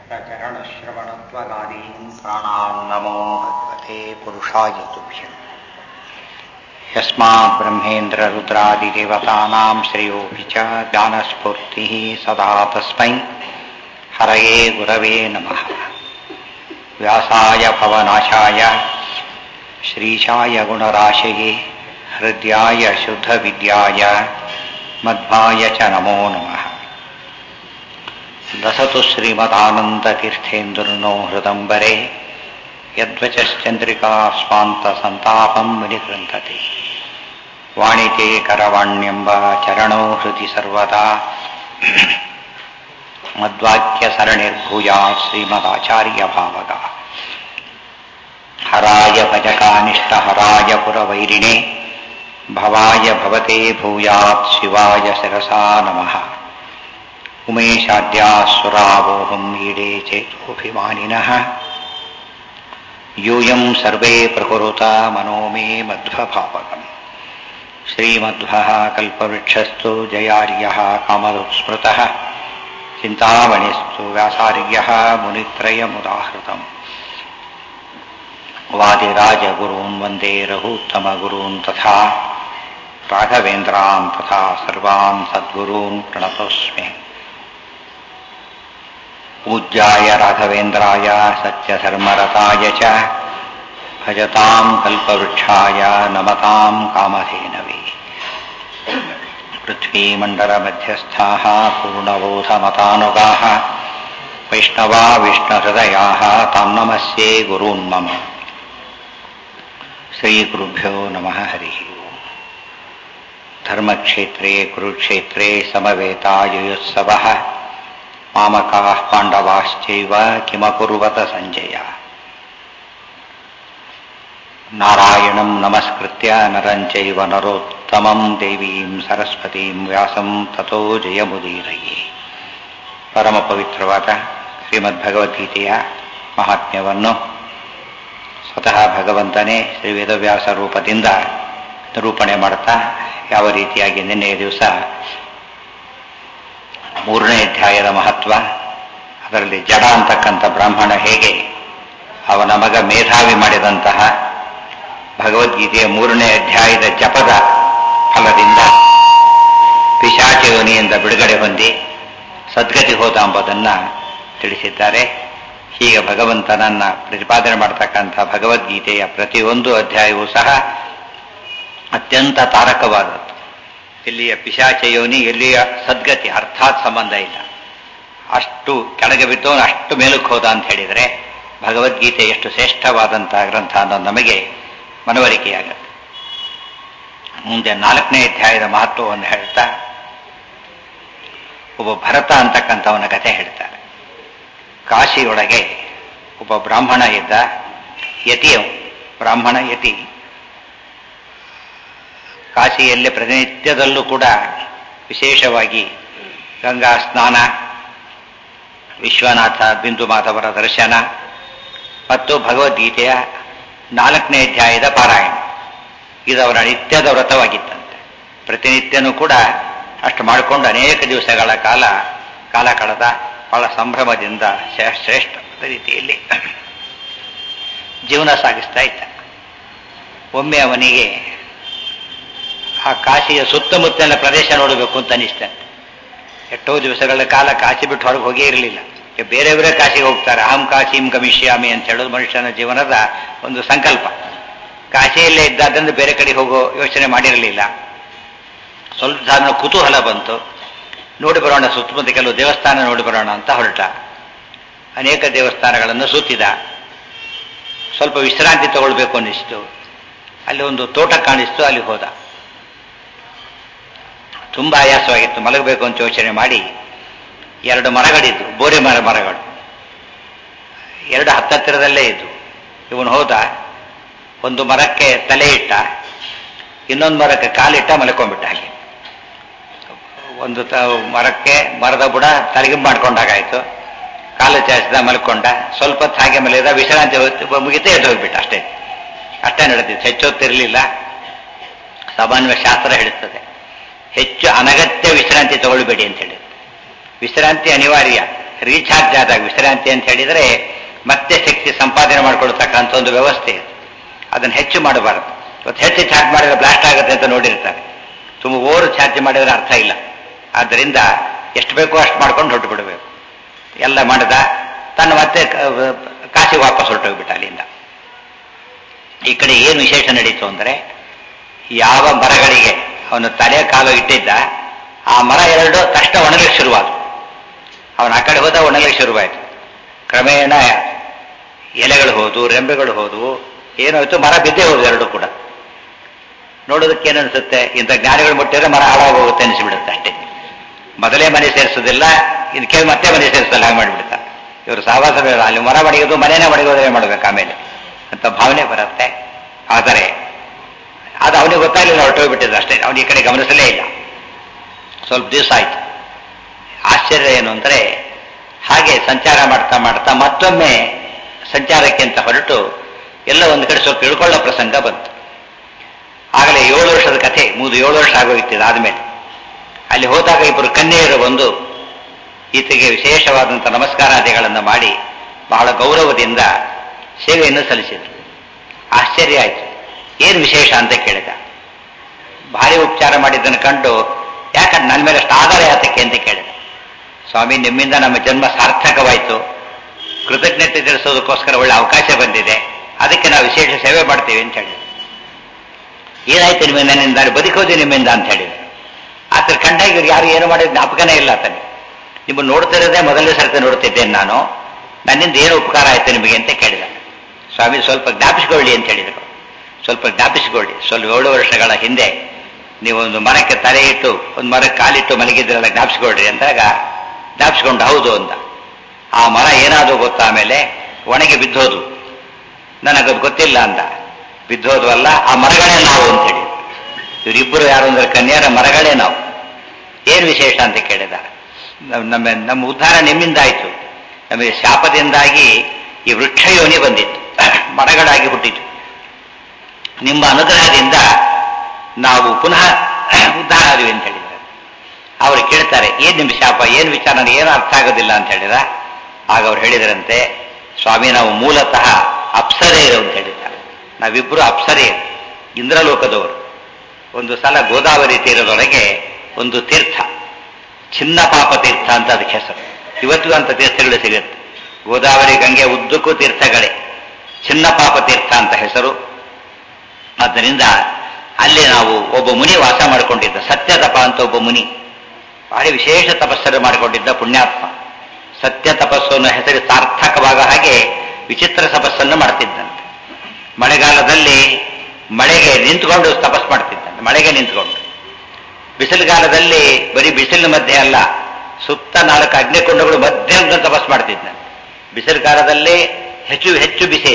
ಚರಣಶ್ರವಣತ್ವಗಾದೀನ್ ಪ್ರಾಣಾನ್ ನಮೋ ಭಗವತೆ ಪುರುಷಾಯ ತುಭ್ಯಂ. ಯಸ್ಮಾತ್ ಬ್ರಹ್ಮೇಂದ್ರ ರುದ್ರಾದಿದೇವತಾನಾಂ ಶ್ರೇಯೋಪಿ ಚ ಜ್ಞಾನಸ್ಫೂರ್ತಿಃ ಸದಾ ತಸ್ಮೈ ಹರಯೇ ಗುರವೇ ನಮಃ. ವ್ಯಾಸಾಯ ಭವನಾಶಾಯ ಶ್ರೀಶಾಯ ಗುಣರಾಶಯೇ ಹೃದ್ಯಾಯ ಶುದ್ಧವಿದ್ಯಾಯ ಮಧ್ವಾಯ ಚ ನಮೋ ನಮಃ. ದಸತು ಶ್ರೀಮದಾನಂದತೀರ್ಥೇಂದುರ್ನೋ ಹೃದಂಬರೆ ಯದ್ವಚಶ್ಚಂದ್ರಿಕಾ ಸ್ವಾಂತ ಸಂತಾಪಂ ಮುನಿಕೃಂತತೆ. ವಾಣಿತೆ ಕರವಾಣ್ಯಂಬ ಚರಣೋ ಹೃದಿ ಸರ್ವದಾ ಮದ್ವಾಕ್ಯ ಸರಣಿರ್ಭೂಯಾತ್ ಶ್ರೀಮದಾಚಾರ್ಯ ಭಾವಗ. ಹರಾಯ ಭಜಕಾನಿಷ್ಠ ಹರಾಯ ಪುರವೈರಿಣೆ ಭವಾಯ ಭವತೆ ಭೂಯಾತ್ ಶಿವಾಯ ಶಿರಸಾ ನಮಃ. ಉಮೇಶಾದ್ಯಾಸುರಾವೋಹಂ ಈಡೇ ಚೇತೋಭಿಮಾನಿನಃ ಯೂಯಂ ಸರ್ವೇ ಪ್ರಕುರುತ ಮನೋ ಮೇ ಮಧ್ವಭಾವಕಂ. ಶ್ರೀಮಧ್ವಃ ಕಲ್ಪವೃಕ್ಷಸ್ತು ಜಯಾರ್ಯಃ ಕಾಮಧುಸ್ಮೃತಃ ಚಿಂತಾಮಣಿಸ್ತು ವ್ಯಾಸಾರ್ಯಃ ಮುನಿತ್ರಯಮುದಾಹೃತಂ. ವಾದಿರಾಜಗುರೂನ್ ವಂದೇ ರಘೂತ್ತಮಗುರೂನ್ ತಥಾ ರಾಘವೇಂದ್ರಾನ್ ತಥಾ ಸರ್ವಾನ್ ಸದ್ಗುರೂನ್ ಪ್ರಣತೋಸ್ಮಿ. ಪೂಜ್ಯಾಯ ರಾಘವೇಂದ್ರಾಯ ಸತ್ಯಧರ್ಮರತಾಯ ಚ ಭಜತಾಂ ಕಲ್ಪವೃಕ್ಷಾಯ ನಮತಾಂ ಕಾಮಧೇನವೇ. ಪೃಥ್ವೀಮಂಡಲಮಧ್ಯಸ್ಥಾಃ ಪೂರ್ಣಬೋಧಮತಾನುಗಾಃ ವೈಷ್ಣವಾ ವಿಷ್ಣುಹೃದಯಾಃ ತಾಂ ನಮಸ್ಯೇ ಗುರೂನ್ ಮಮ. ಶ್ರೀಗುರುಭ್ಯೋ ನಮಃ. ಹರಿಃ ಓಂ. ಧರ್ಮಕ್ಷೇತ್ರೇ ಕುರುಕ್ಷೇತ್ರೇ ಸಮವೇತಾಯುಯುತ್ಸವಃ ಮಾಮಕಾಃ ಪಾಂಡವಾಶ್ಚೈವ ಕಿಮಕುರ್ವತ ಸಂಜಯ. ನಾರಾಯಣಂ ನಮಸ್ಕೃತ್ಯ ನರಂ ಚೈವ ನರೋತ್ತಮಂ ದೇವೀಂ ಸರಸ್ವತೀಂ ವ್ಯಾಸಂ ತತೋ ಜಯಮುದೀರಯೇ. ಪರಮ ಪವಿತ್ರವಾದ ಶ್ರೀಮದ್ಭಗವದ್ಗೀತೆಯ ಮಹಾತ್ಮ್ಯವನ್ನು ಸ್ವತಃ ಭಗವಂತನೇ ಶ್ರೀ ವೇದವ್ಯಾಸ ರೂಪದಿಂದ ನಿರೂಪಣೆ ಮಾಡುತ್ತಾ ಯಾವ ರೀತಿಯಾಗಿ ನಿನ್ನೆಯ ದಿವಸ 3ನೇ ಅಧ್ಯಾಯದ ಮಹತ್ವ, ಅದರಲ್ಲಿ ಜಡ ಅಂತಕ್ಕಂಥ ಬ್ರಾಹ್ಮಣ ಹೇಗೆ ಅವನ ಮಗ ಮೇಧಾವಿ ಮಾಡಿದಂತಹ ಭಗವದ್ಗೀತೆಯ 3ನೇ ಅಧ್ಯಾಯದ ಜಪದ ಫಲದಿಂದ ಪಿಶಾಚ ಯೋನಿಯಿಂದ ಬಿಡುಗಡೆ ಹೊಂದಿ ಸದ್ಗತಿ ಹೋದ ಎಂಬುದನ್ನು ತಿಳಿಸಿದ್ದಾರೆ. ಹೀಗೆ ಭಗವಂತನನ್ನ ಪ್ರತಿಪಾದನೆ ಮಾಡತಕ್ಕಂಥ ಭಗವದ್ಗೀತೆಯ ಪ್ರತಿಯೊಂದು ಅಧ್ಯಾಯವೂ ಸಹ ಅತ್ಯಂತ ತಾರಕವಾದದ್ದು. ಎಲ್ಲಿಯ ಪಿಶಾಚ ಯೋನಿ, ಎಲ್ಲಿಯ ಸದ್ಗತಿ, ಅರ್ಥಾತ್ ಸಂಬಂಧ ಇಲ್ಲ. ಅಷ್ಟು ಕೆಳಗೆ ಬಿದ್ದವನು ಅಷ್ಟು ಮೇಲಕ್ಕೆ ಹೋದ ಅಂತ ಹೇಳಿದರೆ ಭಗವದ್ಗೀತೆ ಎಷ್ಟು ಶ್ರೇಷ್ಠವಾದಂತಹ ಗ್ರಂಥ ಅನ್ನೋದು ನಮಗೆ ಮನವರಿಕೆಯಾಗುತ್ತೆ. ಮುಂದೆ 4ನೇ ಅಧ್ಯಾಯದ ಮಹತ್ವವನ್ನು ಹೇಳ್ತಾ ಒಬ್ಬ ಭರತ ಅಂತಕ್ಕಂಥವನ ಕಥೆ ಹೇಳ್ತಾರೆ. ಕಾಶಿಯೊಳಗೆ ಒಬ್ಬ ಬ್ರಾಹ್ಮಣ ಇದ್ದ, ಯತಿಯವು, ಬ್ರಾಹ್ಮಣ ಯತಿ. ಕಾಶಿಯಲ್ಲಿ ಪ್ರತಿನಿತ್ಯದಲ್ಲೂ ಕೂಡ ವಿಶೇಷವಾಗಿ ಗಂಗಾ ಸ್ನಾನ, ವಿಶ್ವನಾಥ ಬಿಂದು ಮಾಧವರ ದರ್ಶನ ಮತ್ತು ಭಗವದ್ಗೀತೆಯ 4ನೇ ಅಧ್ಯಾಯದ ಪಾರಾಯಣ ಇದವರ ನಿತ್ಯದ ವ್ರತವಾಗಿತ್ತಂತೆ. ಪ್ರತಿನಿತ್ಯನೂ ಕೂಡ ಅಷ್ಟು ಮಾಡಿಕೊಂಡು ಅನೇಕ ದಿವಸಗಳ ಕಾಲ ಕಳೆದ ಬಹಳ ಸಂಭ್ರಮದಿಂದ ಶ್ರೇಷ್ಠ ರೀತಿಯಲ್ಲಿ ಜೀವನ ಸಾಗಿಸ್ತಾ ಇದ್ದ. ಒಮ್ಮೆ ಅವನಿಗೆ ಆ ಕಾಶಿಯ ಸುತ್ತಮುತ್ತಲಿನ ಪ್ರದೇಶ ನೋಡಬೇಕು ಅಂತ ಅನಿಸ್ತಂತೆ. ಎಷ್ಟೋ ದಿವಸಗಳ ಕಾಲ ಕಾಶಿ ಬಿಟ್ಟು ಹೊರಗೆ ಹೋಗೇ ಇರಲಿಲ್ಲ. ಬೇರೆ ಬೇರೆ ಕಾಶಿಗೆ ಹೋಗ್ತಾರೆ. ಅಹಂ ಕಾಶಿಂ ಗಮಿಷ್ಯಾಮಿ ಅಂತ ಹೇಳೋದು ಮನುಷ್ಯನ ಜೀವನದ ಒಂದು ಸಂಕಲ್ಪ. ಕಾಶಿಯಲ್ಲೇ ಇದ್ದಾದ್ರಿಂದ ಬೇರೆ ಕಡೆ ಹೋಗೋ ಯೋಚನೆ ಮಾಡಿರಲಿಲ್ಲ. ಸ್ವಲ್ಪ ಸಾಧಾರಣ ಕುತೂಹಲ ಬಂತು, ನೋಡಿ ಬರೋಣ, ಸುತ್ತಮುತ್ತ ಕೆಲವು ದೇವಸ್ಥಾನ ನೋಡಿ ಬರೋಣ ಅಂತ ಹೊರಟ. ಅನೇಕ ದೇವಸ್ಥಾನಗಳನ್ನು ಸುತ್ತಿದ. ಸ್ವಲ್ಪ ವಿಶ್ರಾಂತಿ ತಗೊಳ್ಬೇಕು ಅನ್ನಿಸ್ತು. ಅಲ್ಲಿ ಒಂದು ತೋಟ ಕಾಣಿಸ್ತು, ಅಲ್ಲಿ ಹೋದ. ತುಂಬಾ ಆಯಾಸವಾಗಿತ್ತು, ಮಲಗಬೇಕು ಅಂತ ಯೋಚನೆ ಮಾಡಿ 2 ಮರಗಳಿದ್ದು, ಬೋರೆ ಮರಗಳು 2 ಹತ್ತಿರದಲ್ಲೇ ಇದ್ದು. ಇವನು ಹೋದ, ಒಂದು ಮರಕ್ಕೆ ತಲೆ ಇಟ್ಟ, ಇನ್ನೊಂದು ಮರಕ್ಕೆ ಕಾಲಿಟ್ಟ, ಮಲ್ಕೊಂಡ್ಬಿಟ್ಟ. ಹಾಗೆ ಒಂದು ಮರಕ್ಕೆ ಮರದ ಬುಡ ತಲೆಗೆ ಮಾಡ್ಕೊಂಡಾಗಾಯ್ತು. ಕಾಲು ಚಾಚಿದ, ಮಲ್ಕೊಂಡ. ಸ್ವಲ್ಪ ಹೊತ್ತು ಹಾಗೆ ಮಲಗಿದ, ವಿಶ್ರಾಂತಿ ಮುಗಿತೇ ಎದ್ದು ಹೋಗ್ಬಿಟ್ಟ. ಅಷ್ಟೇ ನಡೆದಿತ್ತು. ಹೆಚ್ಚೊತ್ತಿರಲಿಲ್ಲ. ಸಾಮಾನ್ಯ ಶಾಸ್ತ್ರ ಹೇಳುತ್ತದೆ ಹೆಚ್ಚು ಅನಗತ್ಯ ವಿಶ್ರಾಂತಿ ತಗೊಳ್ಬೇಡಿ ಅಂತ ಹೇಳಿ. ವಿಶ್ರಾಂತಿ ಅನಿವಾರ್ಯ, ರೀಚಾರ್ಜ್ ಆದಾಗ ವಿಶ್ರಾಂತಿ ಅಂತ ಹೇಳಿದರೆ ಮತ್ತೆ ಶಕ್ತಿ ಸಂಪಾದನೆ ಮಾಡಿಕೊಳ್ತಕ್ಕಂಥ ಒಂದು ವ್ಯವಸ್ಥೆ. ಅದನ್ನು ಹೆಚ್ಚು ಮಾಡಬಾರದು. ಇವತ್ತು ಹೆಚ್ಚು ಚಾರ್ಜ್ ಮಾಡಿದ್ರೆ ಬ್ಲಾಸ್ಟ್ ಆಗುತ್ತೆ ಅಂತ ನೋಡಿರ್ತಾರೆ. ತುಂಬ ಓವರ್ ಚಾರ್ಜ್ ಮಾಡಿದ್ರೆ ಅರ್ಥ ಇಲ್ಲ. ಆದ್ದರಿಂದ ಎಷ್ಟು ಬೇಕೋ ಅಷ್ಟು ಮಾಡ್ಕೊಂಡು ಹೊರಟು ಬಿಡಬೇಕು. ಎಲ್ಲ ಮಾಡಿದ ತನ್ನ ಮತ್ತೆ ಕಾಶಿಗೆ ವಾಪಸ್ ಹೊರಟೋಗ್ಬಿಟ್ಟ ಅಲ್ಲಿಂದ. ಈ ಕಡೆ ಏನು ವಿಶೇಷ ನಡೀತು ಅಂದರೆ, ಯಾವ ಮರಗಳಿಗೆ ಅವನು ತಲೆ ಕಾಲು ಇಟ್ಟಿದ್ದ ಆ ಮರ ಎರಡು ತಕ್ಷಣ ಒಣಗಲಿಕ್ಕೆ ಶುರುವಾದವು. ಅವನು ಆ ಕಡೆ ಹೋದ, ಒಣಗಲಿಕ್ಕೆ ಶುರುವಾಯಿತು. ಕ್ರಮೇಣ ಎಲೆಗಳು ಹೋದವು, ರೆಂಬೆಗಳು ಹೋದವು, ಏನಾಯಿತು, ಮರ ಬಿದ್ದೇ ಹೋದವು ಎರಡು ಕೂಡ. ನೋಡೋದಕ್ಕೆ ಏನನ್ಸುತ್ತೆ, ಇಂಥ ಜ್ಞಾನಿಗಳು ಮುಟ್ಟಿದ್ರೆ ಮರ ಹಾಳಾಗೋಗುತ್ತೆ ಅನಿಸಿಬಿಡುತ್ತೆ ಅಷ್ಟೇ. ಮೊದಲೇ ಮನೆ ಸೇರಿಸೋದಿಲ್ಲ, ಇದಕ್ಕೆ ಮತ್ತೆ ಮನೆ ಸೇರಿಸಲ್ಲ, ಹಾಗೆ ಮಾಡಿಬಿಡ್ತಾರೆ ಇವರು. ಸಹವಾಸ ಅಲ್ಲಿ ಮರ ಮಡಿಯೋದು, ಮನೇನೆ ಮಡಿಗೋದ್ರೆ ಮಾಡಬೇಕು ಆಮೇಲೆ ಅಂತ ಭಾವನೆ ಬರುತ್ತೆ. ಆದರೆ ಅದು ಅವನಿಗೆ ಗೊತ್ತಾಗಲಿಲ್ಲ, ಹೊರಟೋಗ್ಬಿಟ್ಟಿದ್ದು ಅಷ್ಟೇ. ಅವನಿಗೆ ಈ ಕಡೆ ಗಮನಿಸಲೇ ಇಲ್ಲ. ಸ್ವಲ್ಪ ದಿವಸ ಆಯ್ತು. ಆಶ್ಚರ್ಯ ಏನು ಅಂದರೆ, ಹಾಗೆ ಸಂಚಾರ ಮಾಡ್ತಾ ಮಾಡ್ತಾ ಮತ್ತೊಮ್ಮೆ ಸಂಚಾರಕ್ಕೆ ಅಂತ ಹೊರಟು ಎಲ್ಲ ಒಂದು ಕಡೆ ಸ್ವಲ್ಪ ಇಳ್ಕೊಳ್ಳೋ ಪ್ರಸಂಗ ಬಂತು. ಆಗಲೇ 7 ವರ್ಷದ ಕಥೆ ಮುಗಿದು 7 ವರ್ಷ ಆಗೋಗಿತ್ತು. ಆದಮೇಲೆ ಅಲ್ಲಿ ಹೋದಾಗ ಇಬ್ಬರು ಕನ್ಯೆಯರು ಬಂದು ಈತಗೆ ವಿಶೇಷವಾದಂಥ ನಮಸ್ಕಾರಾದಿಗಳನ್ನು ಮಾಡಿ ಬಹಳ ಗೌರವದಿಂದ ಸೇವೆಯನ್ನು ಸಲ್ಲಿಸಿದರು. ಆಶ್ಚರ್ಯ ಆಯಿತು. ಏನು ವಿಶೇಷ ಅಂತ ಕೇಳಿದ. ಭಾರಿ ಉಪಚಾರ ಮಾಡಿದ್ದನ್ನು ಕಂಡು, ಯಾಕಂದ್ರೆ ನನ್ನ ಮೇಲೆ ಅಷ್ಟು ಆಧಾರ ಯಾತಕ್ಕೆ ಅಂತ ಕೇಳಿದ. ಸ್ವಾಮಿ, ನಿಮ್ಮಿಂದ ನಮ್ಮ ಜನ್ಮ ಸಾರ್ಥಕವಾಯಿತು, ಕೃತಜ್ಞತೆ ತಿಳಿಸೋದಕ್ಕೋಸ್ಕರ ಒಳ್ಳೆ ಅವಕಾಶ ಬಂದಿದೆ, ಅದಕ್ಕೆ ನಾವು ವಿಶೇಷ ಸೇವೆ ಮಾಡ್ತೀವಿ ಅಂತ ಹೇಳಿದ್ರು. ಏನಾಯ್ತು ನಿಮ್ಮಿಂದ? ನನ್ನಿಂದ ಬದುಕೋದು ನಿಮ್ಮಿಂದ ಅಂತ ಹೇಳಿದ್ರು. ಆತರ ಕಂಡಾಗ ಇವ್ರು ಯಾರು ಏನು ಮಾಡಿದ ಜ್ಞಾಪಕನೇ ಇಲ್ಲ ಆತನಿಗೆ. ನಿಮ್ಮನ್ನು ನೋಡ್ತಿರೋದೇ ಮೊದಲನೇ ಸರ್ತಿ ನೋಡ್ತಿದ್ದೇನೆ ನಾನು, ನನ್ನಿಂದ ಏನು ಉಪಕಾರ ಆಯ್ತು ನಿಮಗೆ ಅಂತ ಕೇಳಿದ. ಸ್ವಾಮಿ, ಸ್ವಲ್ಪ ಜ್ಞಾಪಿಸಿಕೊಳ್ಳಿ ಅಂತ ಹೇಳಿದರು. ಸ್ವಲ್ಪ ಜ್ಞಾಪಿಸಿಕೊಳ್ಳಿ, ಸ್ವಲ್ಪ 7 ವರ್ಷಗಳ ಹಿಂದೆ ನೀವೊಂದು ಮರಕ್ಕೆ ತಲೆ ಇಟ್ಟು ಒಂದು ಮರಕ್ಕೆ ಕಾಲಿಟ್ಟು ಮಲಗಿದ್ರಲ್ಲ, ಜ್ಞಾಪಿಸಿಕೊಳ್ಳ್ರಿ ಅಂದಾಗ ಜ್ಞಾಪಿಸಿಕೊಂಡು ಹೌದು ಅಂತ. ಆ ಮರ ಏನಾದರೂ ಗೊತ್ತಾ, ಆಮೇಲೆ ಒಣಗಿ ಬಿದ್ದೋದು. ನನಗದು ಗೊತ್ತಿಲ್ಲ ಅಂತ. ಬಿದ್ದೋದು ಅಲ್ಲ, ಆ ಮರಗಳೇ ನಾವು ಅಂತ ಹೇಳಿ. ಇವರಿಬ್ಬರು ಯಾರು ಅಂದ್ರೆ ಕನ್ಯರ ಮರಗಳೇ ನಾವು. ಏನು ವಿಶೇಷ ಅಂತ ಕೇಳಿದ. ನಮ್ಮ ಉದ್ಧಾರ ನಿಮ್ಮಿಂದ ಆಯಿತು, ನಮಗೆ ಶಾಪದಿಂದಾಗಿ ಈ ವೃಕ್ಷ ಯೋನಿ ಬಂದಿತ್ತು, ಮರಗಳಾಗಿ ಹುಟ್ಟಿತು. ನಿಮ್ಮ ಅನುಗ್ರಹದಿಂದ ನಾವು ಪುನಃ ಉದ್ಧಾರ ಆದ್ವಿ ಅಂತ ಹೇಳಿದ್ದಾರೆ. ಅವರು ಕೇಳ್ತಾರೆ, ಏನ್ ನಿಮ್ಮ ಶಾಪ, ಏನು ವಿಚಾರ, ನನಗೆ ಏನೂ ಅರ್ಥ ಆಗೋದಿಲ್ಲ ಅಂತ ಹೇಳಿದ. ಆಗ ಅವ್ರು ಹೇಳಿದರಂತೆ, ಸ್ವಾಮಿ, ನಾವು ಮೂಲತಃ ಅಪ್ಸರೆಯರು ಅಂತ ಹೇಳಿದ್ದಾರೆ. ನಾವಿಬ್ಬರು ಅಪ್ಸರೆ, ಇಂದ್ರಲೋಕದವರು. ಒಂದು ಸಲ ಗೋದಾವರಿ ತೀರದೊಳಗೆ ಒಂದು ತೀರ್ಥ, ಚಿನ್ನ ಪಾಪ ತೀರ್ಥ ಅಂತ ಅದಕ್ಕೆ ಹೆಸರು. ಇವತ್ತಿಗೂ ಅಂತ ತೀರ್ಥಗಳು ಸಿಗುತ್ತೆ. ಗೋದಾವರಿ ಗಂಗೆ ಉದ್ದಕ್ಕೂ ತೀರ್ಥಗಳೇ. ಚಿನ್ನ ಪಾಪ ತೀರ್ಥ ಅಂತ ಹೆಸರು. ಆದ್ದರಿಂದ ಅಲ್ಲಿ ನಾವು ಒಬ್ಬ ಮುನಿ ವಾಸ ಮಾಡಿಕೊಂಡಿದ್ದ, ಸತ್ಯತಪ ಅಂತ ಒಬ್ಬ ಮುನಿ, ಭಾರಿ ವಿಶೇಷ ತಪಸ್ಸನ್ನು ಮಾಡಿಕೊಂಡಿದ್ದ ಪುಣ್ಯಾತ್ಮ. ಸತ್ಯ ತಪಸ್ಸು ಅನ್ನೋ ಹೆಸರು ಸಾರ್ಥಕವಾಗ ಹಾಗೆ ವಿಚಿತ್ರ ತಪಸ್ಸನ್ನು ಮಾಡ್ತಿದ್ದಂತೆ. ಮಳೆಗಾಲದಲ್ಲಿ ಮಳೆಗೆ ನಿಂತ್ಕೊಂಡು ತಪಸ್ ಮಾಡ್ತಿದ್ದಂತೆ, ಮಳೆಗೆ ನಿಂತ್ಕೊಂಡು. ಬಿಸಿಲುಗಾಲದಲ್ಲಿ ಬರೀ ಬಿಸಿಲಿನ ಮಧ್ಯೆ ಅಲ್ಲ, ಸುತ್ತ 4 ಅಗ್ನಿಕುಂಡಗಳು ಮಧ್ಯೆ ತಪಸ್ ಮಾಡ್ತಿದ್ದಂತೆ. ಬಿಸಿಲುಗಾಲದಲ್ಲಿ ಹೆಚ್ಚು ಹೆಚ್ಚು ಬಿಸಿ,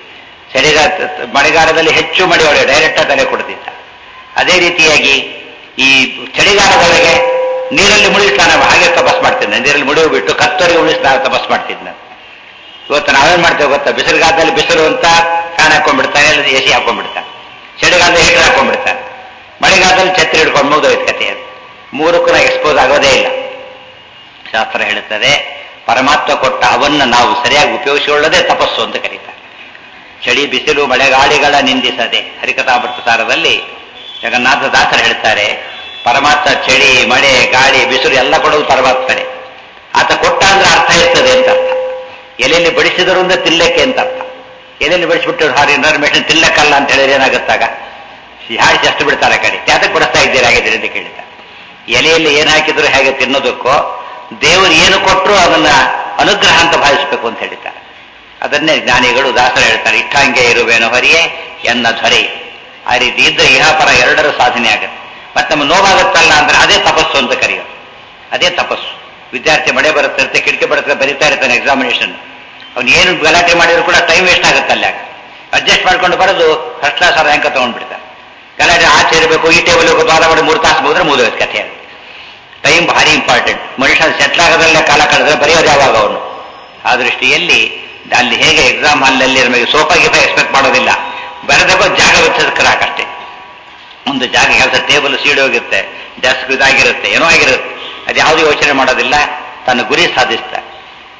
ಮಳೆಗಾಲದಲ್ಲಿ ಹೆಚ್ಚು ಮಳೆ ಹೊಡೆ ಡೈರೆಕ್ಟ್ ತಲೆ ಕೊಡ್ತಿದ್ದ. ಅದೇ ರೀತಿಯಾಗಿ ಈ ಚಳಿಗಾಲದೊಳಗೆ ನೀರಲ್ಲಿ ಮುಳುಗಿ ಸ್ನಾನ ಹಾಗೆ ತಪಸ್ ಮಾಡ್ತಿದ್ದ. ನೀರಲ್ಲಿ ಮುಳುಗಿ ಬಿಟ್ಟು ಕತ್ತರಿಗೆ ಉಳಿಸಿ ಸ್ನಾನ ತಪಸ್ ಮಾಡ್ತಿದ್ದ. ಇವತ್ತು ನಾವೇನ್ ಮಾಡ್ತೇವೆ ಗೊತ್ತಾ, ಬಿಸಿಲುಗಾಲದಲ್ಲಿ ಬಿಸಿಲು ಅಂತ ಫ್ಯಾನ್ ಹಾಕೊಂಡ್ಬಿಡ್ತಾನೆ, ಇಲ್ಲ AC ಹಾಕೊಂಡ್ಬಿಡ್ತಾನೆ. ಚಳಿಗಾಲದಲ್ಲಿ ಹೀಟರ್ ಹಾಕೊಂಡ್ಬಿಡ್ತಾನೆ. ಮಳೆಗಾಲದಲ್ಲಿ ಛತ್ರಿ ಹಿಡ್ಕೊಂಡು ಮುಗಿದೋಯ್ತು ಕಥೆ. ಅದು ಮೂರಕ್ಕೂ ಎಕ್ಸ್ಪೋಸ್ ಆಗೋದೇ ಇಲ್ಲ. ಶಾಸ್ತ್ರ ಹೇಳುತ್ತದೆ, ಪರಮಾತ್ಮ ಕೊಟ್ಟ ಅವನ್ನು ನಾವು ಸರಿಯಾಗಿ ಉಪಯೋಗಿಸಿಕೊಳ್ಳೋದೇ ತಪಸ್ಸು ಅಂತ ಕರೀತಾರೆ. ಚಳಿ ಬಿಸಿಲು ಮಳೆಗಾಳಿಗಳ ನಿಂದಿಸದೆ, ಹರಿಕಥಾಮೃತ ಸಾರದಲ್ಲಿ ಜಗನ್ನಾಥ ದಾಸರು ಹೇಳ್ತಾರೆ, ಪರಮಾತ್ಮ ಚಳಿ ಮಳೆ ಗಾಳಿ ಬಿಸಿಲು ಎಲ್ಲ ಕೊಡೋದು ಪರಮಾತ್ಮನೇ. ಆತ ಕೊಟ್ಟ ಅಂದ್ರೆ ಅರ್ಥ ಇರ್ತದೆ ಅಂತ ಅರ್ಥ. ಎಲೆಯಲ್ಲಿ ಬಡಿಸಿದರು ಅಂದ್ರೆ ತಿನ್ನಕ್ಕೆ ಅಂತ ಅರ್ಥ. ಎಲೆಯಲ್ಲಿ ಬಡಿಸ್ಬಿಟ್ಟು ಹಾರಿ ಇನ್ಫಾರ್ಮೇಶನ್ ತಿನ್ನಕ್ಕಲ್ಲ ಅಂತ ಹೇಳಿದ್ರೆ ಏನಾಗುತ್ತಾಗ ಹಾರಿಸಿ ಅಷ್ಟು ಬಿಡ್ತಾರೆ ಕಡೆ. ಯಾತಕ್ಕೆ ಬಡಿಸ್ತಾ ಇದ್ದೀರಿ ಹಾಗಿದ್ದೀರಿ ಅಂತ ಕೇಳಿದ್ದಾರೆ. ಎಲೆಯಲ್ಲಿ ಏನು ಹಾಕಿದ್ರು ಹೇಗೆ ತಿನ್ನೋದಕ್ಕೋ, ದೇವರು ಏನು ಕೊಟ್ಟರು ಅದನ್ನ ಅನುಗ್ರಹ ಅಂತ ಭಾವಿಸಬೇಕು ಅಂತ ಹೇಳಿದ್ದಾರೆ. ಅದನ್ನೇ ಜ್ಞಾನಿಗಳು ದಾಸರು ಹೇಳ್ತಾರೆ, ಇಟ್ಟಂಗೆ ಇರುವೇನೋ ಹರಿಯೇ ಎನ್ನ ಧ್ವರೆ. ಆ ರೀತಿ ಇದ್ರೆ ಇಹಪರ ಎರಡರ ಸಾಧನೆ ಆಗುತ್ತೆ. ಮತ್ತೆ ನಮ್ಮ ನೋವಾಗುತ್ತಲ್ಲ ಅಂದ್ರೆ ಅದೇ ತಪಸ್ಸು ಅಂತ ಕರೆಯೋದು. ಅದೇ ತಪಸ್ಸು. ವಿದ್ಯಾರ್ಥಿ ಮಳೆ ಬರುತ್ತೆ, ಕಿಟಕಿ ಬರುತ್ತೆ, ಬರಿತಾ ಇರ್ತಾನೆ ಎಕ್ಸಾಮಿನೇಷನ್. ಅವ್ನು ಏನು ಗಲಾಟೆ ಮಾಡಿದ್ರು ಕೂಡ ಟೈಮ್ ವೇಸ್ಟ್ ಆಗುತ್ತೆ. ಅಲ್ಲಿ ಅಡ್ಜಸ್ಟ್ ಮಾಡ್ಕೊಂಡು ಬರೋದು ಫಸ್ಟ್ ಕ್ಲಾಸ್ ರ್ಯಾಂಕ್ ತಗೊಂಡ್ಬಿಡ್ತಾರೆ. ಗಲಾಟೆ ಆಚೆ ಇರಬೇಕು, ಈ ಟೇಬಲ್ ದ್ವಾರ ಮಾಡಿ 3 ತಾಸು ಮುಗಿದ್ರೆ ಮುಗಿದೋಯ್ತು ಕಥೆ. ಟೈಮ್ ಭಾರಿ ಇಂಪಾರ್ಟೆಂಟ್. ಮನುಷ್ಯ ಸೆಟ್ಲ್ ಆಗೋದಲ್ಲೇ ಕಾಲ ಕಳೆದ್ರೆ ಬರೆಯೋದು ಯಾವಾಗ ಅವನು. ಆ ದೃಷ್ಟಿಯಲ್ಲಿ ಅಲ್ಲಿ ಹೇಗೆ ಎಕ್ಸಾಮ್ ಹಾಲ್ನಲ್ಲಿ ನಮಗೆ ಸೋಫಾ ಗೀಫಾ ಎಕ್ಸ್ಪೆಕ್ಟ್ ಮಾಡೋದಿಲ್ಲ, ಬರೆದಕ್ಕೋ ಜಾಗ ವೆಚ್ಚಿಸ್ಕರಾಕಷ್ಟೇ. ಒಂದು ಜಾಗ ಕೆಲಸ ಟೇಬಲ್ ಸೀಡಿ ಹೋಗಿರುತ್ತೆ, ಡೆಸ್ಕ್ ಇದಾಗಿರುತ್ತೆ, ಏನೋ ಆಗಿರುತ್ತೆ, ಅದು ಯಾವುದು ಯೋಚನೆ ಮಾಡೋದಿಲ್ಲ, ತನ್ನ ಗುರಿ ಸಾಧಿಸ್ತಾರೆ.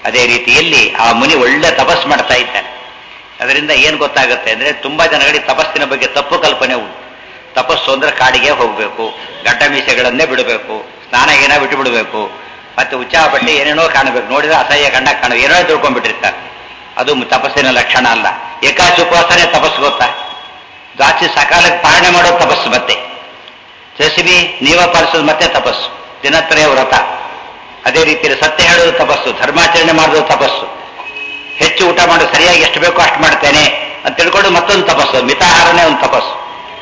ಅದೇ ರೀತಿಯಲ್ಲಿ ಆ ಮುನಿ ಒಳ್ಳೆ ತಪಸ್ ಮಾಡ್ತಾ ಇದ್ದಾನೆ. ಅದರಿಂದ ಏನು ಗೊತ್ತಾಗುತ್ತೆ ಅಂದ್ರೆ ತುಂಬಾ ಜನಗಳಿಗೆ ತಪಸ್ಸಿನ ಬಗ್ಗೆ ತಪ್ಪು ಕಲ್ಪನೆ ಉಂಟು. ತಪಸ್ಸು ಅಂದ್ರೆ ಕಾಡಿಗೆ ಹೋಗಬೇಕು, ಗಡ್ಡ ಮೀಸೆಗಳನ್ನೇ ಬಿಡಬೇಕು, ಸ್ನಾನ ಏನ ಬಿಟ್ಟು ಬಿಡಬೇಕು, ಮತ್ತೆ ಉಚ್ಚಾಪಟ್ಟಿ ಏನೇನೋ ಕಾಣಬೇಕು, ನೋಡಿದ್ರೆ ಅಸಹ್ಯ ಕಂಡ ಕಾಣ ಏನೋ ತಿಳ್ಕೊಂಡ್ಬಿಟ್ಟಿರ್ತಾರೆ. ಅದು ತಪಸ್ಸಿನ ಲಕ್ಷಣ ಅಲ್ಲ. ಏಕಾಶಿ ಉಪವಾಸನೆ ತಪಸ್ಸು ಗೊತ್ತಾ? ದ್ವಾಚಿ ಸಕಾಲಕ್ಕೆ ಪಾಲನೆ ಮಾಡೋದು ತಪಸ್ಸು. ಮತ್ತೆ ಚಸಿಬಿ ನೀವ ಪಾಲಿಸೋದು ಮತ್ತೆ ತಪಸ್ಸು. ದಿನತ್ರಯ ವ್ರತ. ಅದೇ ರೀತಿಯಲ್ಲಿ ಸತ್ಯ ಹೇಳೋದು ತಪಸ್ಸು, ಧರ್ಮಾಚರಣೆ ಮಾಡೋದು ತಪಸ್ಸು, ಹೆಚ್ಚು ಊಟ ಮಾಡೋದು, ಸರಿಯಾಗಿ ಎಷ್ಟು ಬೇಕೋ ಅಷ್ಟು ಮಾಡ್ತೇನೆ ಅಂತ ತಿಳ್ಕೊಂಡು ಮತ್ತೊಂದು ತಪಸ್ಸು. ಮಿತಾಹಾರನೇ ಒಂದು ತಪಸ್ಸು,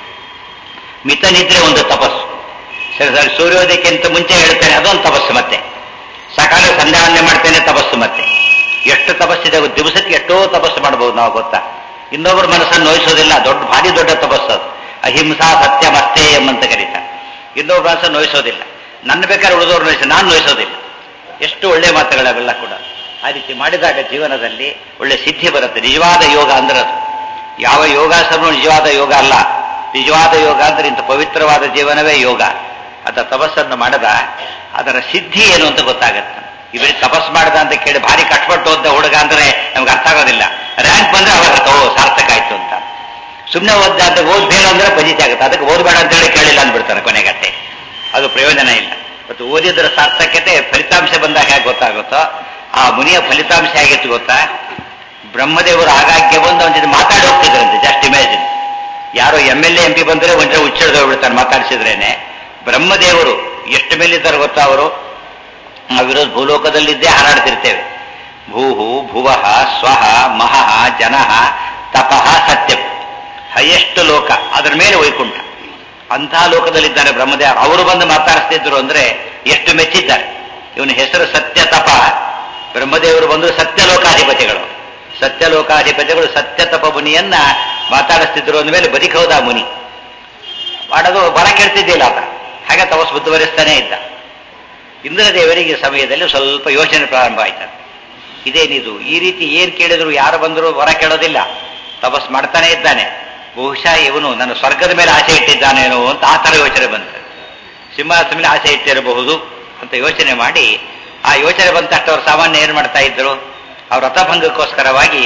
ಮಿತನಿದ್ರೆ ಒಂದು ತಪಸ್ಸು. ಸರಿ ಸೂರ್ಯೋದಯಕ್ಕಿಂತ ಮುಂಚೆ ಹೇಳ್ತೇನೆ ಅದೊಂದು ತಪಸ್ಸು. ಮತ್ತೆ ಸಕಾಲ ಸಂಧ್ಯಾವಂದನೆ ಮಾಡ್ತೇನೆ ತಪಸ್ಸು. ಮತ್ತೆ ಎಷ್ಟು ತಪಸ್ಸಿದೆ, ದಿವಸಕ್ಕೆ ಎಷ್ಟೋ ತಪಸ್ಸು ಮಾಡಬಹುದು ನಾವು ಗೊತ್ತಾ. ಇನ್ನೊಬ್ಬರ ಮನಸ್ಸನ್ನು ನೋಯಿಸೋದಿಲ್ಲ, ಭಾರಿ ದೊಡ್ಡ ತಪಸ್ಸು ಅದು. ಅಹಿಂಸಾ ಸತ್ಯ ಮಸ್ತೇಯಂ ಅಂತ ಕರೀತಾರೆ. ಇನ್ನೊಬ್ಬರ ಮನಸ್ಸನ್ನು ನೋಯಿಸೋದಿಲ್ಲ, ನನ್ನ ಬೇಕಾದ್ರೆ ಉಳಿದವ್ರು ನೋಯಿಸಿ, ನಾನು ನೋಯಿಸೋದಿಲ್ಲ. ಎಷ್ಟು ಒಳ್ಳೆ ಮಾತುಗಳವೆಲ್ಲ ಕೂಡ. ಆ ರೀತಿ ಮಾಡಿದಾಗ ಜೀವನದಲ್ಲಿ ಒಳ್ಳೆ ಸಿದ್ಧಿ ಬರುತ್ತೆ. ನಿಜವಾದ ಯೋಗ ಅಂದ್ರೆ ಅದು. ಯಾವ ಯೋಗಾಸನೂ ನಿಜವಾದ ಯೋಗ ಅಲ್ಲ. ನಿಜವಾದ ಯೋಗ ಅಂದ್ರೆ ಇಂಥ ಪವಿತ್ರವಾದ ಜೀವನವೇ ಯೋಗ. ಅದ ತಪಸ್ಸನ್ನು ಮಾಡದ ಅದರ ಸಿದ್ಧಿ ಏನು ಅಂತ ಗೊತ್ತಾಗತ್ತೆ. ಇವರಿಗೆ ತಪಸ್ ಮಾಡದ ಅಂತ ಕೇಳಿ ಭಾರಿ ಕಷ್ಟಪಟ್ಟು ಓದ್ದ ಹುಡುಗ ಅಂದ್ರೆ ನಮ್ಗೆ ಅರ್ಥ ಆಗೋದಿಲ್ಲ. ರ್ಯಾಂಕ್ ಬಂದ್ರೆ ಅವಾಗ ಸಾರ್ಥಕ ಆಯ್ತು ಅಂತ. ಸುಮ್ಮನೆ ಓದ್ದ ಅಂತ ಓದ್ಬೇಡ ಅಂದ್ರೆ ಪಂಜಿತಿ ಆಗುತ್ತೆ. ಅದಕ್ಕೆ ಓದ್ಬೇಡ ಅಂತ ಹೇಳಿ ಕೇಳಿಲ್ಲ ಅಂದ್ಬಿಡ್ತಾರೆ ಕೊನೆಗಟ್ಟೆ. ಅದು ಪ್ರಯೋಜನ ಇಲ್ಲ. ಮತ್ತು ಓದಿದ್ರ ಸಾರ್ಥಕ್ಯತೆ ಫಲಿತಾಂಶ ಬಂದಾಗ ಹೇಗೆ ಗೊತ್ತಾಗುತ್ತೋ ಆ ಮುನಿಯ ಫಲಿತಾಂಶ ಹೇಗಿತ್ತು ಗೊತ್ತಾ? ಬ್ರಹ್ಮದೇವರು ಆಗಾಗ್ಗೆ ಬಂದು ಅವನ ಜೊತೆ ಮಾತಾಡಿ ಹೋಗ್ತಿದ್ರಂತೆ. ಜಸ್ಟ್ ಇಮ್ಯಾಜಿನ್, ಯಾರೋ MLA MP ಬಂದ್ರೆ ಒಂದ್ರೆ ಉಚ್ಚಿಡ್ದು ಹೋಗ್ಬಿಡ್ತಾರೆ ಮಾತಾಡಿಸಿದ್ರೇನೆ. ಬ್ರಹ್ಮದೇವರು ಎಷ್ಟು ಮೇಲಿದ್ದಾರೆ ಗೊತ್ತಾ ಅವರು? ನಾವಿರೋದು ಭೂಲೋಕದಲ್ಲಿದ್ದೇ ಹಾರಾಡ್ತಿರ್ತೇವೆ. ಭೂಹು ಭುವಃ ಸ್ವಹ ಮಹಃ ಜನಃ ತಪಃ ಸತ್ಯಂ, ಹೈಯೆಸ್ಟ್ ಲೋಕ, ಅದರ ಮೇಲೆ ವೈಕುಂಠ. ಅಂತಹ ಲೋಕದಲ್ಲಿದ್ದಾರೆ ಬ್ರಹ್ಮದೇವರು. ಅವರು ಬಂದು ಮಾತಾಡಿಸ್ತಿದ್ರು ಅಂದ್ರೆ ಎಷ್ಟು ಮೆಚ್ಚಿದ್ದಾರೆ. ಇವನ ಹೆಸರು ಸತ್ಯ ತಪ. ಬ್ರಹ್ಮದೇವರು ಬಂದು ಸತ್ಯಲೋಕಾಧಿಪತಿಗಳು. ಸತ್ಯಲೋಕಾಧಿಪತಿಗಳು ಸತ್ಯ ತಪ ಮುನಿಯನ್ನ ಮಾತಾಡಿಸ್ತಿದ್ರು ಅಂದಮೇಲೆ ಬದುಕೌದ ಮುನಿ ಮಾಡೋದು ಬರ ಕೇಳ್ತಿದ್ದಿಲ್ಲ ಆತ. ಹಾಗೆ ತಪಸ್ ಮುಂದುವರಿಸ್ತಾನೆ ಇದ್ದ. ಇಂದ್ರದೇವರಿಗೆ ಸಮಯದಲ್ಲಿ ಸ್ವಲ್ಪ ಯೋಚನೆ ಪ್ರಾರಂಭ ಆಯ್ತದೆ. ಇದೇನಿದು, ಈ ರೀತಿ ಏನ್ ಕೇಳಿದ್ರು ಯಾರು ಬಂದರೂ ವರ ಕೇಳೋದಿಲ್ಲ, ತಪಸ್ ಮಾಡ್ತಾನೆ ಇದ್ದಾನೆ. ಬಹುಶಃ ಇವನು ನನ್ನ ಸ್ವರ್ಗದ ಮೇಲೆ ಆಸೆ ಇಟ್ಟಿದ್ದಾನೇನೋ ಅಂತ ಆ ಥರ ಯೋಚನೆ ಬಂತು. ಸಿಂಹಾಸನ ಮೇಲೆ ಆಸೆ ಇಟ್ಟಿರಬಹುದು ಅಂತ ಯೋಚನೆ ಮಾಡಿ, ಆ ಯೋಚನೆ ಬಂದ ತಕ್ಷಣ ಅವರು ಸಾಮಾನ್ಯ ಏನ್ ಮಾಡ್ತಾ ಇದ್ರು, ಅವ್ರ ರಥಭಂಗಕ್ಕೋಸ್ಕರವಾಗಿ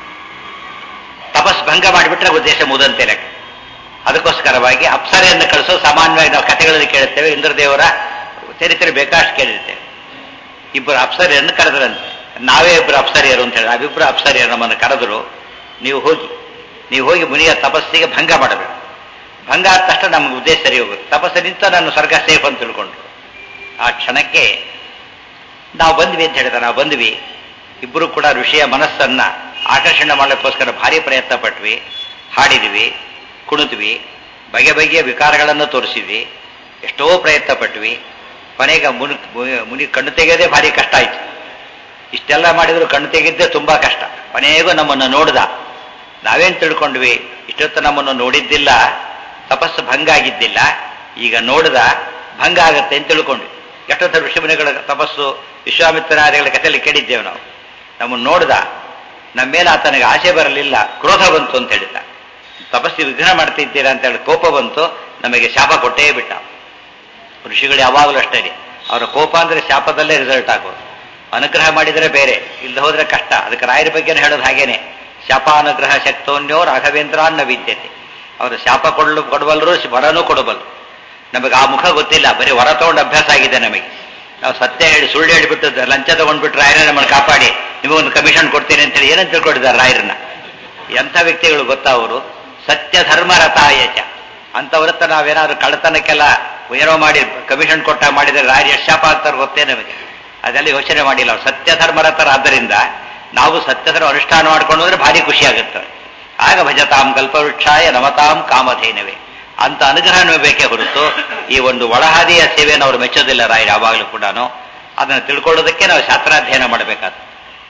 ತಪಸ್ ಭಂಗ ಮಾಡಿಬಿಟ್ರೆ ಉದ್ದೇಶ ಮುದಂತೆ ಲೆಕ್ಕ. ಅದಕ್ಕೋಸ್ಕರವಾಗಿ ಅಪ್ಸರೆಯನ್ನು ಕಳಿಸೋ ಸಾಮಾನ್ಯವಾಗಿ ನಾವು ಕಥೆಗಳಲ್ಲಿ ಕೇಳುತ್ತೇವೆ. ಇಂದ್ರದೇವರ ಚರಿತ್ರೆ ಬೇಕಾಷ್ಟು ಕೇಳಿರ್ತೇವೆ. ಇಬ್ಬರು ಅಪ್ಸರೆಯನ್ನು ಕರೆದ್ರಂತೆ. ನಾವೇ ಇಬ್ಬರು ಅಪ್ಸರಿಯರು ಅಂತ ಹೇಳಿ ಅವಿಬ್ಬರು ಅಪ್ಸರಿಯರು ನಮ್ಮನ್ನು ಕರೆದ್ರು. ನೀವು ಹೋಗಿ ಮುನಿಯ ತಪಸ್ಸಿಗೆ ಭಂಗ ಮಾಡಬೇಕು. ಭಂಗ ಆದ ತಕ್ಷಣ ನಮ್ಗೆ ಉದ್ದೇಶ ಸರಿ ಹೋಗುತ್ತೆ. ತಪಸ್ಸು ನಿಂತ ನಾನು ಸ್ವರ್ಗ ಸೇಫ್ ಅಂತ ತಿಳ್ಕೊಂಡ್ರು. ಆ ಕ್ಷಣಕ್ಕೆ ನಾವು ಬಂದ್ವಿ ಅಂತ ಹೇಳಿದ. ನಾವು ಬಂದ್ವಿ, ಇಬ್ಬರು ಕೂಡ ಋಷಿಯ ಮನಸ್ಸನ್ನ ಆಕರ್ಷಣೆ ಮಾಡಲಿಕ್ಕೋಸ್ಕರ ಭಾರಿ ಪ್ರಯತ್ನ ಪಟ್ವಿ. ಹಾಡಿದ್ವಿ, ಕುಣಿದ್ವಿ, ಬಗೆ ಬಗೆಯ ವಿಕಾರಗಳನ್ನು ತೋರಿಸಿದ್ವಿ, ಎಷ್ಟೋ ಪ್ರಯತ್ನ ಪಟ್ವಿ. ಕೊನೆಗೆ ಮುನಿ ಕಣ್ಣು ತೆಗೆಯೋದೇ ಭಾರಿ ಕಷ್ಟ ಆಯ್ತು. ಇಷ್ಟೆಲ್ಲ ಮಾಡಿದ್ರು ಕಣ್ಣು ತೆಗೆದ್ದೇ ತುಂಬಾ ಕಷ್ಟ. ಕೊನೆಗೂ ನಮ್ಮನ್ನು ನೋಡ್ದ. ನಾವೇನ್ ತಿಳ್ಕೊಂಡ್ವಿ, ಇಷ್ಟೊತ್ತು ನಮ್ಮನ್ನು ನೋಡಿದ್ದಿಲ್ಲ, ತಪಸ್ಸು ಭಂಗ ಆಗಿದ್ದಿಲ್ಲ, ಈಗ ನೋಡ್ದ ಭಂಗ ಆಗತ್ತೆ ಅಂತ ತಿಳ್ಕೊಂಡ್ವಿ. ಎಷ್ಟೊತ್ತ ಋಷಿಮುನಿಗಳ ತಪಸ್ಸು ವಿಶ್ವಾಮಿತ್ರನಾದಿಗಳ ಕಥೆಯಲ್ಲಿ ಕೇಳಿದ್ದೇವೆ ನಾವು. ನಮ್ಮನ್ನು ನೋಡ್ದ, ನಮ್ಮ ಮೇಲೆ ಆತನಿಗೆ ಆಸೆ ಬರಲಿಲ್ಲ, ಕ್ರೋಧ ಬಂತು ಅಂತ ಹೇಳಿದ್ದ. ತಪಸ್ಸಿ ವಿಘ್ನ ಮಾಡ್ತಿದ್ದೀರಾ ಅಂತ ಹೇಳಿ ಕೋಪ ಬಂತು, ನಮಗೆ ಶಾಪ ಕೊಟ್ಟೇ ಬಿಟ್ಟ. ಋಷಿಗಳು ಯಾವಾಗಲೂ ಅಷ್ಟೇ, ಅವರ ಕೋಪ ಅಂದ್ರೆ ಶಾಪದಲ್ಲೇ ರಿಸಲ್ಟ್ ಆಗೋದು. ಅನುಗ್ರಹ ಮಾಡಿದರೆ ಬೇರೆ, ಇಲ್ಲದೆ ಹೋದ್ರೆ ಕಷ್ಟ. ಅದಕ್ಕೆ ರಾಯರ ಬಗ್ಗೆ ಹೇಳೋದು ಹಾಗೇನೆ, ಶಾಪಾನುಗ್ರಹ ಶಕ್ತೋನ್ಯೋ ರಾಘವೇಂದ್ರಾನ್ನ ವಿದ್ಯತೆ. ಅವರು ಶಾಪ ಕೊಡಬಲ್ಲರು, ವರನೂ ಕೊಡಬಲ್ಲರು. ನಮಗೆ ಆ ಮುಖ ಗೊತ್ತಿಲ್ಲ, ಬರೀ ವರ ತಗೊಂಡು ಅಭ್ಯಾಸ ಆಗಿದೆ ನಮಗೆ. ನಾವು ಸತ್ಯ ಹೇಳಿ ಸುಳ್ಳು ಹೇಳಿಬಿಟ್ಟು ಲಂಚ ತಗೊಂಡ್ಬಿಟ್ಟು ರಾಯರೇ ನಮ್ಮನ್ನು ಕಾಪಾಡಿ ನಿಮಗೊಂದು ಕಮಿಷನ್ ಕೊಡ್ತೀನಿ ಅಂತೇಳಿ ಏನಂತ ತಿಳ್ಕೊಂಡಿದ್ದಾರೆ ರಾಯರನ್ನ. ಎಂಥ ವ್ಯಕ್ತಿಗಳು ಗೊತ್ತಾ ಅವರು? ಸತ್ಯ ಧರ್ಮ ರಥಾಯಚ ಅಂತವ್ರತ್ತ ನಾವೇನಾದ್ರು ಕಳ್ಳತನಕ್ಕೆಲ್ಲ ಏನೋ ಮಾಡಿ ಕಮಿಷನ್ ಕೊಟ್ಟ ಮಾಡಿದರೆ ರಾಯರು ಎಷ್ಟು ಶಾಪ ಆಗ್ತಾರೆ ಗೊತ್ತೇ ನಮಗೆ. ಅದೆಲ್ಲ ಯೋಚನೆ ಮಾಡಿಲ್ಲ. ಅವ್ರು ಸತ್ಯ ಧರ್ಮರಥರ. ಆದ್ದರಿಂದ ನಾವು ಸತ್ಯಧರ್ಮ ಅನುಷ್ಠಾನ ಮಾಡ್ಕೊಂಡು ಹೋದ್ರೆ ಭಾರಿ ಖುಷಿ ಆಗುತ್ತೆ. ಆಗ ಭಜತಾಂ ಕಲ್ಪವೃಕ್ಷಾಯ ನಮತಾಂ ಕಾಮಧೇನವೇ ಅಂತ ಅನುಗ್ರಹವೇ ಬೇಕೇ ಹೊರತು ಈ ಒಂದು ಒಳಹಾದಿಯ ಸೇವೆಯನ್ನು ಅವರು ಮೆಚ್ಚೋದಿಲ್ಲ ರಾಯರು ಯಾವಾಗಲೂ ಕೂಡ. ಅದನ್ನು ತಿಳ್ಕೊಳ್ಳೋದಕ್ಕೆ ನಾವು ಶಾಸ್ತ್ರಾಧ್ಯಯನ ಮಾಡಬೇಕಾದ್ರು.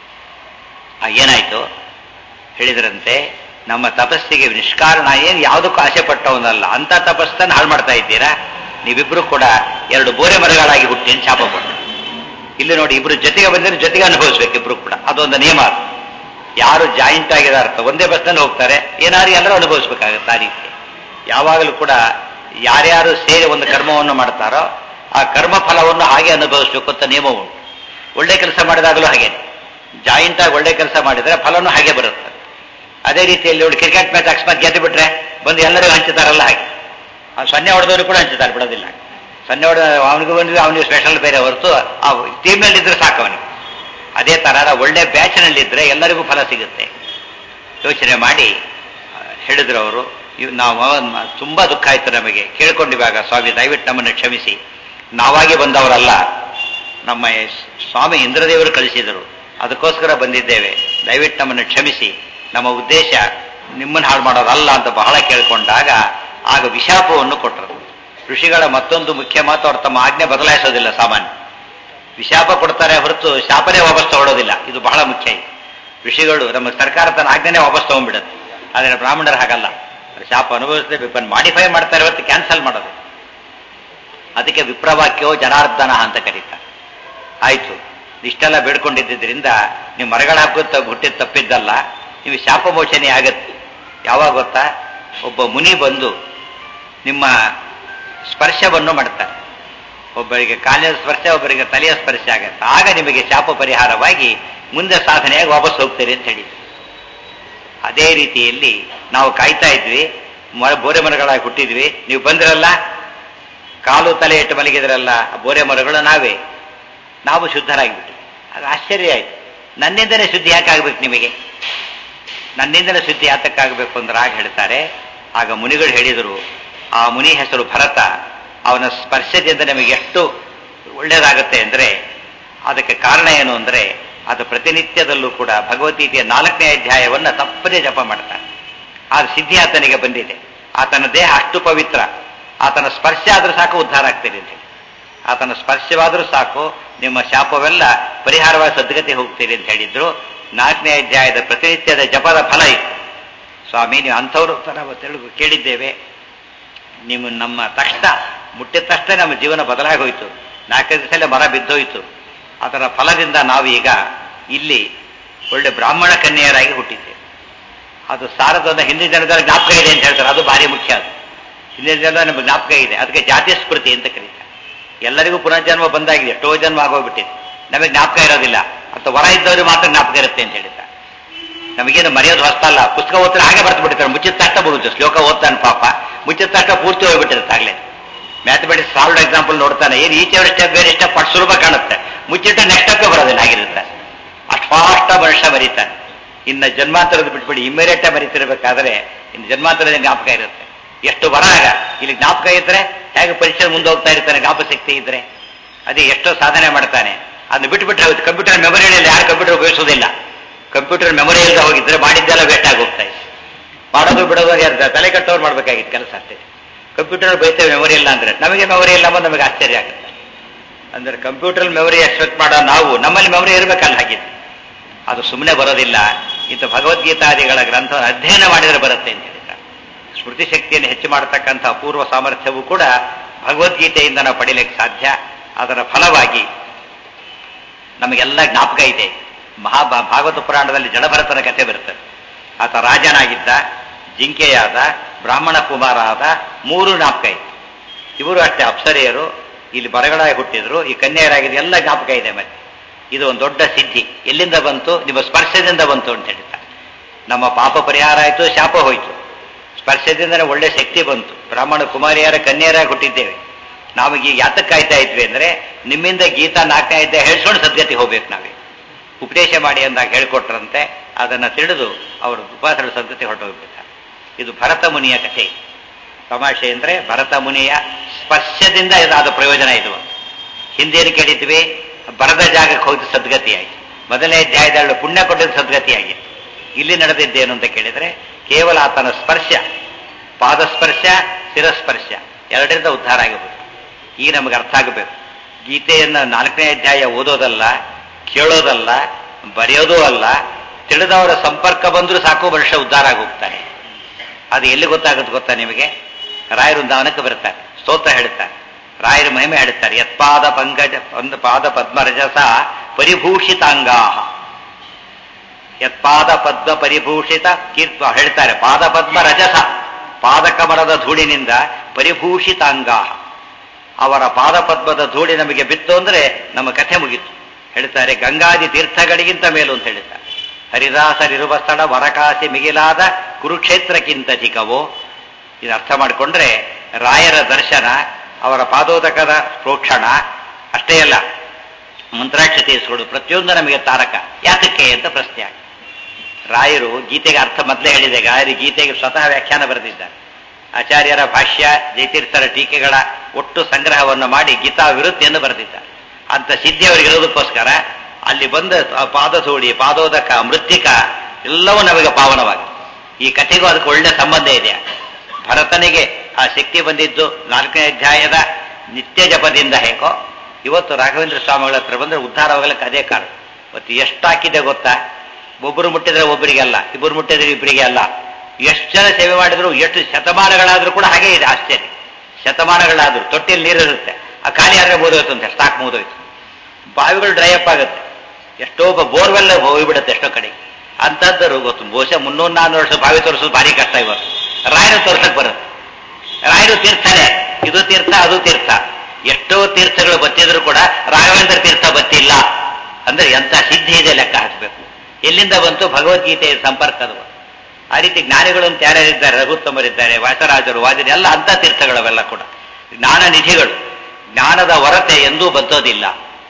ಏನಾಯ್ತು ಹೇಳಿದ್ರಂತೆ, ನಮ್ಮ ತಪಸ್ಸಿಗೆ ನಿಷ್ಕಾರಣ ಏನು ಯಾವುದಕ್ಕೂ ಆಸೆ ಪಟ್ಟವನಲ್ಲ, ಅಂತ ತಪಸ್ಸನ್ನು ಹಾಳು ಮಾಡ್ತಾ ಇದ್ದೀರಾ. ನೀವಿಬ್ರು ಕೂಡ 2 ಬೋರೆ ಮರಗಳಾಗಿ ಹುಟ್ಟಿ ಅಂತ ಶಾಪ ಕೊಟ್ಟು. ಇಲ್ಲಿ ನೋಡಿ, ಇಬ್ರು ಜೊತೆಗೆ ಬಂದರೆ ಜೊತೆಗೆ ಅನುಭವಿಸ್ಬೇಕು ಇಬ್ರು ಕೂಡ. ಅದೊಂದು ನಿಯಮ. ಯಾರು ಜಾಯಿಂಟ್ ಆಗಿದಾರ ಒಂದೇ ಬಸ್ನಲ್ಲಿ ಹೋಗ್ತಾರೆ, ಏನಾದ್ರು ಎಲ್ಲರೂ ಅನುಭವಿಸ್ಬೇಕಾಗತ್ತೆ. ಆ ರೀತಿ ಯಾವಾಗಲೂ ಕೂಡ ಯಾರ್ಯಾರು ಸೇರಿ ಒಂದು ಕರ್ಮವನ್ನು ಮಾಡ್ತಾರೋ ಆ ಕರ್ಮ ಫಲವನ್ನು ಹಾಗೆ ಅನುಭವಿಸ್ಬೇಕು ಅಂತ ನಿಯಮ ಉಂಟು. ಒಳ್ಳೆ ಕೆಲಸ ಮಾಡಿದಾಗಲೂ ಹಾಗೆ. ಜಾಯಿಂಟ್ ಆಗಿ ಒಳ್ಳೆ ಕೆಲಸ ಮಾಡಿದ್ರೆ ಫಲನೂ ಹಾಗೆ ಬರುತ್ತೆ. ಅದೇ ರೀತಿಯಲ್ಲಿ ಇವಳು ಕ್ರಿಕೆಟ್ ಮ್ಯಾಚ್ ಅಕಸ್ಮಾತ್ ಗೆದ್ದು ಬಿಟ್ರೆ ಬಂದು ಎಲ್ಲರಿಗೂ ಹಂಚುತ್ತಾರಲ್ಲ ಹಾಗೆ, ಸೊನ್ನೆ ಹೊಡೆದವರು ಕೂಡ ಹಂಚುತ್ತಾರೆ, ಬಿಡೋದಿಲ್ಲ. ಸೊನ್ನೆ ಹೊಡೆದ ಅವನಿಗೂ ಬಂದ್ವಿ, ಅವನಿಗೆ ಸ್ಪೆಷಲ್ ಬೇರೆ ಹೊರತು ಆ ಟೀಮ್ನಲ್ಲಿದ್ದರೆ ಸಾಕು ಅವನಿಗೆ. ಅದೇ ತರ ಒಳ್ಳೆ ಬ್ಯಾಚ್ನಲ್ಲಿದ್ದರೆ ಎಲ್ಲರಿಗೂ ಫಲ ಸಿಗುತ್ತೆ. ಯೋಚನೆ ಮಾಡಿ ಹೇಳಿದ್ರು ಅವರು. ನಾವು ತುಂಬಾ ದುಃಖ ಆಯ್ತು ನಮಗೆ ಕೇಳ್ಕೊಂಡಿವಾಗ, ಸ್ವಾಮಿ ದಯವಿಟ್ಟು ನಮ್ಮನ್ನು ಕ್ಷಮಿಸಿ, ನಾವಾಗಿ ಬಂದವರಲ್ಲ, ನಮ್ಮ ಸ್ವಾಮಿ ಇಂದ್ರದೇವರು ಕಳಿಸಿದರು, ಅದಕ್ಕೋಸ್ಕರ ಬಂದಿದ್ದೇವೆ, ದಯವಿಟ್ಟು ನಮ್ಮನ್ನು ಕ್ಷಮಿಸಿ, ನಮ್ಮ ಉದ್ದೇಶ ನಿಮ್ಮನ್ನು ಹಾಳು ಮಾಡೋದಲ್ಲ ಅಂತ ಬಹಳ ಕೇಳ್ಕೊಂಡಾಗ ಆಗ ವಿಶಾಪವನ್ನು ಕೊಟ್ಟರು. ಋಷಿಗಳ ಮತ್ತೊಂದು ಮುಖ್ಯ ಮಾತು, ಅವರು ತಮ್ಮ ಆಜ್ಞೆ ಬದಲಾಯಿಸೋದಿಲ್ಲ. ಸಾಮಾನ್ಯ ವಿಶಾಪ ಕೊಡ್ತಾರೆ ಹೊರತು ಶಾಪನೇ ವಾಪಸ್ ತಗೊಳ್ಳೋದಿಲ್ಲ. ಇದು ಬಹಳ ಮುಖ್ಯ. ಋಷಿಗಳು ನಮ್ಮ ಸರ್ಕಾರ ತನ್ನ ಆಜ್ಞೆನೇ ವಾಪಸ್ ತಗೊಂಡ್ಬಿಡುತ್ತೆ. ಆದರೆ ಬ್ರಾಹ್ಮಣರು ಹಾಗಲ್ಲ, ಶಾಪ ಅನುಭವಿಸದೆ ಮಾಡಿಫೈ ಮಾಡ್ತಾರೆ ಹೊರತು ಕ್ಯಾನ್ಸಲ್ ಮಾಡೋದು. ಅದಕ್ಕೆ ವಿಪ್ರವಾಕ್ಯೋ ಜನಾರ್ದನ ಅಂತ ಕರೀತಾರೆ. ಆಯ್ತು, ಇಷ್ಟೆಲ್ಲ ಬೇಡ್ಕೊಂಡಿದ್ದರಿಂದ ನೀವು ಮರಗಳ ಹಬ್ಬ ಹುಟ್ಟಿದ ತಪ್ಪಿದ್ದಲ್ಲ, ನೀವು ಶಾಪ ಮೋಚನೆ ಆಗತ್ತೆ. ಯಾವಾಗ ಗೊತ್ತಾ? ಒಬ್ಬ ಮುನಿ ಬಂದು ನಿಮ್ಮ ಸ್ಪರ್ಶವನ್ನು ಮಾಡ್ತಾರೆ. ಒಬ್ಬರಿಗೆ ಕಾಲಿನ ಸ್ಪರ್ಶ, ಒಬ್ಬರಿಗೆ ತಲೆಯ ಸ್ಪರ್ಶ ಆಗತ್ತೆ. ಆಗ ನಿಮಗೆ ಶಾಪ ಪರಿಹಾರವಾಗಿ ಮುಂದೆ ಸಾಧನೆಯಾಗಿ ವಾಪಸ್ ಹೋಗ್ತೀರಿ ಅಂತ ಹೇಳಿದ್ರು. ಅದೇ ರೀತಿಯಲ್ಲಿ ನಾವು ಕಾಯ್ತಾ ಇದ್ವಿ, ಬೋರೆ ಮರಗಳಾಗಿ ಹುಟ್ಟಿದ್ವಿ, ನೀವು ಬಂದಿರಲ್ಲ, ಕಾಲು ತಲೆ ಇಟ್ಟು ಮಲಗಿದ್ರಲ್ಲ, ಬೋರೆ ಮರಗಳು ನಾವೇ, ನಾವು ಶುದ್ಧರಾಗಿಬಿಟ್ವಿ. ಅದು ಆಶ್ಚರ್ಯ ಆಯ್ತು. ನನ್ನಿಂದಲೇ ಶುದ್ಧಿ ಯಾಕಾಗಬೇಕು ನಿಮಗೆ? ನನ್ನಿಂದಲೇ ಶುದ್ಧಿ ಯಾತಕ್ಕಾಗಬೇಕು ಅಂದ್ರೆ ಆಗ ಹೇಳ್ತಾರೆ. ಆಗ ಮುನಿಗಳು ಹೇಳಿದರು, ಆ ಮುನಿ ಹೆಸರು ಭರತ, ಅವನ ಸ್ಪರ್ಶದಿಂದ ನಮಗೆ ಎಷ್ಟು ಒಳ್ಳೆಯದಾಗುತ್ತೆ ಅಂದರೆ ಅದಕ್ಕೆ ಕಾರಣ ಏನು ಅಂದರೆ ಅದು ಪ್ರತಿನಿತ್ಯದಲ್ಲೂ ಕೂಡ ಭಗವದ್ಗೀತೆಯ 4ನೇ ಅಧ್ಯಾಯವನ್ನು ತಪ್ಪದೇ ಜಪ ಮಾಡ್ತಾನೆ. ಆ ಸಿದ್ಧಿ ಆತನಿಗೆ ಬಂದಿದೆ. ಆತನ ದೇಹ ಅಷ್ಟು ಪವಿತ್ರ, ಆತನ ಸ್ಪರ್ಶ ಆದರೂ ಸಾಕು ಉದ್ಧಾರ ಆಗ್ತೀರಿ ಅಂತ ಹೇಳಿ. ಆತನ ಸ್ಪರ್ಶವಾದರೂ ಸಾಕು ನಿಮ್ಮ ಶಾಪವೆಲ್ಲ ಪರಿಹಾರವಾಗಿ ಸದ್ಗತಿ ಹೋಗ್ತೀರಿ ಅಂತ ಹೇಳಿದ್ರು. 4ನೇ ಅಧ್ಯಾಯದ ಪ್ರತಿನಿತ್ಯದ ಜಪದ ಫಲ ಇತ್ತು. ಸ್ವಾಮಿ, ನೀವು ಅಂಥವ್ರು ನಾವು ಕೇಳಿದ್ದೇವೆ, ನೀವು ನಮ್ಮ ತಕ್ಷಣ ಮುಟ್ಟಿದ ತಕ್ಷಣ ನಮ್ಮ ಜೀವನ ಬದಲಾಗಿ ಹೋಯಿತು, 4 ದಿವಸದಲ್ಲೇ ಮರ ಬಿದ್ದೋಯ್ತು. ಅದರ ಫಲದಿಂದ ನಾವು ಈಗ ಇಲ್ಲಿ ಒಳ್ಳೆ ಬ್ರಾಹ್ಮಣ ಕನ್ಯೆಯರಾಗಿ ಹುಟ್ಟಿದ್ದೇವೆ. ಅದು ಸಾರದೊಂದು ಹಿಂದಿನ ಜನದಲ್ಲಿ ಜ್ಞಾಪಕ ಇದೆ ಅಂತ ಹೇಳ್ತಾರೆ, ಅದು ಭಾರಿ ಮುಖ್ಯ. ಅದು ಹಿಂದಿನ ಜನ ನಮಗೆ ಜ್ಞಾಪಕ ಇದೆ, ಅದಕ್ಕೆ ಜಾತಿ ಸ್ಮೃತಿ ಅಂತ ಕರೀತಾರೆ. ಎಲ್ಲರಿಗೂ ಪುನರ್ಜನ್ಮ ಬಂದಾಗಿದೆ, ಎಷ್ಟೋ ಜನ್ಮ ಆಗೋಗ್ಬಿಟ್ಟಿದೆ, ನಮಗೆ ಜ್ಞಾಪಕ ಇರೋದಿಲ್ಲ. ಅಂತ ವರ ಇದ್ದವರು ಮಾತ್ರ ಜ್ಞಾಪಕ ಇರುತ್ತೆ ಅಂತ ಹೇಳಿದ್ದಾರೆ. ನಮಗೇನು ಮರೆಯೋದು ಹೊಸ್ತಲ್ಲ, ಪುಸ್ತಕ ಓದ್ತಾರೆ ಹಾಗೆ ಬರ್ತು ಬಿಡ್ತಾರೆ, ಮುಚ್ಚಿದ ತಕ್ಷಣ ಬರುತ್ತೆ. ಶ್ಲೋಕ ಓದ್ತಾನೆ ಪಾಪ, ಮುಚ್ಚಿದ ತಕ್ಷಣ ಪೂರ್ತಿ ಹೋಗ್ಬಿಟ್ಟಿರುತ್ತೆ. ಆಗಲೇ ಮ್ಯಾಥಮೆಟಿಕ್ಸ್ ಸಾಲ್ವ್ಡ್ ಎಕ್ಸಾಂಪಲ್ ನೋಡ್ತಾನೆ, ಏನು ಈಚೆ ಸ್ಟೆಪ್ ಬೇರೆ ಸ್ಟೆಪ್ ಅಷ್ಟು ಸುಲಭ ಕಾಣುತ್ತೆ, ಮುಚ್ಚಿಟ್ಟು ನೆಕ್ಸ್ಟ್ ಸ್ಟೆಪ್ಪೇ ಬರೋದಿಲ್ಲ, ಆಗಿರುತ್ತೆ. ಅಷ್ಟು ಫಾಸ್ಟ್ ಮನುಷ್ಯ ಮರೀತಾನೆ. ಇನ್ನು ಜನ್ಮಾಂತರದ ಬಿಟ್ಬಿಡಿ, ಇಮ್ಮಿಡಿಯೇಟ್ ಮರೀತಿರ್ಬೇಕಾದ್ರೆ ಇನ್ನು ಜನ್ಮಾಂತರದ ಜ್ಞಾಪಕ ಇರುತ್ತೆ. ಎಷ್ಟು ವರ ಆಗ ಇಲ್ಲಿ ಜ್ಞಾಪಕ ಇದ್ರೆ ಹೇಗೆ ಪರೀಕ್ಷೆ ಮುಂದೆ ಹೋಗ್ತಾ ಇರ್ತಾನೆ, ಜ್ಞಾಪಕ ಶಕ್ತಿ ಇದ್ರೆ. ಅದೇ ಎಷ್ಟೋ ಸಾಧನೆ ಮಾಡ್ತಾನೆ, ಅದನ್ನ ಬಿಟ್ಬಿಟ್ರೆ ಹೋಗುತ್ತೆ. ಕಂಪ್ಯೂಟರ್ ಮೆಮೊರಿಯಲ್ಲಿ ಯಾರು ಕಂಪ್ಯೂಟರ್ ಉಪಯೋಗಿಸೋದಿಲ್ಲ. ಕಂಪ್ಯೂಟರ್ ಮೆಮೊರಿ ಇಲ್ಲದೆ ಹೋಗಿದ್ರೆ ಮಾಡಿದ್ದೆಲ್ಲ ವೇಸ್ಟ್ ಆಗಿ ಹೋಗ್ತಾ ಇದೆ. ಮಾಡೋದು ಬಿಡೋದು ಯಾರು ತಲೆ ಕಟ್ಟೋರು ಮಾಡ್ಬೇಕಾಗಿತ್ತು ಕೆಲಸ ಅಷ್ಟೇ. ಕಂಪ್ಯೂಟರ್ ಬೈತೇವೆ ಮೆಮೊರಿ ಇಲ್ಲ ಅಂದ್ರೆ, ನಮಗೆ ಮೆಮೊರಿ ಇಲ್ಲ ಅನ್ನೋದು ನಮಗೆ ಆಶ್ಚರ್ಯ ಆಗುತ್ತೆ. ಅಂದ್ರೆ ಕಂಪ್ಯೂಟರ್ ಮೆಮೊರಿ ಎಕ್ಸ್ಪೆಕ್ಟ್ ಮಾಡೋ ನಾವು, ನಮ್ಮಲ್ಲಿ ಮೆಮೊರಿ ಇರಬೇಕಲ್ಲ, ಹಾಗಿದೆ. ಅದು ಸುಮ್ಮನೆ ಬರೋದಿಲ್ಲ. ಇಂಥ ಭಗವದ್ಗೀತಾದಿಗಳ ಗ್ರಂಥ ಅಧ್ಯಯನ ಮಾಡಿದರೆ ಬರುತ್ತೆ ಅಂತ ಹೇಳಿದ್ದಾರೆ. ಸ್ಮೃತಿ ಶಕ್ತಿಯನ್ನು ಹೆಚ್ಚು ಮಾಡತಕ್ಕಂಥ ಅಪೂರ್ವ ಸಾಮರ್ಥ್ಯವೂ ಕೂಡ ಭಗವದ್ಗೀತೆಯಿಂದ ನಾವು ಪಡೀಲಿಕ್ಕೆ ಸಾಧ್ಯ. ಅದರ ಫಲವಾಗಿ ನಮಗೆಲ್ಲ ಜ್ಞಾಪಕ ಇದೆ. ಭಾಗವತ ಪುರಾಣದಲ್ಲಿ ಜಡಭರತನ ಕಥೆ ಬರುತ್ತದೆ. ಆತ ರಾಜನಾಗಿದ್ದ, ಜಿಂಕೆಯಾದ, ಬ್ರಾಹ್ಮಣ ಕುಮಾರ ಆದ, 3 ಜ್ಞಾಪಕ ಇದೆ. ಇವರು ಅಷ್ಟೇ ಅಪ್ಸರೆಯರು, ಇಲ್ಲಿ ಬರಗಳಾಗಿ ಹುಟ್ಟಿದ್ರು, ಈ ಕನ್ಯೆಯರಾಗಿದೆ, ಎಲ್ಲ ಜ್ಞಾಪಕ ಇದೆ. ಮತ್ತೆ ಇದು ಒಂದು ದೊಡ್ಡ ಸಿದ್ಧಿ. ಎಲ್ಲಿಂದ ಬಂತು? ನಿಮ್ಮ ಸ್ಪರ್ಶದಿಂದ ಬಂತು ಅಂತ ಹೇಳ್ತಾರೆ. ನಮ್ಮ ಪಾಪ ಪರಿಹಾರ ಆಯಿತು, ಶಾಪ ಹೋಯಿತು. ಸ್ಪರ್ಶದಿಂದಲೇ ಒಳ್ಳೆ ಶಕ್ತಿ ಬಂತು. ಬ್ರಾಹ್ಮಣ ಕುಮಾರಿಯರ ಕನ್ಯೆಯರಾಗಿ ಹುಟ್ಟಿದ್ದೇವೆ. ನಾವೀಗ ಯಾತಕ್ಕೆ ಕಾಯ್ತಾ ಇದ್ವಿ ಅಂದ್ರೆ, ನಿಮ್ಮಿಂದ ಗೀತಾ 4ನೇ ಅಧ್ಯಾಯ ಹೇಳ್ಸ್ಕೊಂಡು ಸದ್ಗತಿ ಹೋಗ್ಬೇಕು. ನಾವೇ ಉಪದೇಶ ಮಾಡಿ ಅಂದಾಗ ಹೇಳ್ಕೊಟ್ರಂತೆ, ಅದನ್ನು ತಿಳಿದು ಅವರು ಉಪಾಸನ ಸದ್ಗತಿ ಹೊರಟೋಗ್ಬಿಡ್ತಾರೆ. ಇದು ಭರತ ಮುನಿಯ ಕಥೆ. ತಮಾಷೆ ಅಂದ್ರೆ ಭರತ ಮುನಿಯ ಸ್ಪರ್ಶದಿಂದ ಇದಾದ ಪ್ರಯೋಜನ ಇದು. ಹಿಂದೇನು ಕೇಳಿದ್ವಿ? ಬರದ ಜಾಗಕ್ಕೆ ಹೋಗಿ ಸದ್ಗತಿ ಆಯಿತು. 1ನೇ ಅಧ್ಯಾಯದಲ್ಲಿ ಪುಣ್ಯ ಕೊಟ್ಟಿದ್ದ ಸದ್ಗತಿ ಆಗಿತ್ತು. ಇಲ್ಲಿ ನಡೆದಿದ್ದೇನು ಅಂತ ಕೇಳಿದ್ರೆ, ಕೇವಲ ಆತನ ಸ್ಪರ್ಶ, ಪಾದಸ್ಪರ್ಶ, ಶಿರಸ್ಪರ್ಶ, 2ರಿಂದ ಉದ್ಧಾರ ಆಗಿಬಿಟ್ಟು. ಈಗ ನಮಗೆ ಅರ್ಥ ಆಗಬೇಕು, ಗೀತೆಯನ್ನು 4ನೇ ಅಧ್ಯಾಯ ಓದೋದಲ್ಲ, ಕೇಳೋದಲ್ಲ, ಬರೆಯೋದೂ ಅಲ್ಲ, ತಿಳಿದವರ ಸಂಪರ್ಕ ಬಂದರೂ ಸಾಕು, ಮನುಷ್ಯ ಉದ್ಧಾರ ಆಗಿ ಹೋಗ್ತಾನೆ. ಅದು ಎಲ್ಲಿ ಗೊತ್ತಾಗುತ್ತೆ ಗೊತ್ತಾ ನಿಮಗೆ? ರಾಯರು ವೃಂದಾವನಕ್ಕೆ ಬರ್ತಾರೆ, ಸ್ತೋತ್ರ ಹೇಳ್ತಾರೆ, ರಾಯರ ಮಹಿಮೆ ಹೇಳ್ತಾರೆ. ಯತ್ಪಾದ ಪಂಕಜ ಪಾದ ಪದ್ಮರಜಸ ಪರಿಭೂಷಿತಾಂಗಾ, ಯತ್ಪಾದ ಪದ್ಮ ಪರಿಭೂಷಿತ ಕೀರ್ತ ಹೇಳ್ತಾರೆ. ಪಾದ ಪದ್ಮ ರಜಸ, ಪಾದಕಮಲದ ಧೂಳಿನಿಂದ ಪರಿಭೂಷಿತಾಂಗಾ, ಅವರ ಪಾದಪದ್ಮದ ಧೂಳಿ ನಮಗೆ ಬಿತ್ತು ಅಂದ್ರೆ ನಮ್ಮ ಕಥೆ ಮುಗಿತು. ಹೇಳ್ತಾರೆ ಗಂಗಾದಿ ತೀರ್ಥಗಳಿಗಿಂತ ಮೇಲು ಅಂತ ಹೇಳ್ತಾರೆ. ಹರಿದಾಸರಿರುವ ಸ್ಥಳ ವರಕಾಸಿ ಮಿಗಿಲಾದ ಕುರುಕ್ಷೇತ್ರಕ್ಕಿಂತ ಚಿಕ್ಕವೋ. ಇದು ಅರ್ಥ ಮಾಡಿಕೊಂಡ್ರೆ ರಾಯರ ದರ್ಶನ, ಅವರ ಪಾದೋದಕದ ಪ್ರೋಕ್ಷಣ ಅಷ್ಟೇ ಅಲ್ಲ, ಮಂತ್ರಾಕ್ಷತೆ ಇಸ್ಕೊಡು ಪ್ರತಿಯೊಂದು ನಮಗೆ ತಾರಕ. ಯಾತಕ್ಕೆ ಅಂತ ಪ್ರಶ್ನೆ ಆಗ. ರಾಯರು ಗೀತೆಗೆ ಅರ್ಥ ಮೊದಲೇ ಹೇಳಿದೆ. ರಾಯರು ಗೀತೆಗೆ ಸ್ವತಃ ವ್ಯಾಖ್ಯಾನ ಬರೆದಿದ್ದಾರೆ. ಆಚಾರ್ಯರ ಭಾಷ್ಯ, ಜಯತೀರ್ಥರ ಟೀಕೆಗಳ ಒಟ್ಟು ಸಂಗ್ರಹವನ್ನು ಮಾಡಿ ಗೀತಾ ವಿರುತ್ತಿಯನ್ನು ಬರೆದಿದ್ದಾರೆ. ಅಂತ ಸಿದ್ಧಿ ಅವರಿಗಿರೋದಕ್ಕೋಸ್ಕರ ಅಲ್ಲಿ ಬಂದ ಪಾದಧೂಳಿ, ಪಾದೋದಕ, ಮೃತ್ತಿಕ ಎಲ್ಲವೂ ನಮಗೆ ಪಾವನವಾಗಿದೆ. ಈ ಕಥೆಗೂ ಅದಕ್ಕೆ ಒಳ್ಳೆ ಸಂಬಂಧ ಇದೆ. ಭರತನಿಗೆ ಆ ಶಕ್ತಿ ಬಂದಿದ್ದು 4ನೇ ಅಧ್ಯಾಯದ ನಿತ್ಯ ಜಪದಿಂದ ಹೇಗೋ, ಇವತ್ತು ರಾಘವೇಂದ್ರ ಸ್ವಾಮಿಗಳ ಹತ್ರ ಬಂದ್ರೆ ಉದ್ಧಾರವಾಗಲಿಕ್ಕೆ ಅದೇ ಕಾರಣ. ಇವತ್ತು ಎಷ್ಟಾಕಿದೆ ಗೊತ್ತಾ? ಒಬ್ಬರು ಮುಟ್ಟಿದ್ರೆ ಒಬ್ಬರಿಗೆ ಅಲ್ಲ, ಇಬ್ಬರು ಮುಟ್ಟಿದ್ರೆ ಇಬ್ಬರಿಗೆ ಅಲ್ಲ. ಎಷ್ಟು ಜನ ಸೇವೆ ಮಾಡಿದ್ರು, ಎಷ್ಟು ಶತಮಾನಗಳಾದ್ರೂ ಕೂಡ ಹಾಗೇ ಇದೆ. ಆಶ್ಚರ್ಯ, ಶತಮಾನಗಳಾದ್ರೂ ತೊಟ್ಟಿಯಲ್ಲಿ ನೀರಿರುತ್ತೆ, ಆ ಖಾಲಿ ಆದ್ರೆ ಮುಗಿದೋಯ್ತು ಅಂತ, ಸ್ಟಾಕ್ ಮುಗಿದೋಯ್ತು. ಬಾವಿಗಳು ಡ್ರೈ ಅಪ್ ಆಗುತ್ತೆ, ಎಷ್ಟೋ ಬೋರ್ವೆಲ್ಲ ಹೋಗಿಬಿಡುತ್ತೆ ಎಷ್ಟೋ ಕಡೆ. ಅಂತದ್ದರು ಗೊತ್ತು, ಬಹುಶಃ 300-400 ವರ್ಷ ಬಾವಿ ತೋರಿಸೋದು ಭಾರಿ ಕಷ್ಟ. ಇವತ್ತು ರಾಯರು ತೋರ್ಸಕ್ ಬರುತ್ತೆ. ರಾಯರು ತೀರ್ಥನೇ, ಇದು ತೀರ್ಥ ಅದು ತೀರ್ಥ. ಎಷ್ಟೋ ತೀರ್ಥಗಳು ಬತ್ತಿದ್ರು ಕೂಡ ರಾಘವೇಂದ್ರ ತೀರ್ಥ ಬತ್ತಿಲ್ಲ ಅಂದ್ರೆ ಎಂಥ ಸಿದ್ಧಿ ಇದೆ ಲೆಕ್ಕ ಹಾಕಬೇಕು. ಎಲ್ಲಿಂದ ಬಂತು? ಭಗವದ್ಗೀತೆಯ ಸಂಪರ್ಕದ. ಆ ರೀತಿ ಜ್ಞಾನಿಗಳು ಅಂತ ಯಾರ್ಯಾರಿದ್ದಾರೆ, ರಘುತ್ತಮರಿದ್ದಾರೆ, ವ್ಯಾಸರಾಜರು, ವಾದಿರಿ, ಎಲ್ಲ ಅಂಥ ತೀರ್ಥಗಳವೆಲ್ಲ ಕೂಡ ಜ್ಞಾನ ನಿಧಿಗಳು. ಜ್ಞಾನದ ಹೊರತೆ ಎಂದೂ ಬತ್ತೋದಿಲ್ಲ.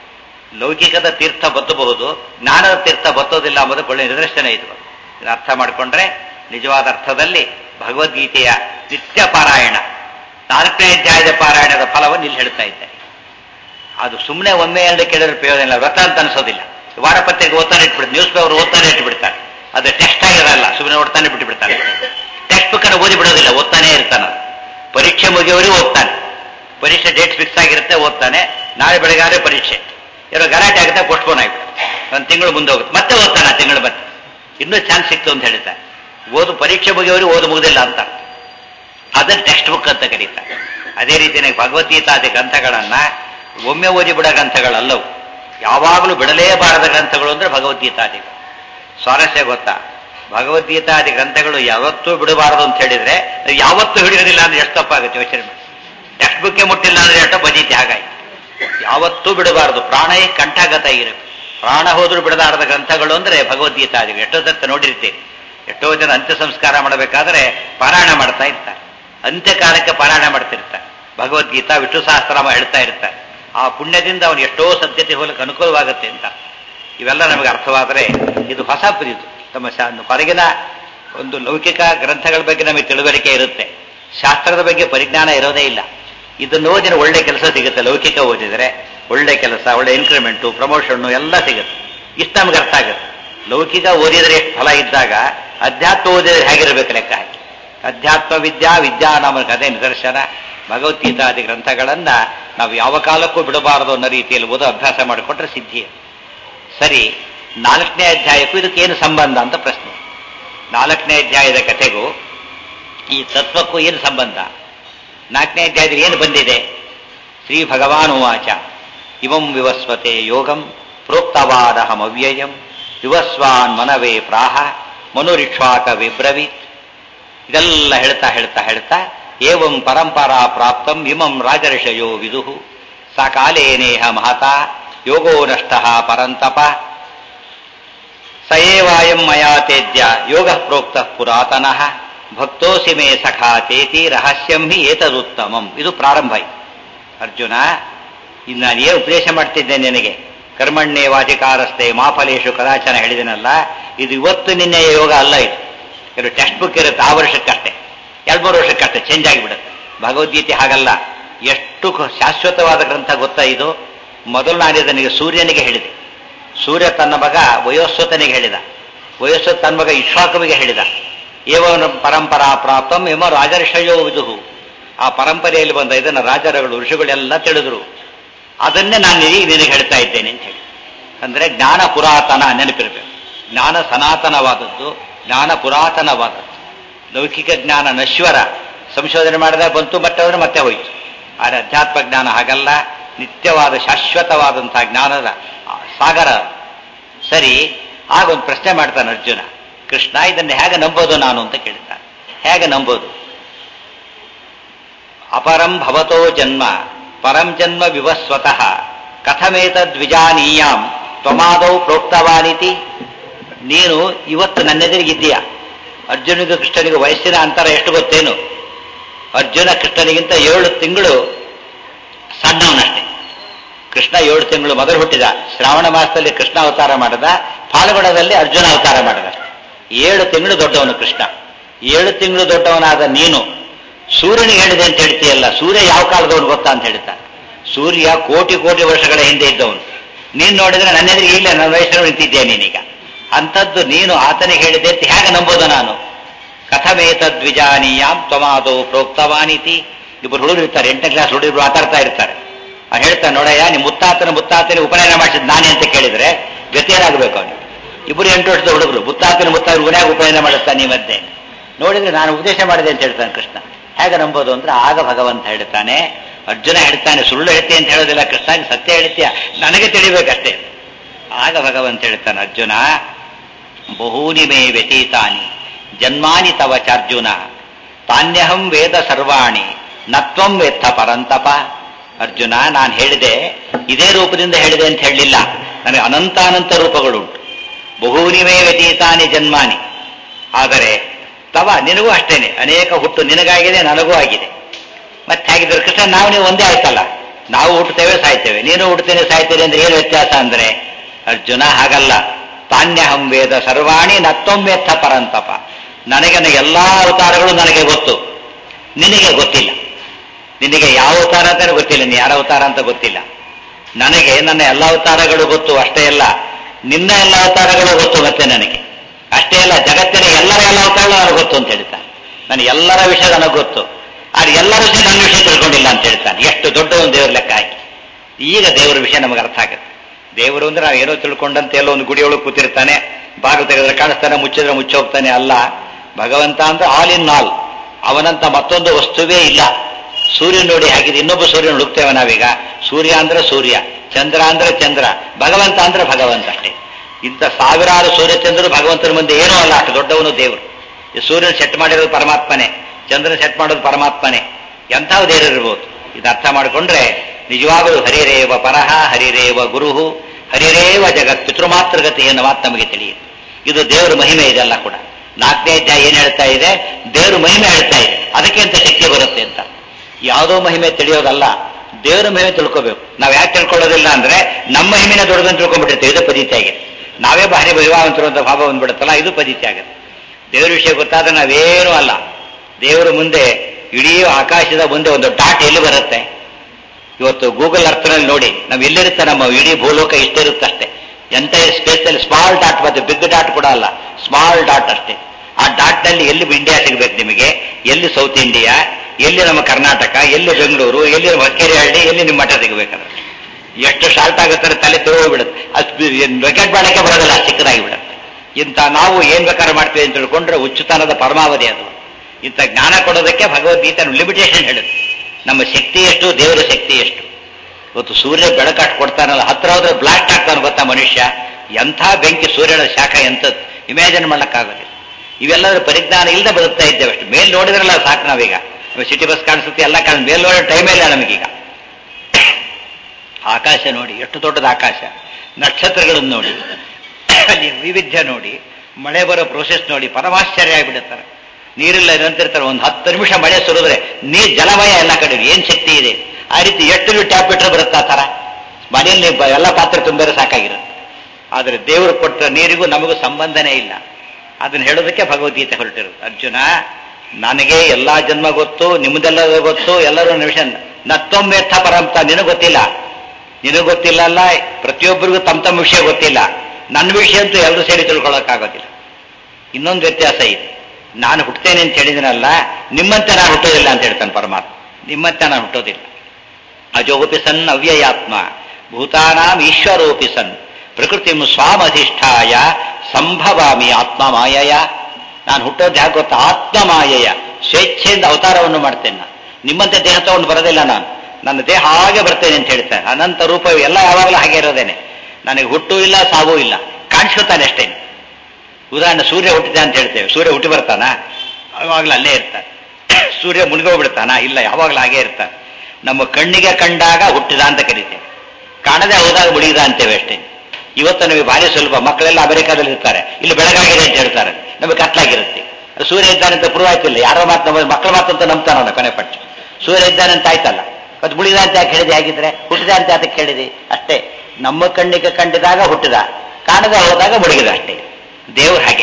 ಲೌಕಿಕದ ತೀರ್ಥ ಬತ್ತಬಹುದು, ಜ್ಞಾನದ ತೀರ್ಥ ಬತ್ತೋದಿಲ್ಲ ಅನ್ನೋದಕ್ಕೆ ಒಳ್ಳೆ ನಿದರ್ಶನ ಇದು. ಇದನ್ನು ಅರ್ಥ ಮಾಡಿಕೊಂಡ್ರೆ ನಿಜವಾದ ಅರ್ಥದಲ್ಲಿ ಭಗವದ್ಗೀತೆಯ ನಿತ್ಯ ಪಾರಾಯಣ, 4ನೇ ಅಧ್ಯಾಯದ ಪಾರಾಯಣದ ಫಲವನ್ನು ಇಲ್ಲಿ ಹೇಳ್ತಾ ಇದ್ದಾರೆ. ಅದು ಸುಮ್ಮನೆ ಒಮ್ಮೆ ಎರಡು ಕೇಳಿದ್ರೆ ಪ್ರಯೋಜನ ಇಲ್ಲ, ವ್ರತ ಅಂತ ಅನ್ಸೋದಿಲ್ಲ. ವಾರಪತ್ರಿಕೆ ಓದ್ತಾನೆ ಇಟ್ಬಿಡ್ತಾರೆ, ನ್ಯೂಸ್ ಪೇಪರ್ ಓದ್ತಾನೆ ಇಟ್ಬಿಡ್ತಾರೆ. ಅದು ಟೆಸ್ಟ್ ಆಗಿರಲ್ಲ, ಸುಮ್ಮನೆ ಓದ್ತಾನೆ ಬಿಟ್ಟುಬಿಡ್ತಾರೆ. ಟೆಕ್ಸ್ಟ್ ಬುಕ್ ಅನ್ನು ಓದಿ ಬಿಡೋದಿಲ್ಲ, ಓದ್ತಾನೆ ಇರ್ತಾನೆ. ಪರೀಕ್ಷೆ ಮುಗಿಯವರೆಗೂ ಓದ್ತಾನೆ. ಪರೀಕ್ಷೆ ಡೇಟ್ ಫಿಕ್ಸ್ ಆಗಿರುತ್ತೆ, ಓದ್ತಾನೆ. ನಾಳೆ ಬೆಳಗಾದ್ರೆ ಪರೀಕ್ಷೆ ಇರೋ ಗಲಾಟೆ ಆಗುತ್ತೆ, ಪೋಸ್ಟ್ಪೋನ್ ಆಗಿಬಿಡುತ್ತೆ, ಒಂದು ತಿಂಗಳು ಮುಂದೆ ಹೋಗುತ್ತೆ, ಮತ್ತೆ ಓದ್ತಾನೆ. ಆ ತಿಂಗಳು ಮತ್ತೆ ಇನ್ನೂ ಚಾನ್ಸ್ ಸಿಕ್ತು ಅಂತ ಹೇಳ್ತಾರೆ. ಓದು ಪರೀಕ್ಷೆ ಮುಗಿಯವರೆಗೂ ಓದು ಮುಗುದಿಲ್ಲ ಅಂತ, ಅದನ್ನ ಟೆಕ್ಸ್ಟ್ ಬುಕ್ ಅಂತ ಕರೀತಾರೆ. ಅದೇ ರೀತಿಯಾಗಿ ಭಗವದ್ಗೀತಾದಿ ಗ್ರಂಥಗಳನ್ನ ಒಮ್ಮೆ ಓದಿ ಬಿಡೋ ಗ್ರಂಥಗಳಲ್ಲವು, ಯಾವಾಗಲೂ ಬಿಡಲೇಬಾರದ ಗ್ರಂಥಗಳು ಅಂದ್ರೆ ಭಗವದ್ಗೀತಾದಿಗಳು. ಸ್ವಾರಸ್ಯ ಗೊತ್ತಾ? ಭಗವದ್ಗೀತಾದಿ ಗ್ರಂಥಗಳು ಯಾವತ್ತೂ ಬಿಡಬಾರದು ಅಂತ ಹೇಳಿದ್ರೆ ಯಾವತ್ತೂ ಹಿಡಿಯೋದಿಲ್ಲ ಅಂದ್ರೆ ಎಷ್ಟು ತಪ್ಪಾಗುತ್ತೆ ಯೋಚನೆ ಮಾಡಿ. ಟೆಕ್ಸ್ಟ್ ಬುಕ್ಕೆ ಮುಟ್ಟಿಲ್ಲ ಅಂದ್ರೆ ಎಷ್ಟೋ ಬದೀತಿ ಹಾಗಾಯ್ತು. ಯಾವತ್ತೂ ಬಿಡಬಾರದು, ಪ್ರಾಣೇ ಕಂಠಗತ ಇರಬೇಕು. ಪ್ರಾಣ ಹೋದ್ರೂ ಬಿಡದಾರದ ಗ್ರಂಥಗಳು ಅಂದ್ರೆ ಭಗವದ್ಗೀತಾದಿಗಳು. ಎಷ್ಟೋ ತಕ್ಕ ನೋಡಿರ್ತೀರಿ, ಎಷ್ಟೋ ಜನ ಅಂತ್ಯ ಸಂಸ್ಕಾರ ಮಾಡಬೇಕಾದ್ರೆ ಪಾರಾಯಣ ಮಾಡ್ತಾ ಇರ್ತಾರೆ, ಅಂತ್ಯಕಾಲಕ್ಕೆ ಪಾರಾಯಣ ಮಾಡ್ತಿರ್ತಾರೆ. ಭಗವದ್ಗೀತಾ, ವಿಷ್ಣು ಸಹಸ್ರನಾಮ ಹೇಳ್ತಾ ಇರ್ತಾರೆ. ಆ ಪುಣ್ಯದಿಂದ ಅವನು ಎಷ್ಟೋ ಸದ್ಯತೆ ಹೋಗಲಿಕ್ಕೆ ಅನುಕೂಲವಾಗುತ್ತೆ ಅಂತ. ಇವೆಲ್ಲ ನಮಗೆ ಅರ್ಥವಾದರೆ ಇದು ಹೊಸ ಪ್ರೀತಿ. ತಮ್ಮ ಹೊರಗಿನ ಒಂದು ಲೌಕಿಕ ಗ್ರಂಥಗಳ ಬಗ್ಗೆ ನಮಗೆ ತಿಳುವಳಿಕೆ ಇರುತ್ತೆ, ಶಾಸ್ತ್ರದ ಬಗ್ಗೆ ಪರಿಜ್ಞಾನ ಇರೋದೇ ಇಲ್ಲ. ಇದನ್ನು ಓದಿನ ಒಳ್ಳೆ ಕೆಲಸ ಸಿಗುತ್ತೆ. ಲೌಕಿಕ ಓದಿದರೆ ಒಳ್ಳೆ ಕೆಲಸ, ಒಳ್ಳೆ ಇನ್ಕ್ರಿಮೆಂಟು, ಪ್ರಮೋಷನ್ನು ಎಲ್ಲ ಸಿಗುತ್ತೆ. ಇಷ್ಟು ನಮ್ಗೆ ಅರ್ಥ ಆಗುತ್ತೆ. ಲೌಕಿಕ ಓದಿದರೆ ಎಷ್ಟು ಫಲ ಇದ್ದಾಗ ಅಧ್ಯಾತ್ಮ ಓದಿದರೆ ಹೇಗಿರಬೇಕು ಲೆಕ್ಕ ಹಾಕಿ. ಅಧ್ಯಾತ್ಮ ವಿದ್ಯಾ, ವಿದ್ಯಾ ನಮ್ಮ ಕಥೆ ನಿದರ್ಶನ. ಭಗವದ್ಗೀತಾದಿ ಗ್ರಂಥಗಳನ್ನ ನಾವು ಯಾವ ಕಾಲಕ್ಕೂ ಬಿಡಬಾರದು ಅನ್ನೋ ರೀತಿಯಲ್ಲಿ ಓದೋ ಅಭ್ಯಾಸ ಮಾಡಿಕೊಟ್ರೆ ಸಿದ್ಧಿ. ಸರಿ, 4ನೇ ಅಧ್ಯಾಯಕ್ಕೂ ಇದಕ್ಕೇನು ಸಂಬಂಧ ಅಂತ ಪ್ರಶ್ನೆ. 4ನೇ ಅಧ್ಯಾಯದ ಕಥೆಗೂ ಈ ತತ್ವಕ್ಕೂ ಏನು ಸಂಬಂಧ? 4ನೇ ಅಧ್ಯಾಯದಲ್ಲಿ ಏನು ಬಂದಿದೆ? ಶ್ರೀ ಭಗವಾನ್ ಉವಾಚ ಇವಂ ವಿವಸ್ವತೆ ಯೋಗಂ ಪ್ರೋಕ್ತವಾದಹಮವ್ಯಯಂ ವಿವಸ್ವಾನ್ ಮನವೇ ಪ್ರಾಹ ಮನುರಿಕ್ಷ್ವಾಕ ವಿಬ್ರವೀತ್. ಇದೆಲ್ಲ ಹೇಳ್ತಾ ಹೇಳ್ತಾ ಹೇಳ್ತಾ ಏವಂ ಪರಂಪರಾ ಪ್ರಾಪ್ತಂ ಇಮಂ ರಾಜರ್ಷಯೋ ವಿದುಹು ಸಾ ಕಾಲೇನೇಹ ಮಹತಾ ಯೋಗೋ ನಷ್ಟಃ ಪರಂತಪ ಸಯೇವಾಯಂ ಮಯಾ ತೇಜ್ಯ ಯೋಗ ಪ್ರೋಕ್ತ ಪುರಾತನಃ ಭಕ್ತೋಸಿ ಮೇ ಸಖಾ ತೇತಿ ರಹಸ್ಯಂ ಹಿ ಏತದುತ್ತಮಂ. ಇದು ಪ್ರಾರಂಭ. ಅರ್ಜುನ, ಇನ್ನು ನಾನು ಏನು ಉಪದೇಶ ಮಾಡ್ತಿದ್ದೇನೆ ನಿನಗೆ, ಕರ್ಮಣ್ಯೇ ವಾಚಿಕಾರಸ್ತೆ ಮಾಫಲೇಶು ಕದಾಚನ ಹೇಳಿದನಲ್ಲ, ಇದು ಇವತ್ತು ನಿನ್ನೆಯ ಯೋಗ ಅಲ್ಲ. ಇದು ಟೆಕ್ಸ್ಟ್ ಬುಕ್ ಇರುತ್ತೆ, ಆ ವರ್ಷಕ್ಕಷ್ಟೇ, 2-3 ವರ್ಷಕ್ಕಷ್ಟೇ ಚೇಂಜ್ ಆಗಿಬಿಡುತ್ತೆ. ಭಗವದ್ಗೀತೆ ಹಾಗಲ್ಲ, ಎಷ್ಟು ಶಾಶ್ವತವಾದ ಗ್ರಂಥ ಗೊತ್ತಾ ಇದು. ಮೊದಲು ನಾನಿದನಿಗೆ ಸೂರ್ಯನಿಗೆ ಹೇಳಿದೆ. ಸೂರ್ಯ ತನ್ನ ಮಗ ವಯೋಸ್ವತನಿಗೆ ಹೇಳಿದ, ವಯೋಸ್ವತ ತನ್ನ ಮಗ ಇಕ್ಷ್ವಾಕುವಿಗೆ ಹೇಳಿದ. ಏವನ ಪರಂಪರಾ ಪ್ರಾಪ್ತಂ ಎಮ ರಾಜರ್ಷಯೋ ವಿದುಹು. ಆ ಪರಂಪರೆಯಲ್ಲಿ ಬಂದ ಇದನ್ನು ರಾಜರುಗಳು, ಋಷಿಗಳೆಲ್ಲ ತಿಳಿದ್ರು. ಅದನ್ನೇ ನಾನು ನಿನಗೆ ಹೇಳ್ತಾ ಇದ್ದೇನೆ ಅಂತ ಹೇಳಿ. ಅಂದ್ರೆ ಜ್ಞಾನ ಪುರಾತನ ನೆನಪಿರಬೇಕು. ಜ್ಞಾನ ಸನಾತನವಾದದ್ದು, ಜ್ಞಾನ ಪುರಾತನವಾದದ್ದು. ಲೌಕಿಕ ಜ್ಞಾನ ನಶ್ವರ, ಸಂಶೋಧನೆ ಮಾಡಿದಾಗ ಬಂತು ಮತ್ತೆ ಹೋಯಿತು. ಆದರೆ ಅಧ್ಯಾತ್ಮ ಜ್ಞಾನ ಹಾಗಲ್ಲ, ನಿತ್ಯವಾದ ಶಾಶ್ವತವಾದಂತಹ ಜ್ಞಾನದ ಸಾಗರ. ಸರಿ, ಆಗ ಒಂದು ಪ್ರಶ್ನೆ ಮಾಡ್ತಾನೆ ಅರ್ಜುನ, ಕೃಷ್ಣ ಇದನ್ನು ಹೇಗೆ ನಂಬೋದು ನಾನು ಅಂತ ಕೇಳ್ತಾನೆ. ಹೇಗೆ ನಂಬೋದು? ಅಪರಂ ಭವತೋ ಜನ್ಮ ಪರಂ ಜನ್ಮ ವಿವಸ್ವತಃ ಕಥಮೇತದ್ವಿಜಾನೀಯಾಂ ತ್ವಮಾದೌ ಪ್ರೋಕ್ತವಾನಿತಿ, ನೀನು ಇವತ್ತು ನನ್ನೆದುರಿಗಿದ್ದೀಯ. ಅರ್ಜುನಿಗೂ ಕೃಷ್ಣನಿಗೂ ವಯಸ್ಸಿನ ಅಂತರ ಎಷ್ಟು ಗೊತ್ತೇನು? ಅರ್ಜುನ ಕೃಷ್ಣನಿಗಿಂತ 7 ತಿಂಗಳು ಸಣ್ಣವನಷ್ಟೇ. ಕೃಷ್ಣ 7 ತಿಂಗಳು ಮೊದಲು ಹುಟ್ಟಿದ. ಶ್ರಾವಣ ಮಾಸದಲ್ಲಿ ಕೃಷ್ಣ ಅವತಾರ ಮಾಡಿದ, ಫಾಲ್ಗುಣದಲ್ಲಿ ಅರ್ಜುನ ಅವತಾರ ಮಾಡಿದ. 7 ತಿಂಗಳು ದೊಡ್ಡವನು ಕೃಷ್ಣ. 7 ತಿಂಗಳು ದೊಡ್ಡವನಾದ ನೀನು ಸೂರ್ಯನಿಗೆ ಹೇಳಿದೆ ಅಂತ ಹೇಳ್ತೀಯಲ್ಲ, ಸೂರ್ಯ ಯಾವ ಕಾಲದವನು ಗೊತ್ತಾ ಅಂತ ಹೇಳ್ತಾನೆ. ಸೂರ್ಯ ಕೋಟಿ ಕೋಟಿ ವರ್ಷಗಳ ಹಿಂದೆ ಇದ್ದವನು. ನೀನು ನೋಡಿದ್ರೆ ನನ್ನೆದುರಿಗೆ ಇಲ್ಲ, ನನ್ನ ವಯಸ್ಸಿನ ನಿಂತಿದ್ದೆ ನೀನೀಗ. ಅಂಥದ್ದು ನೀನು ಆತನಿಗೆ ಹೇಳಿದೆ ಅಂತ ಹೇಗೆ ನಂಬೋದ ನಾನು? ಕಥಮೇತದ್ವಿಜಾನೀಯಾಂ ತ್ವಮಾದೌ ಪ್ರೋಕ್ತವಾನಿತಿ. ಇಬ್ಬರು ಹುಡುಗರು ಇರ್ತಾರೆ, 8ನೇ ಕ್ಲಾಸ್ ಹುಡುಗರು ಮಾತಾಡ್ತಾ ಇರ್ತಾರೆ. ಹೇಳ್ತಾನೆ, ನೋಡಯ್ಯ ನಿಮ್ಮ ಮುತ್ತಾತನಿಗೆ ಉಪನಯನ ಮಾಡಿಸಿದ್ ನಾನೇ ಅಂತ ಕೇಳಿದ್ರೆ ಗತಿಯರಾಗಬೇಕು ಅವನಿಗೆ. ಇಬ್ಬರು 8 ವರ್ಷದ ಹುಡುಗರು ಮುತ್ತಾತನ ಉಪನಯನ ಉಪನಯನ ಮಾಡಿಸ್ತಾನೆ. ಈ ಮಧ್ಯೆ ನೋಡಿದ್ರೆ ನಾನು ಉಪದೇಶ ಮಾಡಿದೆ ಅಂತ ಹೇಳ್ತಾನೆ ಕೃಷ್ಣ. ಹೇಗೆ ನಂಬೋದು ಅಂದ್ರೆ ಆಗ ಭಗವಂತ ಹೇಳ್ತಾನೆ, ಅರ್ಜುನ ಹೇಳ್ತಾನೆ ಸುಳ್ಳು ಹೇಳ್ತೀಯ ಅಂತ ಹೇಳೋದಿಲ್ಲ ಕೃಷ್ಣ, ಸತ್ಯ ಹೇಳ್ತೀಯ ನನಗೆ ತಿಳಿಬೇಕಷ್ಟೇ. ಆಗ ಭಗವಂತ ಹೇಳ್ತಾನೆ, ಅರ್ಜುನ ಬಹೂನಿ ಮೇ ವ್ಯತೀತಾನಿ ಜನ್ಮಾನಿ ತವ ಚಾರ್ಜುನ ತಾನ್ಯಹಂ ವೇದ ಸರ್ವಾಣಿ ನತ್ವಂ ವೇತ್ತ ಪರಂತಪ. ಅರ್ಜುನ, ನಾನು ಹೇಳಿದೆ ಇದೇ ರೂಪದಿಂದ ಹೇಳಿದೆ ಅಂತ ಹೇಳಲಿಲ್ಲ, ನನಗೆ ಅನಂತಾನಂತ ರೂಪಗಳುಂಟು. ಬಹೂನಿ ಮೇ ವ್ಯತೀತಾನಿ ಜನ್ಮಾನಿ, ಆದರೆ ತವ ನಿನಗೂ ಅಷ್ಟೇನೆ, ಅನೇಕ ಹುಟ್ಟು ನಿನಗಾಗಿದೆ ನನಗೂ ಆಗಿದೆ. ಮತ್ತೆ ಹಾಗಿದ್ರೆ ಕೃಷ್ಣ ನಾವು ನೀವು ಒಂದೇ ಆಯ್ತಲ್ಲ, ನಾವು ಹುಟ್ಟುತ್ತೇವೆ ಸಾಯ್ತೇವೆ, ನೀನು ಹುಟ್ಟುತ್ತೇನೆ ಸಾಯ್ತೇವೆ ಅಂದ್ರೆ ಏನು ವ್ಯತ್ಯಾಸ ಅಂದ್ರೆ? ಅರ್ಜುನ ಹಾಗಲ್ಲ, ತಾನ್ಯಹಂ ವೇದ ಸರ್ವಾಣಿ ನತ್ವಂ ವೇತ್ತ ಪರಂತಪ. ನನಗೆ ಎಲ್ಲಾ ಅವತಾರಗಳು ನನಗೆ ಗೊತ್ತು, ನಿನಗೆ ಗೊತ್ತಿಲ್ಲ. ನಿನಗೆ ಯಾವ ಅವತಾರ ಅಂತಾನೆ ಗೊತ್ತಿಲ್ಲ, ನೀನು ಯಾರ ಅವತಾರ ಅಂತ ಗೊತ್ತಿಲ್ಲ. ನನಗೆ ನನ್ನ ಎಲ್ಲ ಅವತಾರಗಳು ಗೊತ್ತು, ಅಷ್ಟೇ ಅಲ್ಲ ನಿನ್ನ ಎಲ್ಲ ಅವತಾರಗಳು ಗೊತ್ತು ಮತ್ತೆ ನನಗೆ. ಅಷ್ಟೇ ಅಲ್ಲ ಜಗತ್ತಿನ ಎಲ್ಲರ ಎಲ್ಲ ಅವತಾರಗಳು ನನಗೆ ಗೊತ್ತು ಅಂತ ಹೇಳ್ತಾನೆ. ನನಗೆ ಎಲ್ಲರ ವಿಷಯ ನನಗೆ ಗೊತ್ತು, ಆದ್ರೆ ಎಲ್ಲರ ವಿಷಯ ನನ್ನ ವಿಷಯ ತಿಳ್ಕೊಂಡಿಲ್ಲ ಅಂತ ಹೇಳ್ತಾನೆ. ಎಷ್ಟು ದೊಡ್ಡ ಒಂದು ದೇವರ ಲೆಕ್ಕ ಹಾಕಿ. ಈಗ ದೇವರ ವಿಷಯ ನಮಗೆ ಅರ್ಥ ಆಗುತ್ತೆ. ದೇವರು ಅಂದ್ರೆ ನಾವು ಏನೋ ತಿಳ್ಕೊಂಡಂತೆ ಎಲ್ಲೋ ಒಂದು ಗುಡಿಯೊಳಗೆ ಕೂತಿರ್ತಾನೆ, ಬಾಗಿಲು ತೆಗೆದ್ರೆ ಕಾಣಿಸ್ತಾನೆ, ಮುಚ್ಚಿದ್ರೆ ಮುಚ್ಚೋಗ್ತಾನೆ ಅಲ್ಲ. ಭಗವಂತ ಅಂದ್ರೆ ಆಲ್ ಇನ್ ಆಲ್, ಅವನಂತ ಮತ್ತೊಂದು ವಸ್ತುವೇ ಇಲ್ಲ. ಸೂರ್ಯ ನೋಡಿ ಹಾಗಿದೆ, ಇನ್ನೊಬ್ಬ ಸೂರ್ಯನ ಹುಡುಕ್ತೇವೆ ನಾವೀಗ. ಸೂರ್ಯ ಅಂದ್ರೆ ಸೂರ್ಯ, ಚಂದ್ರ ಅಂದ್ರೆ ಚಂದ್ರ, ಭಗವಂತ ಅಂದ್ರೆ ಭಗವಂತ ಅಷ್ಟೇ. ಇಂಥ ಸಾವಿರಾರು ಸೂರ್ಯಚಂದ್ರರು ಭಗವಂತನ ಮುಂದೆ ಏನೂ ಅಲ್ಲ, ಅಷ್ಟು ದೊಡ್ಡವನು ದೇವರು. ಈ ಸೂರ್ಯನ ಸೆಟ್ ಮಾಡಿರೋದು ಪರಮಾತ್ಮನೇ, ಚಂದ್ರನ ಸೆಟ್ ಮಾಡೋದು ಪರಮಾತ್ಮನೇ. ಎಂಥವು ದೇವರಿರ್ಬೋದು. ಇದು ಅರ್ಥ ಮಾಡಿಕೊಂಡ್ರೆ ನಿಜವಾಗಲೂ ಹರಿರೇವ ಪರಹ ಹರಿರೇವ ಗುರುಹು ಹರಿರೇವ ಜಗತ್ ಪಿತೃಮಾತೃಗತಿ ಎನ್ನುವ ಮಾತು ನಮಗೆ ತಿಳಿಯುತ್ತೆ. ಇದು ದೇವರ ಮಹಿಮೆ. ಇದೆಲ್ಲ ಕೂಡ 4ನೇ ಅಧ್ಯಾಯ ಏನ್ ಹೇಳ್ತಾ ಇದೆ? ದೇವರ ಮಹಿಮೆ ಹೇಳ್ತಾ ಇದೆ. ಅದಕ್ಕೆ ಅಂತ ಶಕ್ತಿ ಬರುತ್ತೆ ಅಂತ. ಯಾವುದೋ ಮಹಿಮೆ ತಿಳಿಯೋದಲ್ಲ, ದೇವರ ಮಹಿಮೆ ತಿಳ್ಕೋಬೇಕು. ನಾವು ಯಾಕೆ ತಿಳ್ಕೊಳ್ಳೋದಿಲ್ಲ ಅಂದ್ರೆ ನಮ್ಮ ಮಹಿಮೆನ ದೊಡ್ಡದನ್ನು ತಿಳ್ಕೊಂಡ್ಬಿಟ್ಟಿರ್ತೇವೆ. ಇದು ಪದ್ಧತಿ ಆಗಿದೆ. ನಾವೇ ಭಾರಿ ಭಗವಂತರು ಅಂತ ಭಾವ ಬಂದ್ಬಿಡುತ್ತಲ್ಲ, ಇದು ಪದ್ಧತಿ ಆಗುತ್ತೆ. ದೇವರ ವಿಷಯ ಗೊತ್ತಾದ್ರೆ ನಾವೇನೂ ಅಲ್ಲ. ದೇವರ ಮುಂದೆ ಇಡೀ ಆಕಾಶದ ಮುಂದೆ ಒಂದು ಡಾಟ್ ಎಲ್ಲಿ ಬರುತ್ತೆ? ಇವತ್ತು ಗೂಗಲ್ ಅರ್ಥನಲ್ಲಿ ನೋಡಿ, ನಾವು ಎಲ್ಲಿರುತ್ತೆ ನಮ್ಮ ಇಡೀ ಭೂಲೋಕ ಇಷ್ಟಿರುತ್ತೆ ಅಷ್ಟೇ. ಎಂಟೈರ್ ಸ್ಪೇಸ್ ಅಲ್ಲಿ ಸ್ಮಾಲ್ ಡಾಟ್, ಮತ್ತೆ ಬಿಗ್ ಡಾಟ್ ಕೂಡ ಅಲ್ಲ, ಸ್ಮಾಲ್ ಡಾಟ್ ಅಷ್ಟೇ. ಆ ಡಾಟ್ ನಲ್ಲಿ ಎಲ್ಲಿ ಇಂಡಿಯಾ ಸಿಗ್ಬೇಕು ನಿಮಗೆ, ಎಲ್ಲಿ ಸೌತ್ ಇಂಡಿಯಾ, ಎಲ್ಲಿ ನಮ್ಮ ಕರ್ನಾಟಕ, ಎಲ್ಲಿ ಬೆಂಗಳೂರು, ಎಲ್ಲಿ ಹೊಸಕೆರೆಹಳ್ಳಿ, ಎಲ್ಲಿ ನಿಮ್ಮ ಮಠ ಸಿಗಬೇಕಂದ್ರೆ ಎಷ್ಟು ಶಾರ್ಟ್ ಆಗುತ್ತೆ, ತಲೆ ತಿರುಗೋಗ್ಬಿಡುತ್ತೆ. ಅಷ್ಟು ವೆಕೆಟ್ ಮಾಡಕ್ಕೆ ಬರೋದಿಲ್ಲ, ಚಿಕ್ಕದಾಗಿ ಬಿಡುತ್ತೆ. ಇಂಥ ನಾವು ಏನ್ ಬೇಕಾದ್ರೆ ಮಾಡ್ತೀವಿ ಅಂತ ತಿಳ್ಕೊಂಡ್ರೆ ಹುಚ್ಚುತನದ ಪರಮಾವಧಿ ಅದು. ಇಂಥ ಜ್ಞಾನ ಕೊಡೋದಕ್ಕೆ ಭಗವದ್ಗೀತೆ ಲಿಮಿಟೇಷನ್ ಹೇಳುತ್ತೆ. ನಮ್ಮ ಶಕ್ತಿ ಎಷ್ಟು, ದೇವರ ಶಕ್ತಿ ಎಷ್ಟು. ಇವತ್ತು ಸೂರ್ಯ ಬೆಳಕಾಟ್ ಕೊಡ್ತಾನಲ್ಲ, ಹತ್ರ ಹೋದ್ರೆ ಬ್ಲಾಸ್ಟ್ ಆಗ್ತಾನೆ ಗೊತ್ತಾ ಮನುಷ್ಯ. ಎಂಥ ಬೆಂಕಿ, ಸೂರ್ಯನ ಶಾಖ ಎಂಥದ್ದು ಇಮ್ಯಾಜಿನ್ ಮಾಡಕ್ಕಾಗೋದಿಲ್ಲ. ಇವೆಲ್ಲರೂ ಪರಿಜ್ಞಾನ ಇಲ್ಲದೆ ಬದುಕ್ತಾ ಇದ್ದೇವೆ ಅಷ್ಟು. ಮೇಲ್ ನೋಡಿದ್ರಲ್ಲ ಸಾಕು ನಾವೀಗ. ಸಿಟಿ ಬಸ್ ಕಾಣಿಸುತ್ತೆ, ಎಲ್ಲ ಮೇಲ್ ನೋಡೋ ಟೈಮೇ ಇಲ್ಲ ನಮಗೀಗ. ಆಕಾಶ ನೋಡಿ ಎಷ್ಟು ದೊಡ್ಡದ ಆಕಾಶ, ನಕ್ಷತ್ರಗಳನ್ನು ನೋಡಿ, ಅಲ್ಲಿ ವೈವಿಧ್ಯ ನೋಡಿ, ಮಳೆ ಬರೋ ಪ್ರೋಸೆಸ್ ನೋಡಿ ಪರಮಾಶ್ಚರ್ಯ ಆಗಿಬಿಡುತ್ತಾರೆ. ನೀರಿಲ್ಲ ನಿರಂತಿರ್ತಾರೆ, ಒಂದು 10 ನಿಮಿಷ ಮಳೆ ಸುರಿದ್ರೆ ನೀರು ಜಲಮಯ ಎಲ್ಲ ಕಡೆ. ಏನ್ ಶಕ್ತಿ ಇದೆ! ಆ ರೀತಿ ಎಷ್ಟು ಟ್ಯಾಪ್ ಬಿಟ್ಟರೆ ಬರುತ್ತೆ ಆ ಥರ. ಮನೆಯಲ್ಲಿ ಎಲ್ಲ ಪಾತ್ರೆ ತುಂಬಿದ್ರೆ ಸಾಕಾಗಿರುತ್ತೆ. ಆದರೆ ದೇವರು ಕೊಟ್ಟ ನೀರಿಗೂ ನಮಗೂ ಸಂಬಂಧನೇ ಇಲ್ಲ. ಅದನ್ನು ಹೇಳೋದಕ್ಕೆ ಭಗವದ್ಗೀತೆ ಹೊರಟಿರೋದು. ಅರ್ಜುನ, ನನಗೆ ಎಲ್ಲಾ ಜನ್ಮ ಗೊತ್ತು, ನಿಮ್ದೆಲ್ಲ ಗೊತ್ತು, ಎಲ್ಲರೂ ವಿಷಯ ನತ್ತೊಮ್ಮೆತ್ತ ಪರಂತ. ನಿನಗೆ ಗೊತ್ತಿಲ್ಲ, ನಿನಗೆ ಗೊತ್ತಿಲ್ಲ ಅಲ್ಲ, ಪ್ರತಿಯೊಬ್ಬರಿಗೂ ತಮ್ಮ ವಿಷಯ ಗೊತ್ತಿಲ್ಲ. ನನ್ನ ವಿಷಯ ಅಂತೂ ಎಲ್ಲರೂ ಸೇರಿ ತಿಳ್ಕೊಳ್ಳೋಕ್ಕಾಗೋದಿಲ್ಲ. ಇನ್ನೊಂದು ವ್ಯತ್ಯಾಸ ಇದೆ. ನಾನು ಹುಟ್ಟುತ್ತೇನೆ ಅಂತ ಹೇಳಿದನಲ್ಲ, ನಿಮ್ಮಂತೆ ನಾನು ಹುಟ್ಟೋದಿಲ್ಲ ಅಂತ ಹೇಳ್ತಾನೆ ಪರಮಾತ್ಮ. ನಿಮ್ಮಂತೆ ನಾನು ಹುಟ್ಟೋದಿಲ್ಲ. ಅಜೋಪಿ ಸನ್ ಅವ್ಯಯಾತ್ಮ ಭೂತಾನಾಂ ಈಶ್ವರೋಪಿ ಸನ್ ಪ್ರಕೃತಿ ಸ್ವಾಮಧಿಷ್ಠಾಯ ಸಂಭವಾಮಿ ಆತ್ಮ ಮಾಯಯ. ನಾನು ಹುಟ್ಟೋದು ಯಾಕೆ ಗೊತ್ತಾ? ಆತ್ಮ ಮಾಯಯ, ಸ್ವೇಚ್ಛೆಯಿಂದ ಅವತಾರವನ್ನು ಮಾಡ್ತೇನೆ ನಾನು. ನಿಮ್ಮಂತೆ ದೇಹ ತಗೊಂಡು ಬರೋದಿಲ್ಲ ನಾನು. ನನ್ನ ದೇಹ ಹಾಗೆ ಬರ್ತೇನೆ ಅಂತ ಹೇಳ್ತೇನೆ. ಅನಂತ ರೂಪ ಎಲ್ಲ ಯಾವಾಗಲೂ ಹಾಗೆ ಇರೋದೇನೆ. ನನಗೆ ಹುಟ್ಟು ಇಲ್ಲ, ಸಾವು ಇಲ್ಲ, ಕಾಣಿಸ್ಕೊತಾನೆ ಅಷ್ಟೇ. ಉದಾಹರಣೆ, ಸೂರ್ಯ ಹುಟ್ಟಿದ ಅಂತ ಹೇಳ್ತೇವೆ. ಸೂರ್ಯ ಹುಟ್ಟಿ ಬರ್ತಾನ? ಯಾವಾಗಲೂ ಅಲ್ಲೇ ಇರ್ತಾನೆ. ಸೂರ್ಯ ಮುಳುಗೋಗ್ಬಿಡ್ತಾನ? ಇಲ್ಲ, ಯಾವಾಗಲೂ ಹಾಗೆ ಇರ್ತಾನೆ. ನಮ್ಮ ಕಣ್ಣಿಗೆ ಕಂಡಾಗ ಹುಟ್ಟಿದ ಅಂತ ಕರಿತೇವೆ, ಕಾಣದೆ ಹೋದಾಗ ಮುಳುಗಿದ ಅಂತೇವೆ ಅಷ್ಟೇ. ಇವತ್ತು ನಮಗೆ ಭಾರಿ ಸುಲಭ. ಮಕ್ಕಳೆಲ್ಲ ಅಮೆರಿಕಾದಲ್ಲಿ ಇರ್ತಾರೆ, ಇಲ್ಲಿ ಬೆಳಗಾಗಿದೆ ಅಂತ ಹೇಳ್ತಾರೆ, ನಮಗೆ ಕತ್ಲಾಗಿರುತ್ತೆ. ಸೂರ್ಯ ಇದ್ದಾನೆ ಅಂತ ಪ್ರೂವ್ ಆಯ್ತಿಲ್ಲ, ಯಾರೋ ಮಾತು ಮಕ್ಕಳ ಮಾತಂತ ನಂಬ್ತಾನ ಕೊನೆ ಪಕ್ಷ. ಸೂರ್ಯ ಇದ್ದಾನೆ ಅಂತ ಆಯ್ತಲ್ಲ, ಅದು ಮುಳಿದ ಅಂತ ಯಾಕೆ ಹೇಳಿದೆ? ಆಗಿದ್ರೆ ಹುಟ್ಟಿದ ಅಂತ ಅದಕ್ಕೆ ಹೇಳಿದೆ ಅಷ್ಟೇ. ನಮ್ಮ ಕಣ್ಣಿಗೆ ಕಂಡಿದಾಗ ಹುಟ್ಟಿದ, ಕಾಣದೆ ಹೋದಾಗ ಮುಳುಗಿದ ಅಷ್ಟೇ. ದೇವರು ಹಾಗೆ.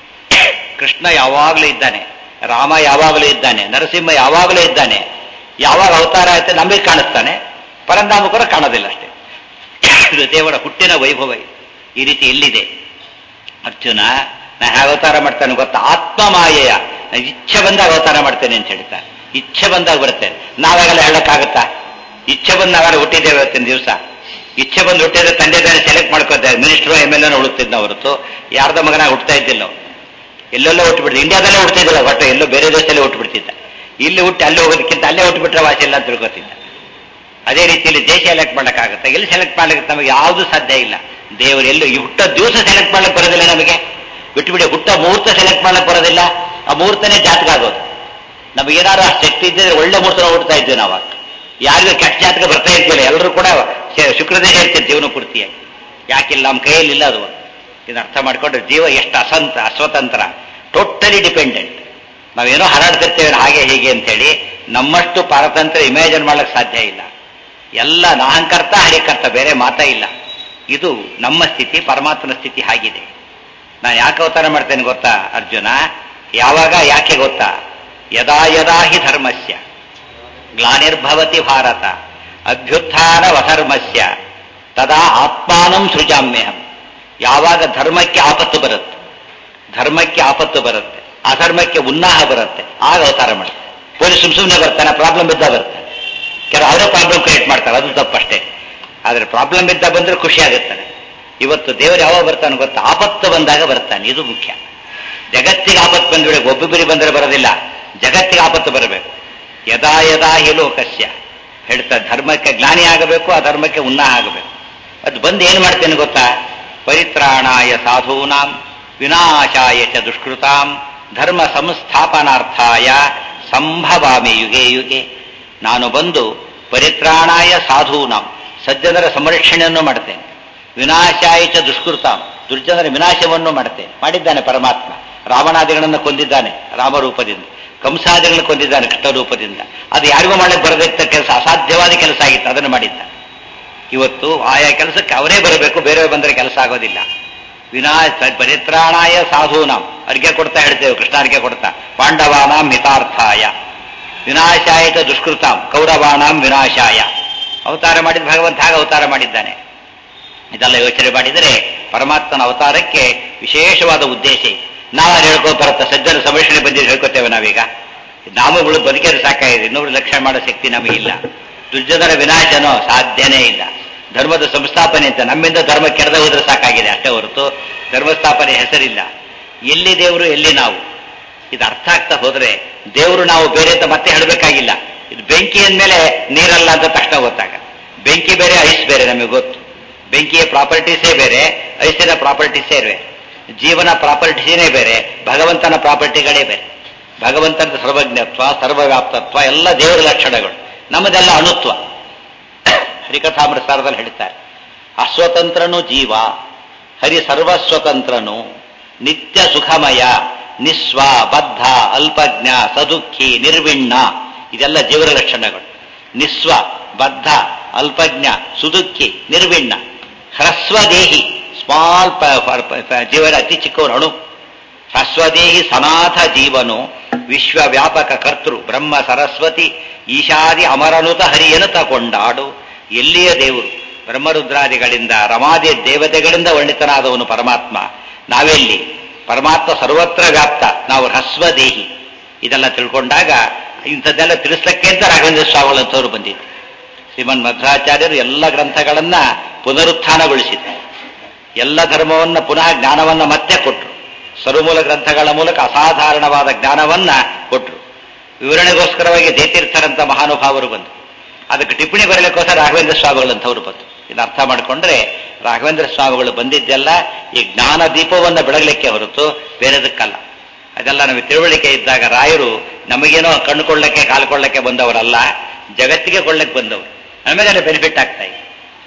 ಕೃಷ್ಣ ಯಾವಾಗಲೂ ಇದ್ದಾನೆ, ರಾಮ ಯಾವಾಗಲೂ ಇದ್ದಾನೆ, ನರಸಿಂಹ ಯಾವಾಗಲೂ ಇದ್ದಾನೆ. ಯಾವಾಗ ಅವತಾರ ಆಯ್ತು ನಮಗೆ ಕಾಣಿಸ್ತಾನೆ, ಪರಂಧಾಮಕರ ಕಾಣೋದಿಲ್ಲ ಅಷ್ಟೇ. ಇದು ದೇವರ ಹುಟ್ಟಿನ ವೈಭವ. ಈ ರೀತಿ ಎಲ್ಲಿದೆ? ಅರ್ಜುನ ನಾ ಹೇಗೆ ಅವತಾರ ಮಾಡ್ತಾನೆ ಗೊತ್ತಾ? ಆತ್ಮಮಾಯೆಯ ಇಚ್ಛೆ ಬಂದಾಗ ಅವತಾರ ಮಾಡ್ತೇನೆ ಅಂತ ಹೇಳ್ತಾನೆ. ಇಚ್ಛೆ ಬಂದಾಗ ಬರ್ತೇನೆ. ನಾವಾಗೆಲ್ಲ ಹೇಳಕ್ಕಾಗತ್ತಾ? ಇಚ್ಛೆ ಬಂದು ನಾವೆಲ್ಲ ಹುಟ್ಟಿದ್ದೇವೆ ಇವತ್ತಿನ ದಿವಸ. ಇಚ್ಛೆ ಬಂದು ಹುಟ್ಟಿದ್ರೆ ತಂದೆ ತಾನೇ ಸೆಲೆಕ್ಟ್ ಮಾಡ್ಕೊತಾರೆ. ಮಿನಿಸ್ಟ್ರು MLA ಹುಡುಕ್ತಿದ್ದ ಹೊರತು ಯಾರ್ದ ಮಗನ ಹುಟ್ಟತಾ ಇದ್ದಿಲ್ಲ. ಎಲ್ಲೆಲ್ಲೋ ಹುಟ್ಟುಬಿಡ್ತಿದ್ದ. ಇಂಡಿಯಾದಲ್ಲೇ ಹುಡ್ತಿದ್ದಿಲ್ಲ, ಬಟ್ ಎಲ್ಲೋ ಬೇರೆ ದೇಶದಲ್ಲೇ ಹುಟ್ಟುಬಿಡ್ತಿದ್ದ. ಇಲ್ಲಿ ಹುಟ್ಟಿ ಅಲ್ಲೇ ಹೋಗೋದಕ್ಕಿಂತ ಅಲ್ಲೇ ಹುಟ್ಟುಬಿಟ್ರೆ ವಾಸಿ ಇಲ್ಲ ಅಂತ ತಿಳ್ಕೊತಿದ್ದ. ಅದೇ ರೀತಿಯಲ್ಲಿ ದೇಶ ಸೆಲೆಕ್ಟ್ ಮಾಡಕ್ಕಾಗತ್ತೆ? ಎಲ್ಲಿ ಸೆಲೆಕ್ಟ್ ಮಾಡ್ಲಿಕ್ಕೆ ನಮಗೆ ಯಾವುದು ಸಾಧ್ಯ ಇಲ್ಲ. ದೇವರು ಎಲ್ಲೂ ಈ ಹುಟ್ಟ ದಿವಸ ಸೆಲೆಕ್ಟ್ ಮಾಡ್ಲಿಕ್ಕೆ ಬರೋದಿಲ್ಲ ನಮಗೆ. ಬಿಟ್ಟುಬಿಡಿ, ಹುಟ್ಟ ಮುಹೂರ್ತ ಸೆಲೆಕ್ಟ್ ಮಾಡ್ಲಿಕ್ಕೆ ಬರೋದಿಲ್ಲ. ಆ ಮುಹೂರ್ತನೇ ಜಾತಕ ಆಗೋದು. ನಮಗೇನಾದ್ರು ಆ ಶಕ್ತಿ ಇದ್ದರೆ ಒಳ್ಳೆ ಮುಹೂರ್ತ ಹುಡ್ತಾ ಇದ್ವಿ ನಾವು. ಯಾರಿಗೂ ಕೆಟ್ಟ ಜಾತಕ ಬರ್ತಾ ಇದ್ದಿಲ್ಲ. ಎಲ್ಲರೂ ಕೂಡ ಶುಕ್ರದೇಶ ಇರ್ತೀವಿ ಜೀವನ ಪೂರ್ತಿಯಾಗಿ. ಯಾಕಿಲ್ಲ? ನಮ್ಮ ಕೈಯಲ್ಲಿಲ್ಲ ಅದು. ಇದನ್ನ ಅರ್ಥ ಮಾಡ್ಕೊಂಡ್ರೆ ಜೀವ ಎಷ್ಟು ಅಸ್ವತಂತ್ರ, ಟೋಟಲಿ ಡಿಪೆಂಡೆಂಟ್. ನಾವೇನೋ ಹಾರಾಡ್ತಿರ್ತೇವೆ ಹಾಗೆ ಹೀಗೆ ಅಂತೇಳಿ, ನಮ್ಮಷ್ಟು ಪಾರತಂತ್ರ ಇಮ್ಯಾಜಿನ್ ಮಾಡ್ಲಿಕ್ಕೆ ಸಾಧ್ಯ ಇಲ್ಲ. ಎಲ್ಲ ನಾಹಂಕರ್ತ ಹರಿಕರ್ತ, ಬೇರೆ ಮಾತಾ ಇಲ್ಲ. ಇದು ನಮ್ಮ ಸ್ಥಿತಿ, ಪರಮಾತ್ಮನ ಸ್ಥಿತಿ ಹಾಗಿದೆ. ನಾನು ಯಾಕೆ ಅವತಾರ ಮಾಡ್ತೇನೆ ಗೊತ್ತಾ ಅರ್ಜುನ? ಯಾವಾಗ, ಯಾಕೆ ಗೊತ್ತಾ? ಯದಾ ಯದಾ ಹಿ ಧರ್ಮಸ್ಯ ಗ್ಲಾನಿರ್ಭವತಿ ಭಾರತ ಅಭ್ಯುತ್ಥಾನವಧರ್ಮಸ್ಯ ತದಾ ಆತ್ಮಾನಂ ಸೃಜಾಮ್ಯಹಂ. ಯಾವಾಗ ಧರ್ಮಕ್ಕೆ ಆಪತ್ತು ಬರುತ್ತೆ, ಧರ್ಮಕ್ಕೆ ಆಪತ್ತು ಬರುತ್ತೆ, ಅಧರ್ಮಕ್ಕೆ ಉನ್ನಾಹ ಬರುತ್ತೆ, ಆಗ ಅವತಾರ ಮಾಡ್ತಾರೆ. ಪೊಲೀಸ್ ಸುಮ್ಮನೆ ಬರ್ತಾನೆ, ಪ್ರಾಬ್ಲಮ್ ಇದ್ದ ಬರ್ತಾನೆ. ಕೆಲವು ಅವರೇ ಪ್ರಾಬ್ಲಮ್ ಕ್ರಿಯೇಟ್ ಮಾಡ್ತಾರೆ, ಅದು ತಪ್ಪಷ್ಟೇ. ಆದರೆ ಪ್ರಾಬ್ಲಮ್ ಇದ್ದ ಬಂದ್ರೆ ಖುಷಿ ಆಗುತ್ತಾನೆ. ಇವತ್ತು ದೇವರು ಯಾವಾಗ ಬರ್ತಾನೆ ಗೊತ್ತಾ? ಆಪತ್ತು ಬಂದಾಗ ಬರ್ತಾನೆ. ಇದು ಮುಖ್ಯ. ಜಗತ್ತಿಗೆ ಆಪತ್ತು ಬಂದ್ಬಿಡಿ, ಒಬ್ಬೊಬ್ಬರಿಗೆ ಬಂದರೆ ಬರೋದಿಲ್ಲ, ಜಗತ್ತಿಗೆ ಆಪತ್ತು ಬರಬೇಕು. ಯದಾ ಯದಾ ಹಿ ಲೋಕಸ್ಯ ಹೇಳ್ತಾ, ಧರ್ಮಕ್ಕೆ ಗ್ಲಾನಿ ಆಗಬೇಕು, ಅಧರ್ಮಕ್ಕೆ ಉನ್ನಾಹ ಆಗಬೇಕು. ಅದು ಬಂದು ಏನು ಮಾಡ್ತೇನೆ ಗೊತ್ತಾ? ಪರಿತ್ರಾಣಾಯ ಸಾಧೂನಾಂ ವಿನಾಶಾಯ ಚ ದುಷ್ಕೃತಾಂ ಧರ್ಮ ಸಂಸ್ಥಾಪನಾರ್ಥಾಯ ಸಂಭವಾಮಿ ಯುಗೆ ಯುಗೆ. ನಾನು ಬಂದು ಪರಿತ್ರಾಣಾಯ ಸಾಧೂನಾಂ, ಸಜ್ಜನರ ಸಂರಕ್ಷಣೆಯನ್ನು ಮಾಡ್ತೇನೆ. ವಿನಾಶಾಯ ಚ ದುಷ್ಕೃತಾಂ, ದುರ್ಜನರ ವಿನಾಶವನ್ನು ಮಾಡ್ತೇನೆ. ಮಾಡಿದ್ದಾನೆ ಪರಮಾತ್ಮ. ರಾವಣಾದಿಗಳನ್ನು ಕೊಂದಿದ್ದಾನೆ ರಾಮರೂಪದಿಂದ, ಕಂಸಾದಿಗಳನ್ನು ಕೊಂದಿದ್ದಾನೆ ಕೃಷ್ಣ ರೂಪದಿಂದ. ಅದು ಯಾರಿಗೂ ಮಾಡಲಿಕ್ಕೆ ಬರದಿದ್ದ ಕೆಲಸ, ಅಸಾಧ್ಯವಾದ ಕೆಲಸ ಆಗಿತ್ತು, ಅದನ್ನು ಮಾಡಿದ್ದ. ಇವತ್ತು ಆಯಾ ಕೆಲಸಕ್ಕೆ ಅವರೇ ಬರಬೇಕು, ಬೇರೆಯವರು ಬಂದರೆ ಕೆಲಸ ಆಗೋದಿಲ್ಲ. ಪರಿತ್ರಾಣಾಯ ಸಾಧೂನಾಂ, ಅರ್ಘ್ಯ ಕೊಡ್ತಾ ಹೇಳ್ತೇವೆ, ಕೃಷ್ಣ ಅರ್ಘ್ಯ ಕೊಡ್ತಾ. ಪಾಂಡವಾನಾಂ ಹಿತಾರ್ಥಾಯ ವಿನಾಶಾಯ ಚ ದುಷ್ಕೃತಾಂ ಕೌರವಾನಾಂ ವಿನಾಶಾಯ. ಅವತಾರ ಮಾಡಿದ ಭಗವಂತ ಹಾಗೆ ಅವತಾರ ಮಾಡಿದ್ದಾನೆ. ಇದೆಲ್ಲ ಯೋಚನೆ ಮಾಡಿದರೆ ಪರಮಾತ್ಮನ ಅವತಾರಕ್ಕೆ ವಿಶೇಷವಾದ ಉದ್ದೇಶ ಇದೆ. ನಾವು ಹೇಳ್ಕೋ ಬರುತ್ತೆ, ಸಜ್ಜನ ಸಂರಕ್ಷಣೆ ಬಂದಿದ್ದು ಹೇಳ್ಕೊತೇವೆ ನಾವೀಗ. ನಾಮಗಳು ಬದುಕಿದ್ರೆ ಸಾಕಾಗಿದೆ, ಇನ್ನೊಬ್ರು ಲಕ್ಷ್ಯ ಮಾಡೋ ಶಕ್ತಿ ನಮಗಿಲ್ಲ. ದುರ್ಜನರ ವಿನಾಶನೋ ಸಾಧ್ಯನೇ ಇಲ್ಲ. ಧರ್ಮದ ಸಂಸ್ಥಾಪನೆ ಅಂತ ನಮ್ಮಿಂದ ಧರ್ಮ ಕೆಡದ ಹೋದ್ರೆ ಸಾಕಾಗಿದೆ ಅಷ್ಟೇ ಹೊರತು ಧರ್ಮಸ್ಥಾಪನೆ ಹೆಸರಿಲ್ಲ. ಎಲ್ಲಿ ದೇವರು, ಎಲ್ಲಿ ನಾವು, ಇದು ಅರ್ಥ ಆಗ್ತಾ ಹೋದ್ರೆ ದೇವರು ನಾವು ಬೇರೆ ಅಂತ ಮತ್ತೆ ಹೇಳಬೇಕಾಗಿಲ್ಲ. ಇದು ಬೆಂಕಿ ಅಂದಮೇಲೆ ನೀರಲ್ಲ ಅಂತ ತಕ್ಷಣ ಗೊತ್ತಾಗ. ಬೆಂಕಿ ಬೇರೆ, ಐಸ್ ಬೇರೆ, ನಮಗೆ ಗೊತ್ತು. ಬೆಂಕಿಯ ಪ್ರಾಪರ್ಟೀಸೇ ಬೇರೆ, ಐಸಿನ ಪ್ರಾಪರ್ಟೀಸೇ ಬೇರೆ. ಜೀವನ ಪ್ರಾಪರ್ಟೀಸೇ ಬೇರೆ, ಭಗವಂತನ ಪ್ರಾಪರ್ಟಿಗಳೇ ಬೇರೆ. ಭಗವಂತನ ಸರ್ವಜ್ಞತ್ವ, ಸರ್ವವ್ಯಾಪ್ತತ್ವ ಎಲ್ಲ ದೇವರ ಲಕ್ಷಣಗಳು, ನಮ್ಮದೆಲ್ಲ ಅಣುತ್ವ. ಹರಿಕಥಾಮೃತಸಾರದಲ್ಲಿ ಹೇಳ್ತಾರೆ, ಅಸ್ವತಂತ್ರನು ಜೀವ, ಹರಿ ಸರ್ವಸ್ವತಂತ್ರನು, ನಿತ್ಯ ಸುಖಮಯ, ನಿಸ್ವ, ಬದ್ಧ, ಅಲ್ಪಜ್ಞ, ಸದುಃಖಿ, ನಿರ್ವಿಣ್ಣ. ಇದೆಲ್ಲ ಜೀವರ ಲಕ್ಷಣಗಳು. ನಿಸ್ವ, ಬದ್ಧ, ಅಲ್ಪಜ್ಞ, ಸುದುಃಖಿ, ನಿರ್ವಿಣ್ಣ. ಹ್ರಸ್ವದೇಹಿ, ಸ್ಮಾಲ್ ಜೀವನ, ಅತಿ ಚಿಕ್ಕವನು, ಅಣು. ಹ್ರಸ್ವದೇಹಿ ಸನಾಥ ಜೀವನು, ವಿಶ್ವವ್ಯಾಪಕ ಕರ್ತೃ ಬ್ರಹ್ಮ ಸರಸ್ವತಿ ಈಶಾದಿ ಅಮರನುತ ಹರಿಯನ್ನು ತಗೊಂಡಾಡು. ಎಲ್ಲಿಯ ದೇವರು? ಬ್ರಹ್ಮರುದ್ರಾದಿಗಳಿಂದ, ರಮಾದಿ ದೇವತೆಗಳಿಂದ ವರ್ಣಿತನಾದವನು ಪರಮಾತ್ಮ. ನಾವೆಲ್ಲಿ? ಪರಮಾತ್ಮ ಸರ್ವತ್ರ ವ್ಯಾಪ್ತ, ನಾವು ಹ್ರಸ್ವದೇಹಿ. ಇದೆಲ್ಲ ತಿಳ್ಕೊಂಡಾಗ ಇಂಥದ್ದೆಲ್ಲ ತಿಳಿಸ್ಲಿಕ್ಕೆ ಅಂತ ರಾಘವೇಂದ್ರ ಸ್ವಾಮಿಗಳಂತವರು ಬಂದಿದ್ದು. ಶ್ರೀಮನ್ ಮಧ್ವಾಚಾರ್ಯರು ಎಲ್ಲ ಗ್ರಂಥಗಳನ್ನ ಪುನರುತ್ಥಾನಗೊಳಿಸಿದರು. ಎಲ್ಲ ಧರ್ಮವನ್ನ ಪುನಃ ಜ್ಞಾನವನ್ನ ಮತ್ತೆ ಕೊಟ್ಟರು. ಸರ್ವಮೂಲ ಗ್ರಂಥಗಳ ಮೂಲಕ ಅಸಾಧಾರಣವಾದ ಜ್ಞಾನವನ್ನ ಕೊಟ್ಟರು. ವಿವರಣೆಗೋಸ್ಕರವಾಗಿ ಜಯತೀರ್ಥರಂತ ಮಹಾನುಭಾವರು ಬಂದರು. ಅದಕ್ಕೆ ಟಿಪ್ಪಣಿ ಬರಲಿಕ್ಕೋಸ್ಕರ ರಾಘವೇಂದ್ರ ಸ್ವಾಮಿಗಳಂತವರು ಬಂದರು. ಇದನ್ನ ಅರ್ಥ ಮಾಡಿಕೊಂಡ್ರೆ ರಾಘವೇಂದ್ರ ಸ್ವಾಮಿಗಳು ಬಂದಿದ್ದೆಲ್ಲ ಈ ಜ್ಞಾನ ದೀಪವನ್ನು ಬೆಳಗಲಿಕ್ಕೆ ಹೊರತು ಬೇರೆದಕ್ಕಲ್ಲ. ಅದೆಲ್ಲ ನಮಗೆ ತಿಳುವಳಿಕೆ ಇದ್ದಾಗ ರಾಯರು ನಮಗೇನೋ ಕಣ್ಣುಕೊಳ್ಳಕ್ಕೆ ಕಾಲ್ಕೊಳ್ಳಕ್ಕೆ ಬಂದವರಲ್ಲ, ಜಗತ್ತಿಗೆ ಕೊಳ್ಳಕ್ಕೆ ಬಂದವರು. ನಮಗೆಲ್ಲ ಬೆನಿಫಿಟ್ ಆಗ್ತಾ ಇದೆ.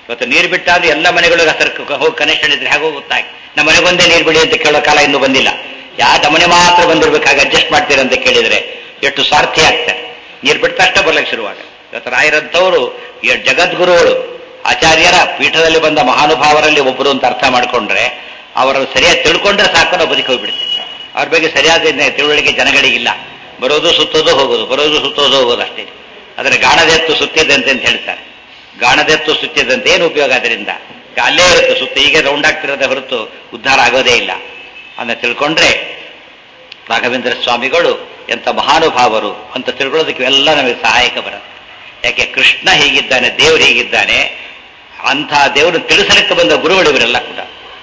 ಇವತ್ತು ನೀರು ಬಿಟ್ಟಾದ್ರೂ ಎಲ್ಲ ಮನೆಗಳು ಹತ್ತಿರ ಹೋಗಿ ಕನೆಕ್ಷನ್ ಇದ್ರೆ ಹೇಗೆ ಹೋಗುತ್ತಾ ನಮ್ಮ ಮನೆಗೊಂದೇ ನೀರು ಬಿಡಿ ಅಂತ ಕೇಳೋ ಕಾಲ ಇನ್ನೂ ಬಂದಿಲ್ಲ. ಯಾವ ಮನೆ ಮಾತ್ರ ಬಂದಿರ್ಬೇಕಾಗಿ ಅಡ್ಜಸ್ಟ್ ಮಾಡ್ತೀರ ಅಂತ ಕೇಳಿದ್ರೆ ಎಷ್ಟು ಸ್ವಾರ್ಥಿ ಆಗ್ತಾರೆ. ನೀರು ಬಿಟ್ಟ ತಕ್ಷಣ ಬರ್ಲಿಕ್ಕೆ ಶುರುವಾಗ. ಇವತ್ತು ರಾಯರಂಥವರು ಜಗದ್ಗುರುಗಳು ಆಚಾರ್ಯರ ಪೀಠದಲ್ಲಿ ಬಂದ ಮಹಾನುಭಾವರಲ್ಲಿ ಒಬ್ಬರು ಅಂತ ಅರ್ಥ ಮಾಡ್ಕೊಂಡ್ರೆ ಅವರನ್ನು ಸರಿಯಾಗಿ ತಿಳ್ಕೊಂಡ್ರೆ ಸಾಕು ನಾವು ಬದುಕಿ ಹೋಗ್ಬಿಡ್ತೇವೆ. ಅವ್ರ ಬಗ್ಗೆ ಸರಿಯಾದ ತಿಳುವಳಿಕೆ ಜನಗಳಿಗಿಲ್ಲ. ಬರೋದು ಸುತ್ತೋದು ಹೋಗೋದು, ಬರೋದು ಸುತ್ತೋದು ಹೋಗೋದು ಅಷ್ಟೇ. ಆದರೆ ಗಾಣದೆತ್ತು ಸುತ್ತಿದಂತೆ ಅಂತ ಹೇಳ್ತಾರೆ. ಗಾಣದೆತ್ತು ಸುತ್ತಿದಂತೆ ಏನು ಉಪಯೋಗ ಅದರಿಂದ? ಅಲ್ಲೇ ಇರುತ್ತೆ ಸುತ್ತ, ಹೀಗೆ ರೌಂಡ್ ಆಗ್ತಿರೋದೇ ಹೊರತು ಉದ್ಧಾರ ಆಗೋದೇ ಇಲ್ಲ. ಅದನ್ನ ತಿಳ್ಕೊಂಡ್ರೆ ರಾಘವೇಂದ್ರ ಸ್ವಾಮಿಗಳು ಎಂಥ ಮಹಾನುಭಾವರು ಅಂತ ತಿಳ್ಕೊಳ್ಳೋದಕ್ಕೆ ಎಲ್ಲ ನಮಗೆ ಸಹಾಯಕ ಬರುತ್ತೆ. ಯಾಕೆ ಕೃಷ್ಣ ಹೀಗಿದ್ದಾನೆ, ದೇವರು ಹೀಗಿದ್ದಾನೆ, ಅಂಥ ದೇವರು ತಿಳಿಸಲಿಕ್ಕೆ ಬಂದ ಗುರುಗಳು ಇವರೆಲ್ಲ ಕೂಡ.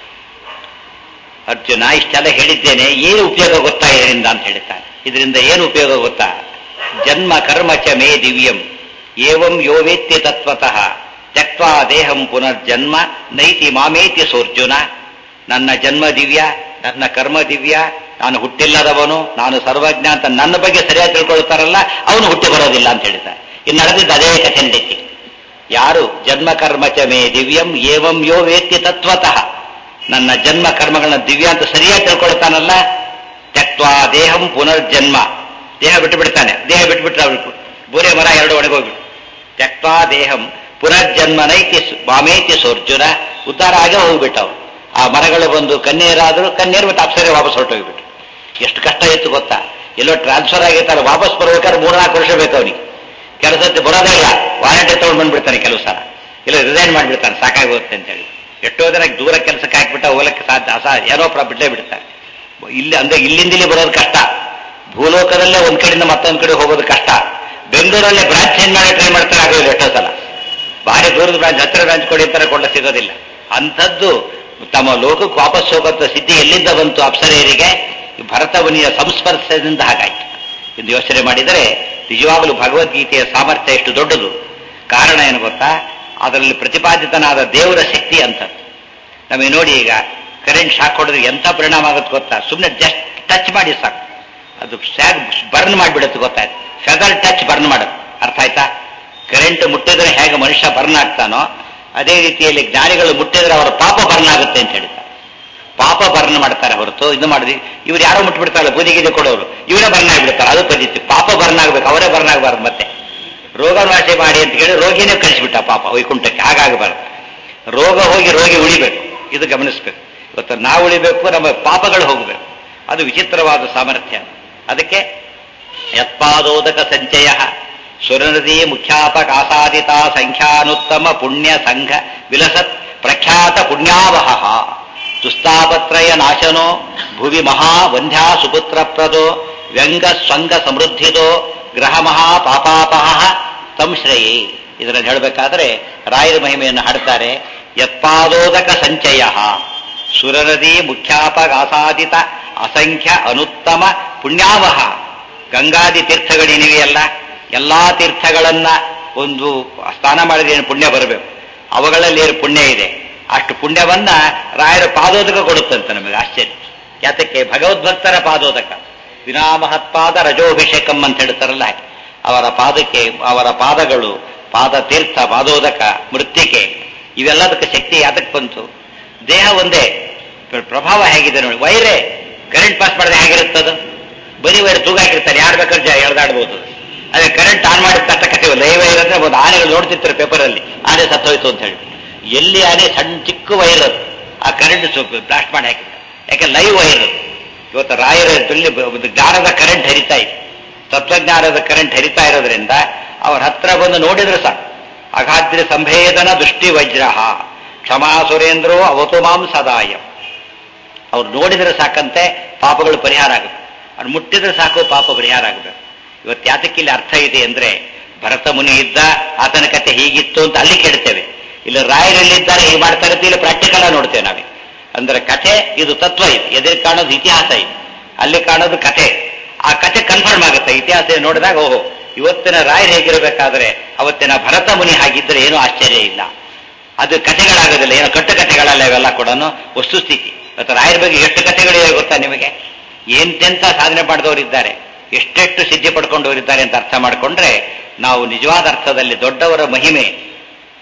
ಅರ್ಜುನ ಇಷ್ಟೆಲ್ಲ ಹೇಳಿದ್ದೇನೆ, ಏನು ಉಪಯೋಗ ಗೊತ್ತಾ ಇದರಿಂದ ಅಂತ ಹೇಳ್ತಾನೆ. ಇದರಿಂದ ಏನು ಉಪಯೋಗ ಗೊತ್ತಾ? ಜನ್ಮ ಕರ್ಮ ಚ ಮೇ ದಿವ್ಯಂ ಏವಂ ಯೋ ವೇತ್ತಿ ತತ್ವತಃ ತ್ಯಕ್ವಾ ದೇಹಂ ಪುನರ್ಜನ್ಮ ನೈತಿ ಮಾಮೇತಿ ಸೋರ್ಜುನ. ನನ್ನ ಜನ್ಮ ದಿವ್ಯ, ನನ್ನ ಕರ್ಮ ದಿವ್ಯ, ನಾನು ಹುಟ್ಟಿಲ್ಲದವನು, ನಾನು ಸರ್ವಜ್ಞ ಅಂತ ನನ್ನ ಬಗ್ಗೆ ಸರಿಯಾಗಿ ತಿಳ್ಕೊಳ್ತಾರಲ್ಲ ಅವನು ಹುಟ್ಟಿ ಬರೋದಿಲ್ಲ ಅಂತ ಹೇಳ್ತಾರೆ. ಇನ್ನು ನಡೆದಿದ್ದು ಅದೇ ಕಥೆ ನಡೀತಿ. ಯಾರು ಜನ್ಮ ಕರ್ಮ ಚ ಮೇ ದಿವ್ಯಂ ಏವಂ ಯೋ ವೇತ್ತಿ ತತ್ವತಃ, ನನ್ನ ಜನ್ಮ ಕರ್ಮಗಳನ್ನ ದಿವ್ಯ ಅಂತ ಸರಿಯಾಗಿ ತಿಳ್ಕೊಳ್ತಾನಲ್ಲ, ತ್ಯಕ್ವಾ ದೇಹಂ ಪುನರ್ಜನ್ಮ, ದೇಹ ಬಿಟ್ಟು ಬಿಡ್ತಾನೆ. ದೇಹ ಬಿಟ್ಟುಬಿಟ್ರೆ ಅವ್ರು ಬೋರೆ ಮರ ಎರಡು ಒಣಗೋಗ್ಬಿಟ್ಟು ತ್ಯಕ್ವಾ ದೇಹಂ ಪುನರ್ಜನ್ಮ ನೈತಿ ಮಾಮೇತಿ ಸೋರ್ಜುನ. ಉದ್ಧಾರ ಆಗೇ ಹೋಗ್ಬಿಟ್ಟವ್ರು. ಆ ಮರಗಳು ಬಂದು ಕಣ್ಣೀರಾದರೂ ಕಣ್ಣೀರು ಮತ್ತು ಅಪ್ಸರೆ ವಾಪಸ್ ಹೊರಟೋಗ್ಬಿಟ್ಟು. ಎಷ್ಟು ಕಷ್ಟ ಇತ್ತು ಗೊತ್ತಾ? ಎಲ್ಲೋ ಟ್ರಾನ್ಸ್ಫರ್ ಆಗಿರ್ತಾರೆ, ವಾಪಸ್ ಬರ್ಬೇಕಾದ್ರೆ 3-4 ವರ್ಷ ಬೇಕು ಅವನಿಗೆ. ಕೆಲಸಕ್ಕೆ ಬರೋದೇ ಇಲ್ಲ, ವಾರಂಟಿ ತಗೊಂಡು ಬಂದ್ಬಿಡ್ತಾನೆ. ಕೆಲವು ಸಲ ಇಲ್ಲ ರಿಸೈನ್ ಮಾಡಿಬಿಡ್ತಾನೆ, ಸಾಕಾಗೋಗುತ್ತೆ ಅಂತೇಳಿ. ಎಷ್ಟೋ ಜನ ದೂರ ಕೆಲಸಕ್ಕೆ ಹಾಕ್ಬಿಟ್ಟ ಹೋಗಲಿಕ್ಕೆ ಸಾಧ್ಯ ಏನೋ ಬಿಟ್ಟೇ ಬಿಡ್ತಾರೆ. ಇಲ್ಲಿ ಅಂದ್ರೆ ಇಲ್ಲಿಂದಿಲ್ಲಿ ಬರೋದು ಕಷ್ಟ. ಭೂಲೋಕದಲ್ಲೇ ಒಂದ್ ಕಡೆಯಿಂದ ಮತ್ತೊಂದ್ ಕಡೆ ಹೋಗೋದು ಕಷ್ಟ. ಬೆಂಗಳೂರಲ್ಲೇ ಬ್ರಾಂಚ್ ಚೇಂಜ್ ಮಾಡಿ ಟ್ರೈ ಮಾಡ್ತಾರೆ, ಆಗೋದಿಲ್ಲ ಎಷ್ಟೋ ಸಲ. ಭಾರಿ ದೂರದ ಬ್ರಾಂಚ್, ಹತ್ತಿರ ಬ್ರಾಂಚ್ ಕೊಡಿ ಅಂತಾರೆ, ಕೊಂಡ ಸಿಗೋದಿಲ್ಲ. ಅಂಥದ್ದು ತಮ್ಮ ಲೋಕಕ್ಕೆ ವಾಪಸ್ ಹೋಗುವಂಥ ಸಿದ್ಧಿ ಎಲ್ಲಿಂದ ಬಂತು ಅಪ್ಸರೆಯರಿಗೆ? ಭರತ ಮುನಿಯ ಸಂಸ್ಪರ್ಶದಿಂದ ಹಾಗಾಯ್ತು. ಎಂದು ಯೋಚನೆ ಮಾಡಿದರೆ ನಿಜವಾಗಲೂ ಭಗವದ್ಗೀತೆಯ ಸಾಮರ್ಥ್ಯ ಎಷ್ಟು ದೊಡ್ಡದು. ಕಾರಣ ಏನು ಗೊತ್ತಾ? ಅದರಲ್ಲಿ ಪ್ರತಿಪಾದಿತನಾದ ದೇವರ ಶಕ್ತಿ ಅಂತದ್ದು. ನಮಗೆ ನೋಡಿ, ಈಗ ಕರೆಂಟ್ ಶಾಕ್ ಹೊಡೆದ್ರೆ ಎಂಥ ಪರಿಣಾಮ ಆಗುತ್ತೆ ಗೊತ್ತಾ? ಸುಮ್ಮನೆ ಜಸ್ಟ್ ಟಚ್ ಮಾಡಿ ಸಾಕು, ಅದು ಬರ್ನ್ ಮಾಡಿಬಿಡುತ್ತೆ. ಗೊತ್ತಾಯ್ತು? ಫೆದರ್ ಟಚ್ ಬರ್ನ್ ಮಾಡೋದು. ಅರ್ಥ ಆಯ್ತಾ? ಕರೆಂಟ್ ಮುಟ್ಟಿದ್ರೆ ಹೇಗೆ ಮನುಷ್ಯ ಬರ್ನ್ ಆಗ್ತಾನೋ ಅದೇ ರೀತಿಯಲ್ಲಿ ಜ್ಞಾನಿಗಳು ಮುಟ್ಟಿದ್ರೆ ಅವರ ಪಾಪ ಬರ್ನ್ ಆಗುತ್ತೆ ಅಂತ ಹೇಳ್ತಾರೆ. ಪಾಪ ಬರ್ನ್ ಮಾಡ್ತಾರೆ ಹೊರತು ಇದು ಮಾಡಿದ್ವಿ. ಇವ್ರು ಯಾರೋ ಮುಟ್ಬಿಡ್ತಾರಲ್ಲ ಬೂದಿಗಿದೆ ಕೊಡೋರು, ಇವರೇ ಬರ್ನ್ ಆಗಿಬಿಡ್ತಾರೆ. ಅದು ಪದ್ಧತಿ. ಪಾಪ ಬರ್ನ್ ಆಗ್ಬೇಕು, ಅವರೇ ಬರ್ನ್ ಆಗಬಾರ್ದು. ಮತ್ತೆ ರೋಗ ನಾಶ ಮಾಡಿ ಅಂತ ಹೇಳಿ ರೋಗಿನೇ ಕಳಿಸ್ಬಿಟ್ಟ ಪಾಪ ವೈಕುಂಠಕ್ಕೆ. ಹಾಗಾಗಬಾರ್ದು. ರೋಗ ಹೋಗಿ ರೋಗಿ ಉಳಿಬೇಕು, ಇದು ಗಮನಿಸ್ಬೇಕು. ಇವತ್ತು ನಾವು ಉಳಿಬೇಕು, ನಮ್ಮ ಪಾಪಗಳು ಹೋಗಬೇಕು. ಅದು ವಿಚಿತ್ರವಾದ ಸಾಮರ್ಥ್ಯ. ಅದಕ್ಕೆ ಯತ್ಪಾದೋದಕ ಸಂಚಯ ಸುರನದಿ ಮುಖ್ಯಾಪಕಾಸಾದಿತ ಸಂಖ್ಯಾನುತ್ತಮ ಪುಣ್ಯ ಸಂಘ ವಿಲಸತ್ ಪ್ರಖ್ಯಾತ ಪುಣ್ಯಾವಹ ದುಸ್ತಾಪತ್ರಯ ನಾಶನೋ ಭುವಿ ಮಹಾವಂಧ್ಯಾ ಸುಪುತ್ರಪ್ರದೋ ವ್ಯಂಗ ಸ್ವಂಗ ಸಮೃದ್ಧಿದೋ ಗ್ರಹ ಮಹಾ ಪಾಪಾಪಹ ಸಂಶ್ರಯೇ. ಇದರಲ್ಲಿ ಹೇಳಬೇಕಾದ್ರೆ ರಾಯರ ಮಹಿಮೆಯನ್ನು ಹಾಡ್ತಾರೆ. ಯತ್ಪಾದೋದಕ ಸಂಚಯ ಸುರನದಿ ಮುಖ್ಯಾಪಕಾಸಾದಿತ ಅಸಂಖ್ಯ ಅನುತ್ತಮ ಪುಣ್ಯಾವಹ. ಗಂಗಾದಿ ತೀರ್ಥಗಳೇನಿವೆಯಲ್ಲ, ಎಲ್ಲಾ ತೀರ್ಥಗಳನ್ನ ಒಂದು ಸ್ನಾನ ಮಾಡಿದ್ರೆ ಏನು ಪುಣ್ಯ ಬರಬೇಕು. ಅವುಗಳಲ್ಲಿ ಏನು ಪುಣ್ಯ ಇದೆ, ಅಷ್ಟು ಪುಣ್ಯವನ್ನ ರಾಯರ ಪಾದೋದಕ ಕೊಡುತ್ತಂತೆ. ನಮಗೆ ಆಶ್ಚರ್ಯ. ಯಾತಕ್ಕೆ? ಭಗವದ್ಭಕ್ತರ ಪಾದೋದಕ. ವಿನಾಮಹತ್ಪಾದ ರಜೋಭಿಷೇಕಂ ಅಂತ ಹೇಳ್ತಾರಲ್ಲ, ಅವರ ಪಾದಕ್ಕೆ, ಅವರ ಪಾದಗಳು, ಪಾದ ತೀರ್ಥ, ಪಾದೋದಕ, ಮೃತ್ತಿಕೆ, ಇವೆಲ್ಲದಕ್ಕೆ ಶಕ್ತಿ ಯಾತಕ್ಕೆ ಬಂತು? ದೇಹ ಒಂದೇ, ಪ್ರಭಾವ ಹೇಗಿದೆ ನೋಡಿ. ವೈರೇ ಕರೆಂಟ್ ಪಾಸ್ ಮಾಡಿದ್ರೆ ಹೇಗಿರುತ್ತದು? ಬರೀ ವೈರ್ ತೂಗಾಕಿರ್ತಾರೆ, ಯಾರು ಬೇಕಾದ್ರೆ ಎಳೆದಾಡ್ಬೋದು. ಅದೇ ಕರೆಂಟ್ ಆನ್ ಮಾಡಿದ ತಕ್ಷಣ ಕಥೆ ಲೈವ್ ವೈರ್ ಅಂದ್ರೆ ಒಂದು ಆನೆಗಳು ನೋಡ್ತಿರ್ತಾರೆ ಪೇಪರಲ್ಲಿ, ಆನೆ ಸತ್ತೋಯ್ತು ಅಂತ ಹೇಳಿ. ಎಲ್ಲಿ ಆನೆ? ಸಣ್ಣ ಚಿಕ್ಕ ವೈರ್ ಅದು. ಆ ಕರೆಂಟ್ ಬ್ಲಾಸ್ಟ್ ಮಾಡಿ ಹಾಕಿದ್ರು. ಯಾಕೆ? Live wire. ಇವತ್ತು ರಾಯರ ಒಂದು ಜ್ಞಾನದ ಕರೆಂಟ್ ಹರಿತಾ ಇದೆ, ತತ್ವಜ್ಞಾನದ ಕರೆಂಟ್ ಹರಿತಾ ಇರೋದ್ರಿಂದ ಅವ್ರ ಹತ್ರ ಬಂದು ನೋಡಿದ್ರೆ ಸಾಕು. ಅಗಾದ್ರಿ ಸಂಭೇದನ ದೃಷ್ಟಿ ವಜ್ರ ಕ್ಷಮಾ ಸುರೇಂದ್ರೋ ಅವತು ಮಾಂ ಸದಾಯ. ಅವ್ರು ನೋಡಿದ್ರೆ ಸಾಕಂತೆ ಪಾಪಗಳು ಪರಿಹಾರ ಆಗುತ್ತೆ. ಅವ್ರು ಮುಟ್ಟಿದ್ರೆ ಸಾಕು ಪಾಪ ಪರಿಹಾರ ಆಗಬೇಕು. ಇವತ್ತು ಯಾತಕ್ಕಿಲ್ಲಿ ಅರ್ಥ ಇದೆ ಅಂದ್ರೆ, ಭರತ ಮುನಿ ಇದ್ದ, ಆತನ ಕಥೆ ಹೀಗಿತ್ತು ಅಂತ ಅಲ್ಲಿ ಕೇಳ್ತೇವೆ. ಇಲ್ಲಿ ರಾಯರಲ್ಲಿದ್ದಾರೆ, ಹೀಗೆ ಮಾಡ್ತಾ ಇರುತ್ತೆ. ಇಲ್ಲಿ ಪ್ರಾಕ್ಟಿಕಲ್ ನೋಡ್ತೇವೆ ನಾವೇ. ಅಂದ್ರೆ ಕಥೆ ಇದು ತತ್ವ, ಇದು ಎದುರು ಕಾಣೋದು ಇತಿಹಾಸ, ಇದು ಅಲ್ಲಿ ಕಾಣೋದು ಕಥೆ. ಆ ಕಥೆ ಕನ್ಫರ್ಮ್ ಆಗುತ್ತೆ ಇತಿಹಾಸ ನೋಡಿದಾಗ. ಓಹೋ, ಇವತ್ತಿನ ರಾಯರು ಹೇಗಿರಬೇಕಾದ್ರೆ ಅವತ್ತಿನ ಭರತ ಮುನಿ ಹಾಗಿದ್ರೆ ಏನೂ ಆಶ್ಚರ್ಯ ಇಲ್ಲ. ಅದು ಕಥೆಗಳಾಗೋದಿಲ್ಲ, ಏನೋ ಕಟ್ಟು ಕಥೆಗಳಲ್ಲ ಇವೆಲ್ಲ ಕೂಡ ವಸ್ತುಸ್ಥಿತಿ. ಇವತ್ತು ರಾಯರ ಬಗ್ಗೆ ಎಷ್ಟು ಕಥೆಗಳಿವೆ ಗೊತ್ತಾ ನಿಮಗೆ? ಎಂತೆಂಥ ಸಾಧನೆ ಮಾಡಿದವರಿದ್ದಾರೆ, ಎಷ್ಟೆಷ್ಟು ಸಿದ್ಧಿ ಪಡ್ಕೊಂಡವರಿದ್ದಾರೆ ಅಂತ ಅರ್ಥ ಮಾಡಿಕೊಂಡ್ರೆ ನಾವು ನಿಜವಾದ ಅರ್ಥದಲ್ಲಿ ದೊಡ್ಡವರ ಮಹಿಮೆ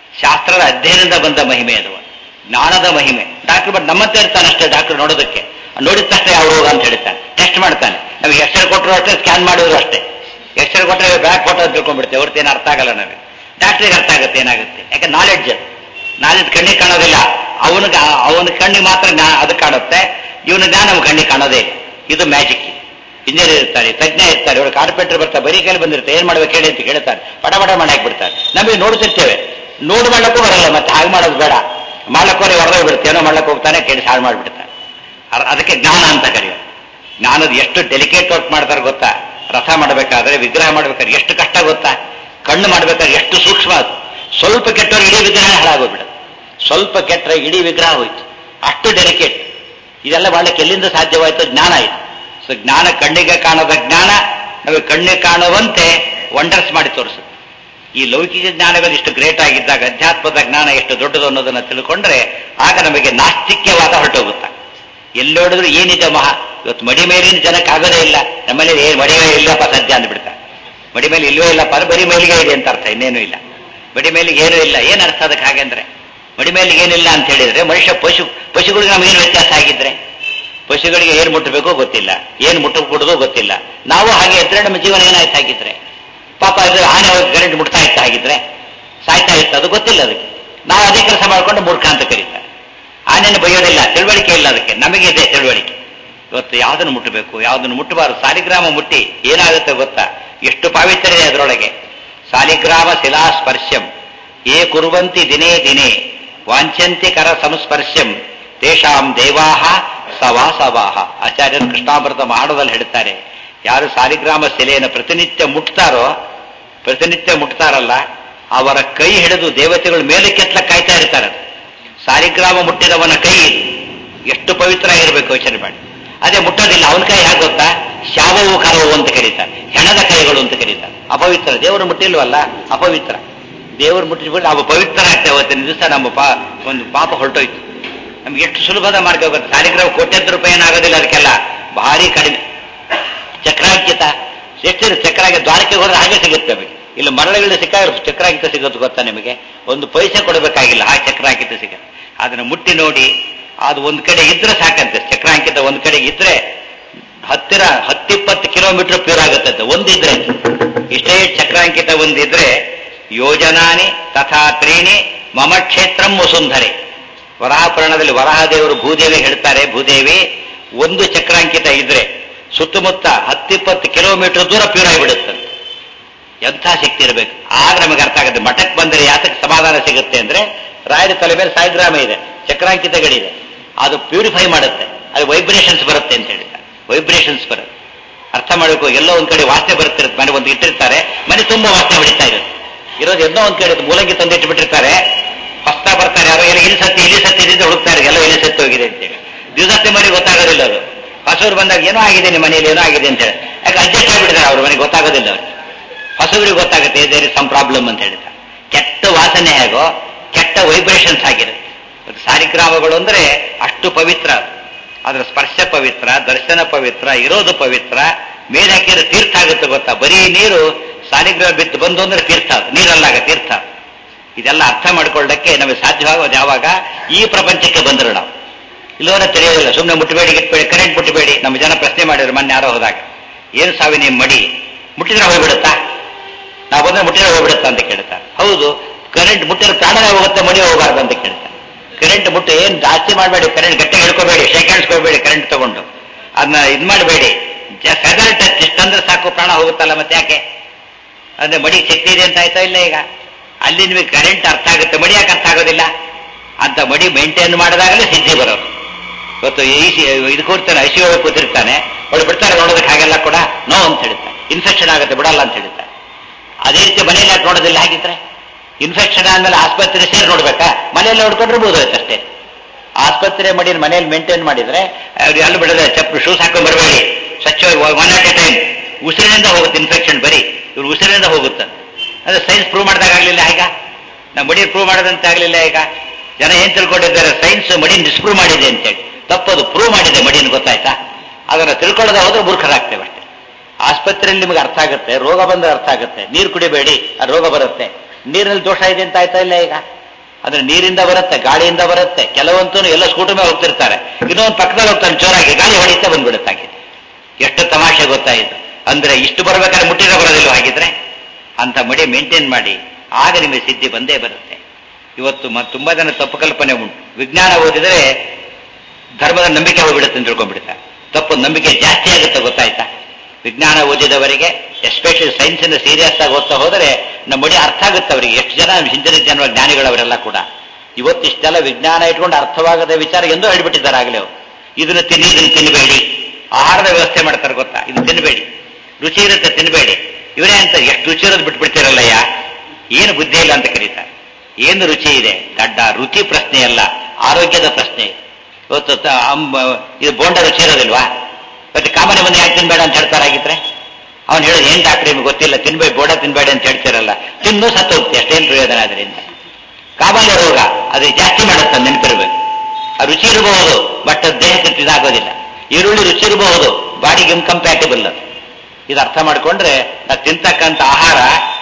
ಶಾಸ್ತ್ರದ ಅಧ್ಯಯನದಿಂದ ಬಂದ ಮಹಿಮೆ ಅದು, ಜ್ಞಾನದ ಮಹಿಮೆ. ಡಾಕ್ಟರ್ ಬಟ್ ನಮ್ಮಂತೆ ಇರ್ತಾನೆ ಅಷ್ಟೇ, ಡಾಕ್ಟರ್ ನೋಡೋದಕ್ಕೆ ನೋಡಿದ ತಕ್ಷಣ ಯಾವ ರೋಗ ಅಂತ ಹೇಳ್ತಾನೆ, ಟೆಸ್ಟ್ ಮಾಡ್ತಾನೆ. ನಮಗೆ ಎಕ್ಸ್ರೇ ಕೊಟ್ಟರು ಅಷ್ಟೇ, ಸ್ಕ್ಯಾನ್ ಮಾಡಿದ್ರು ಅಷ್ಟೇ. ಎಕ್ಸ್ರೇ ಕೊಟ್ಟರೆ ಬ್ಯಾಕ್ ಫೋಟೋ ಅಂತ ತಿಳ್ಕೊಂಡ್ಬಿಡ್ತೇವೆ, ಹೊರತು ಏನು ಅರ್ಥ ಆಗಲ್ಲ ನಮಗೆ. ಡಾಕ್ಟ್ರಿಗೆ ಅರ್ಥ ಆಗುತ್ತೆ ಏನಾಗುತ್ತೆ, ಯಾಕೆ ನಾಲೆಡ್ಜ್ ಕಣ್ಣಿಗೆ ಕಾಣೋದಿಲ್ಲ. ಅವನ ಕಣ್ಣಿಗೆ ಮಾತ್ರ ಅದು ಕಾಣುತ್ತೆ, ಇವನ ಜ್ಞಾನ ನಮ್ಮ ಕಣ್ಣಿಗೆ ಕಾಣೋದೇ. ಇದು ಮ್ಯಾಜಿಕ್. ಇಂಜಿನಿಯರ್ ಇರ್ತಾರೆ, ತಜ್ಞ ಇರ್ತಾರೆ, ಇವರು ಕಾರ್ಪೆಂಟರ್ ಬರ್ತಾರೆ, ಬರೀ ಕೈಲಿ ಬಂದಿರ್ತಾರೆ, ಏನ್ ಮಾಡ್ಬೇಕು ಹೇಳಿ ಅಂತ ಕೇಳ್ತಾರೆ, ಪಟ ಮಾಡಿ ಹಾಕ್ಬಿಡ್ತಾರೆ. ನಮಗೆ ನೋಡ್ತಿರ್ತೇವೆ, ನೋಡು ಮಾಡ್ಲಿಕ್ಕೂ ಬರಲ್ಲ, ಮತ್ತೆ ಹಾಗೆ ಮಾಡೋದು ಬೇಡ, ಮಾಡ್ಲಕ್ಕೋರೆ ಹೊರಗೆ ಬಿಡ್ತೇವೆ, ಏನೋ ಮಾಡ್ಲಿಕ್ಕೆ ಹೋಗ್ತಾನೆ, ಕೇಳಿ ಹಾಳು ಮಾಡಿಬಿಡ್ತಾನೆ. ಅದಕ್ಕೆ ಜ್ಞಾನ ಅಂತ ಕರೆಯೋದು. ಜ್ಞಾನದ ಎಷ್ಟು ಡೆಲಿಕೇಟ್ ವರ್ಕ್ ಮಾಡ್ತಾರೆ ಗೊತ್ತಾ? ರಥ ಮಾಡಬೇಕಾದ್ರೆ, ವಿಗ್ರಹ ಮಾಡ್ಬೇಕಾದ್ರೆ ಎಷ್ಟು ಕಷ್ಟ ಗೊತ್ತಾ? ಕಣ್ಣು ಮಾಡ್ಬೇಕಾದ್ರೆ ಎಷ್ಟು ಸೂಕ್ಷ್ಮ ಅದು. ಸ್ವಲ್ಪ ಕೆಟ್ಟವ್ರು ಇಡೀ ವಿಗ್ರಹ ಹಾಳಾಗೋಗ್ಬಿಡುತ್ತೆ, ಸ್ವಲ್ಪ ಕೆಟ್ಟರೆ ಇಡೀ ವಿಗ್ರಹ ಹೋಯ್ತು, ಅಷ್ಟು ಡೆಲಿಕೇಟ್. ಇದೆಲ್ಲ ಮಾಡ್ಲಿಕ್ಕೆ ಎಲ್ಲಿಂದ ಸಾಧ್ಯವಾಯಿತು? ಜ್ಞಾನ ಆಯಿತು. ಸೊ ಜ್ಞಾನ, ಕಣ್ಣಿಗೆ ಕಾಣದ ಜ್ಞಾನ ನಮಗೆ ಕಣ್ಣಿಗೆ ಕಾಣುವಂತೆ ವಂಡರ್ಸ್ ಮಾಡಿ ತೋರಿಸುತ್ತೆ. ಈ ಲೌಕಿಕ ಜ್ಞಾನಗಳು ಇಷ್ಟು ಗ್ರೇಟ್ ಆಗಿದ್ದಾಗ ಅಧ್ಯಾತ್ಮದ ಜ್ಞಾನ ಎಷ್ಟು ದೊಡ್ಡದು ಅನ್ನೋದನ್ನು ತಿಳ್ಕೊಂಡ್ರೆ ಆಗ ನಮಗೆ ನಾಸ್ತಿಕ್ಯವಾದ ಹೊರಟೋಗುತ್ತೆ. ಎಲ್ಲೋಡಿದ್ರು ಏನಿದೆ ಮಹಾ. ಇವತ್ತು ಮಡಿ ಮೇಲಿನ ಜನಕ್ಕೆ ಆಗೋದೇ ಇಲ್ಲ. ನಮ್ಮಲ್ಲಿ ಏನು ಮಡಿ ಮೇಲೆ ಇಲ್ಲಪ್ಪ ಸದ್ಯ ಅಂದ್ಬಿಡ್ತಾರೆ. ಮಡಿ ಮೇಲೆ ಇಲ್ವೇ ಇಲ್ಲಪ್ಪ ಅಂದ್ರೆ ಬರೀ ಮೇಲಿಗೆ ಇದೆ ಅಂತ ಅರ್ಥ, ಇನ್ನೇನು ಇಲ್ಲ. ಮಡಿ ಮೇಲಿಗೆ ಏನೂ ಇಲ್ಲ. ಏನು ಅರ್ಥ ಅದಕ್ಕೆ? ಹಾಗೆ ಅಂದ್ರೆ ಮಡಿ ಮೇಲಿಗೆ ಏನಿಲ್ಲ ಅಂತ ಹೇಳಿದ್ರೆ ಮನುಷ್ಯ ಪಶುಗಳಿಗೆ ನಮಗೇನು ವ್ಯತ್ಯಾಸ ಆಗಿದ್ರೆ? ಪಶುಗಳಿಗೆ ಏನು ಮುಟ್ಟಬೇಕೋ ಗೊತ್ತಿಲ್ಲ, ಏನು ಮುಟ್ಟக்கூಡೋದೋ ಗೊತ್ತಿಲ್ಲ. ನಾವು ಹಾಗೆ ಇದ್ರೆ ನಮ್ಮ ಜೀವನ ಏನಾಯ್ತು ಹಾಗಿದ್ರೆ? ಪಾಪ ಅದು ಆನೆ ಹೋಗಿ ಕರೆಂಟ್ ಮುಟ್ತಾ ಇತ್ತ ಹಾಗಿದ್ರೆ ಸಾಯ್ತಾ ಇತ್ತು, ಅದು ಗೊತ್ತಿಲ್ಲ ಅದಕ್ಕೆ. ನಾವು ಅದೇ ಕೆಲಸ ಮಾಡ್ಕೊಂಡು ಮೂರ್ಖ ಅಂತ ಕರೀತಾರೆ. ಆನೆಯನ್ನು ಬೈಯೋದಿಲ್ಲ, ತಿಳುವಳಿಕೆ ಇಲ್ಲ ಅದಕ್ಕೆ. ನಮಗೆ ಇದೆ ತಿಳುವಳಿಕೆ. ಇವತ್ತು ಯಾವುದನ್ನು ಮುಟ್ಟಬೇಕು, ಯಾವುದನ್ನು ಮುಟ್ಟಬಾರದು. ಸಾಲಿಗ್ರಾಮ ಮುಟ್ಟಿ ಏನಾಗುತ್ತೆ ಗೊತ್ತಾ? ಎಷ್ಟು ಪಾವಿತ್ರ್ಯ ಇದೆ ಅದರೊಳಗೆ. ಸಾಲಿಗ್ರಾಮ ಶಿಲಾ ಸ್ಪರ್ಶಂ ಏ ಕುರುವಂತಿ ದಿನೇ ದಿನೇ ವಾಂಛಂತಿ ಕರ ಸಂಸ್ಪರ್ಶಂ ತೇಷಾಂ ದೇವಾಹ ಸವಾಸವಾಹ. ಆಚಾರ್ಯರು ಕೃಷ್ಣಾಮೃತ ಮಹಾಣದಲ್ಲಿ ಹೇಳ್ತಾರೆ, ಯಾರು ಸಾಲಿಗ್ರಾಮ ಶಿಲೆಯನ್ನು ಪ್ರತಿನಿತ್ಯ ಮುಟ್ತಾರಲ್ಲ ಅವರ ಕೈ ಹಿಡಿದು ದೇವತೆಗಳು ಮೇಲೆ ಕೆತ್ತಲ ಕಾಯ್ತಾ ಇರ್ತಾರೆ. ಸಾಲಿಗ್ರಾಮ ಮುಟ್ಟಿದವನ ಕೈ ಎಷ್ಟು ಪವಿತ್ರ ಆಗಿರಬೇಕು ಯೋಚನೆ ಮಾಡಿ. ಅದೇ ಮುಟ್ಟೋದಿಲ್ಲ ಅವನ ಕೈ ಹೇಗೆ ಗೊತ್ತಾ? ಶಾವವು ಕರವು ಅಂತ ಕರೀತಾರೆ, ಹೆಣದ ಕೈಗಳು ಅಂತ ಕರೀತಾರೆ. ಅಪವಿತ್ರ. ದೇವರು ಮುಟ್ಟಿಲ್ವಲ್ಲ, ಅಪವಿತ್ರ. ದೇವರು ಮುಟ್ಟಿಸ್ಬಿಟ್ಟು ಅವು ಪವಿತ್ರ ಆಗ್ತೇವೆ. ಅವತ್ತಿನ ದಿವಸ ನಮ್ಮ ಒಂದು ಪಾಪ ಹೊರಟೋಯ್ತು. ನಮ್ಗೆ ಎಷ್ಟು ಸುಲಭದ ಮಾರ್ಗ ಗೊತ್ತು. ಸಾಲಿಗ್ರಾಮ ಕೋಟ್ಯಂತರ ರೂಪಾಯಿ ಏನಾಗೋದಿಲ್ಲ, ಅದಕ್ಕೆಲ್ಲ ಭಾರಿ ಕಡಿಮೆ. ಚಕ್ರಾಂಕಿತ ಎಷ್ಟಿದೆ? ಚಕ್ರಾಂಕಿತ ದ್ವಾರಕ್ಕೆ ಹೋದ್ರೆ ಹಾಗೆ ಸಿಗುತ್ತೆ ನಮಗೆ. ಇಲ್ಲಿ ಮರಳುಗಳು ಸಿಕ್ಕಾಗ ಚಕ್ರಾಂಕಿತ ಸಿಗುತ್ತೆ ಗೊತ್ತಾ ನಿಮಗೆ? ಒಂದು ಪೈಸೆ ಕೊಡಬೇಕಾಗಿಲ್ಲ, ಹಾಗೆ ಚಕ್ರಾಂಕಿತ ಸಿಗುತ್ತೆ. ಅದನ್ನು ಮುಟ್ಟಿ ನೋಡಿ, ಅದು ಒಂದು ಕಡೆ ಇದ್ರೆ ಸಾಕಂತೆ. ಚಕ್ರಾಂಕಿತ ಒಂದು ಕಡೆ ಇದ್ರೆ ಹತ್ತಿರ 10-20 ಕಿಲೋಮೀಟರ್ ಪ್ಯೂರ್ ಆಗುತ್ತೆ ಒಂದಿದ್ರೆ. ಇಷ್ಟೇ ಚಕ್ರಾಂಕಿತ ಒಂದಿದ್ರೆ ಯೋಜನಾನಿ ತಥಾ ತ್ರೀಣಿ ಮಮ ಕ್ಷೇತ್ರಂ ವಸುಂಧರೆ. ವರಾಹಪುರಾಣದಲ್ಲಿ ವರಾಹದೇವರು ಭೂದೇವಿ ಹೇಳ್ತಾರೆ, ಭೂದೇವಿ ಒಂದು ಚಕ್ರಾಂಕಿತ ಇದ್ರೆ ಸುತ್ತಮುತ್ತ 10-20 ಕಿಲೋಮೀಟರ್ ದೂರ ಪ್ಯೂರ್ ಆಗಿಬಿಡುತ್ತಂತೆ. ಎಂಥ ಶಕ್ತಿ ಇರಬೇಕು. ಆಗ ನಮಗೆ ಅರ್ಥ ಆಗುತ್ತೆ ಮಠಕ್ಕೆ ಬಂದರೆ ಯಾತಕ್ಕೆ ಸಮಾಧಾನ ಸಿಗುತ್ತೆ ಅಂದ್ರೆ, ರಾಯರ ತಲೆ ಮೇಲೆ ಸಾಲಿಗ್ರಾಮ ಇದೆ, ಚಕ್ರಾಂಕಿತಗಳಿದೆ, ಅದು ಪ್ಯೂರಿಫೈ ಮಾಡುತ್ತೆ, ಅದು ವೈಬ್ರೇಷನ್ಸ್ ಬರುತ್ತೆ ಅಂತ ಹೇಳ್ತಾರೆ. ವೈಬ್ರೇಷನ್ಸ್ ಬರುತ್ತೆ. ಅರ್ಥ ಮಾಡಬೇಕು. ಎಲ್ಲೋ ಒಂದ್ ಕಡೆ ವಾಸನೆ ಬರುತ್ತಿರುತ್ತೆ, ಮನೆ ಒಂದು ಇಟ್ಟಿರ್ತಾರೆ, ಮನೆ ತುಂಬಾ ವಾಸನೆ ಹೊಡಿತಾ ಇರುತ್ತೆ. ಇರೋದು ಎಲ್ಲೋ ಒಂದ್ ಕಡೆ ಮೂಲಂಗಿ ತಂದಿಟ್ಬಿಟ್ಟಿರ್ತಾರೆ, ಹೊಸ್ತಾ ಬರ್ತಾರೆ ಯಾರೋ, ಎಲ್ಲ ಇಲ್ಲಿ ಸತ್ತಿ ಇದ್ದಿದ್ದು ಹುಡುಕ್ತಾರೆ, ಎಲ್ಲೋ ಇಲ್ಲಿ ಸತ್ತು ಹೋಗಿದೆ ಅಂತೇಳಿ. ದಿವಸತ್ತೆ ಮನೆಗೆ ಗೊತ್ತಾಗೋದಿಲ್ಲ ಅದು. ಹೊಸೂರು ಬಂದಾಗ ಏನೋ ಆಗಿದೆ ನಿಮ್ಮ ಮನೆಯಲ್ಲಿ, ಏನೋ ಆಗಿದೆ ಅಂತ ಹೇಳಿ ಯಾಕೆ ಅಡ್ಜಸ್ಟ್ ಆಗಿಬಿಡ್ತಾರೆ ಅವ್ರ ಮನೆಗೆ, ಗೊತ್ತಾಗೋದಿಲ್ಲ ಅವ್ರಿಗೆ. ಹೊಸೂರಿಗೆ ಗೊತ್ತಾಗುತ್ತೆ ದೇರ್ ಇಸ್ ಸಮ್ ಪ್ರಾಬ್ಲಮ್ ಅಂತ ಹೇಳ್ತಾರೆ. ಕೆಟ್ಟ ವಾಸನೆ ಹೇಗೋ ಕೆಟ್ಟ ವೈಬ್ರೇಷನ್ಸ್ ಆಗಿರುತ್ತೆ. ಸಾಲಿಗ್ರಾಮಗಳು ಅಂದ್ರೆ ಅಷ್ಟು ಪವಿತ್ರ. ಅದರ ಸ್ಪರ್ಶ ಪವಿತ್ರ, ದರ್ಶನ ಪವಿತ್ರ, ಇರೋದು ಪವಿತ್ರ. ಮೇಲೆ ಹಾಕಿದ್ರೆ ತೀರ್ಥ ಆಗುತ್ತೆ ಗೊತ್ತಾ? ಬರೀ ನೀರು ಸಾಲಿಗ್ರಾಮ ಬಿದ್ದು ಬಂದು ಅಂದ್ರೆ ತೀರ್ಥ, ನೀರಲ್ಲಾಗ ತೀರ್ಥ. ಇದೆಲ್ಲ ಅರ್ಥ ಮಾಡ್ಕೊಳ್ಳಕ್ಕೆ ನಮಗೆ ಸಾಧ್ಯವಾಗೋದು ಯಾವಾಗ ಈ ಪ್ರಪಂಚಕ್ಕೆ ಬಂದರು ನಾವು. ಇಲ್ಲವರ ತಿಳಿಯೋದಿಲ್ಲ. ಸುಮ್ಮನೆ ಮುಟ್ಟಬೇಡಿ ಗಿಟ್ಬೇಡಿ, ಕರೆಂಟ್ ಮುಟ್ಟಬೇಡಿ. ನಮ್ಮ ಜನ ಪ್ರಶ್ನೆ ಮಾಡಿದ್ರು ಮೊನ್ನೆ ಯಾರೋ ಹೋದಾಗ, ಏನು ಸಾವಿ ನಿಮ್ಮ ಮಡಿ ಮುಟ್ಟಿದ್ರೆ ಹೋಗ್ಬಿಡುತ್ತಾ? ನಾವು ಬಂದ್ರೆ ಮುಟ್ಟಿದ್ರೆ ಹೋಗ್ಬಿಡುತ್ತಾ ಅಂತ ಕೇಳ್ತಾರೆ. ಹೌದು, ಕರೆಂಟ್ ಮುಟ್ಟಿದ್ರೆ ಪ್ರಾಣನೇ ಹೋಗುತ್ತೆ, ಮಡಿ ಹೋಗಬಾರ್ದು ಅಂತ ಕೇಳ್ತಾರೆ. ಕರೆಂಟ್ ಮುಟ್ಟು ಏನು ಜಾಸ್ತಿ ಮಾಡಬೇಡಿ, ಕರೆಂಟ್ ಗಟ್ಟಿಗೆ ಹಿಡ್ಕೋಬೇಡಿ, ಶೇಕ್ ಹ್ಯಾಂಡ್ಸ್ಕೋಬೇಡಿ, ಕರೆಂಟ್ ತಗೊಂಡು ಅದನ್ನ ಇದು ಮಾಡಬೇಡಿ. ಫೆದರ್ ಟಚ್ ಇಷ್ಟಂದ್ರೆ ಸಾಕು, ಪ್ರಾಣ ಹೋಗುತ್ತಲ್ಲ, ಮತ್ತೆ ಯಾಕೆ? ಅಂದ್ರೆ ಮಡಿ ಶಕ್ತಿ ಇದೆ ಅಂತ ಆಯ್ತಾ ಇಲ್ಲ? ಈಗ ಅಲ್ಲಿ ನಿಮಗೆ ಕರೆಂಟ್ ಅರ್ಥ ಆಗುತ್ತೆ, ಮಡಿ ಯಾಕೆ ಅರ್ಥ ಆಗೋದಿಲ್ಲ ಅಂತ. ಮಡಿ ಮೇಂಟೈನ್ ಮಾಡಿದಾಗಲೇ ಸಿದ್ಧಿ ಬರೋದು. ಇವತ್ತು ಇದು ಕೊಡ್ತಾನೆ, ಐಸಿಯು ಒಳಗೆ ಕೂತಿರ್ತಾನೆ, ಒಳ್ಳೆ ಬಿಡ್ತಾರೆ ನೋಡೋದಕ್ಕೆ, ಹಾಗೆಲ್ಲ ಕೂಡ ನೋ ಅಂತ ಹೇಳ್ತಾರೆ. ಇನ್ಫೆಕ್ಷನ್ ಆಗುತ್ತೆ ಬಿಡಲ್ಲ ಅಂತ ಹೇಳ್ತಾರೆ. ಅದೇ ರೀತಿ ಮನೆಯಲ್ಲಿ ಯಾಕೆ ನೋಡೋದಿಲ್ಲ? ಹಾಗಿದ್ರೆ ಇನ್ಫೆಕ್ಷನ್ ಆದ್ಮೇಲೆ ಆಸ್ಪತ್ರೆ ಸೇರಿ ನೋಡ್ಬೇಕಾ? ಮನೆಯಲ್ಲಿ ನೋಡ್ಕೊಂಡ್ರೆ ಅಷ್ಟೇ. ಆಸ್ಪತ್ರೆ ಮಾಡಿ ಮನೆಯಲ್ಲಿ ಮೇಂಟೈನ್ ಮಾಡಿದ್ರೆ ಅಲ್ಲಿ ಬಿಡದೆ ಶೂಸ್ ಹಾಕೊಂಡು ಬರಬೇಡಿ, ಸ್ವಚ್ಛವಾಗಿ 1 at a time. ಉಸಿರಿನಿಂದ ಹೋಗುತ್ತೆ ಇನ್ಫೆಕ್ಷನ್, ಬರೀ ಇವ್ರು ಉಸಿರಿನಿಂದ ಹೋಗುತ್ತೆ. ಅಂದ್ರೆ ಸೈನ್ಸ್ ಪ್ರೂವ್ ಮಾಡಿದಾಗಲಿಲ್ಲ. ಈಗ ನಾವು ಮಡಿ ಪ್ರೂವ್ ಮಾಡೋದಂತೆ ಆಗಲಿಲ್ಲ. ಈಗ ಜನ ಏನ್ ತಿಳ್ಕೊಂಡಿದ್ದಾರೆ, ಸೈನ್ಸ್ ಮಡಿನ ಡಿಸ್ಪ್ರೂವ್ ಮಾಡಿದೆ ಅಂತೇಳಿ. ತಪ್ಪದು, ಪ್ರೂವ್ ಮಾಡಿದೆ ಮಡಿನ, ಗೊತ್ತಾಯ್ತಾ? ಅದನ್ನು ತಿಳ್ಕೊಳ್ಳೋದೇ ಹೋದ್ರೆ ಮೂರ್ಖರಾಗ್ತೇವೆ ಅಷ್ಟೇ. ಆಸ್ಪತ್ರೆಯಲ್ಲಿ ನಿಮಗೆ ಅರ್ಥ ಆಗುತ್ತೆ, ರೋಗ ಬಂದ್ರೆ ಅರ್ಥ ಆಗುತ್ತೆ. ನೀರು ಕುಡಿಬೇಡಿ, ಆ ರೋಗ ಬರುತ್ತೆ. ನೀರಿನಲ್ಲಿ ದೋಷ ಇದೆ ಅಂತ ಆಯ್ತಾ ಇಲ್ಲ? ಈಗ ಅಂದ್ರೆ ನೀರಿಂದ ಬರುತ್ತೆ, ಗಾಳಿಯಿಂದ ಬರುತ್ತೆ. ಕೆಲವಂತೂ ಎಲ್ಲ ಸ್ಕೂಟರ್ ಮೇಲೆ ಹೋಗ್ತಿರ್ತಾರೆ, ಇನ್ನೊಂದು ಪಕ್ಕದಲ್ಲಿ ಹೋಗ್ತಾನೆ ಜೋರಾಗಿ, ಗಾಳಿ ಹೊಡಿತಾ ಬಂದ್ಬಿಡುತ್ತೆ. ಎಷ್ಟು ತಮಾಷೆ ಗೊತ್ತಾಯಿತು. ಅಂದ್ರೆ ಇಷ್ಟು ಬರ್ಬೇಕಾದ್ರೆ ಮುಟ್ಟಿನ ಬರೋದಿಲ್ಲ. ಹಾಗಿದ್ರೆ ಅಂತ ಮಡಿ ಮೇಂಟೈನ್ ಮಾಡಿ, ಆಗ ನಿಮಗೆ ಸಿದ್ಧಿ ಬಂದೇ ಬರುತ್ತೆ. ಇವತ್ತು ತುಂಬಾ ಜನ ತಪ್ಪು ಕಲ್ಪನೆ ಉಂಟು. ವಿಜ್ಞಾನ ಓದಿದರೆ ಧರ್ಮದ ನಂಬಿಕೆ ಹೋಗ್ಬಿಡುತ್ತೆ ಅಂತ ತಿಳ್ಕೊಂಡ್ಬಿಡ್ತಾರೆ. ತಪ್ಪು ನಂಬಿಕೆ ಜಾಸ್ತಿ ಆಗುತ್ತೆ, ಗೊತ್ತಾಯ್ತಾ? ವಿಜ್ಞಾನ ಓದಿದವರಿಗೆ, ಎಸ್ಪೆಷಲಿ ಸೈನ್ಸಿನ ಸೀರಿಯಸ್ ಆಗಿ ಓದ್ತಾ ಹೋದರೆ ನಮ್ಮ ಮಡಿ ಅರ್ಥ ಆಗುತ್ತೆ ಅವರಿಗೆ. ಎಷ್ಟು ಜನ ಹಿಂದಿನ ಜನ ಜ್ಞಾನಿಗಳವರೆಲ್ಲ ಕೂಡ ಇವತ್ತಿಷ್ಟೆಲ್ಲ ವಿಜ್ಞಾನ ಇಟ್ಕೊಂಡು ಅರ್ಥವಾಗದ ವಿಚಾರ ಎಂದೂ ಹೇಳ್ಬಿಟ್ಟಿದ್ದಾರೆ ಆಗಲೇ ಅವರು. ಇದನ್ನು ತಿನ್ನಿ, ಇದನ್ನು ತಿನ್ನಬೇಡಿ, ಆಹಾರದ ವ್ಯವಸ್ಥೆ ಮಾಡ್ತಾರೆ ಗೊತ್ತಾ, ಇದು ತಿನ್ನಬೇಡಿ, ರುಚಿ ಇರುತ್ತೆ ತಿನ್ನಬೇಡಿ. ಇವರೇ ಅಂತ ಎಷ್ಟು ರುಚಿ ಇರೋದು ಬಿಟ್ಬಿಡ್ತಿರಲ್ಲಯ್ಯ, ಏನು ಬುದ್ಧಿ ಇಲ್ಲ ಅಂತ ಕರೀತಾರೆ. ಏನು ರುಚಿ ಇದೆ? ದಡ್ಡ ರುಚಿ ಪ್ರಶ್ನೆ ಅಲ್ಲ, ಆರೋಗ್ಯದ ಪ್ರಶ್ನೆ. ಇವತ್ತು ಇದು ಬೋಂಡ ರುಚಿ ಇರೋದಿಲ್ವಾ? ಮತ್ತೆ ಕಾಮನೆ ಮಂದಿ ಯಾಕೆ ತಿನ್ಬೇಡ ಅಂತ ಹೇಳ್ತಾರಾಗಿದ್ರೆ ಅವ್ನು ಹೇಳೋದು, ಏನ್ ಡಾಕ್ಟ್ರಿ ನಿಮ್ಗೆ ಗೊತ್ತಿಲ್ಲ, ತಿನ್ಬೇಡಿ, ಬೋಡ ತಿನ್ಬೇಡಿ ಅಂತ ಹೇಳ್ತಿರಲ್ಲ, ತಿನ್ನು ಸತ್ತು ಹೋಗ್ತಿ, ಅಷ್ಟೇನು ಪ್ರಯೋಜನ ಅದರಿಂದ. ಕಾಮಾಲೆ ರೋಗ ಅದು ಜಾಸ್ತಿ ಮಾಡುತ್ತೆ, ನೆನಪಿರ್ಬೇಕು. ಆ ರುಚಿ ಇರಬಹುದು, ಬಟ್ ದೇಹಕ್ಕೆ ಇದಾಗೋದಿಲ್ಲ. ಈರುಳ್ಳಿ ರುಚಿ ಇರಬಹುದು, ಬಾಡಿಗೆ ಇನ್ಕಂಪ್ಯಾಟಿಬಲ್ ಅದು. ಇದು ಅರ್ಥ ಮಾಡ್ಕೊಂಡ್ರೆ ನಾವು ತಿಂತಕ್ಕಂಥ ಆಹಾರ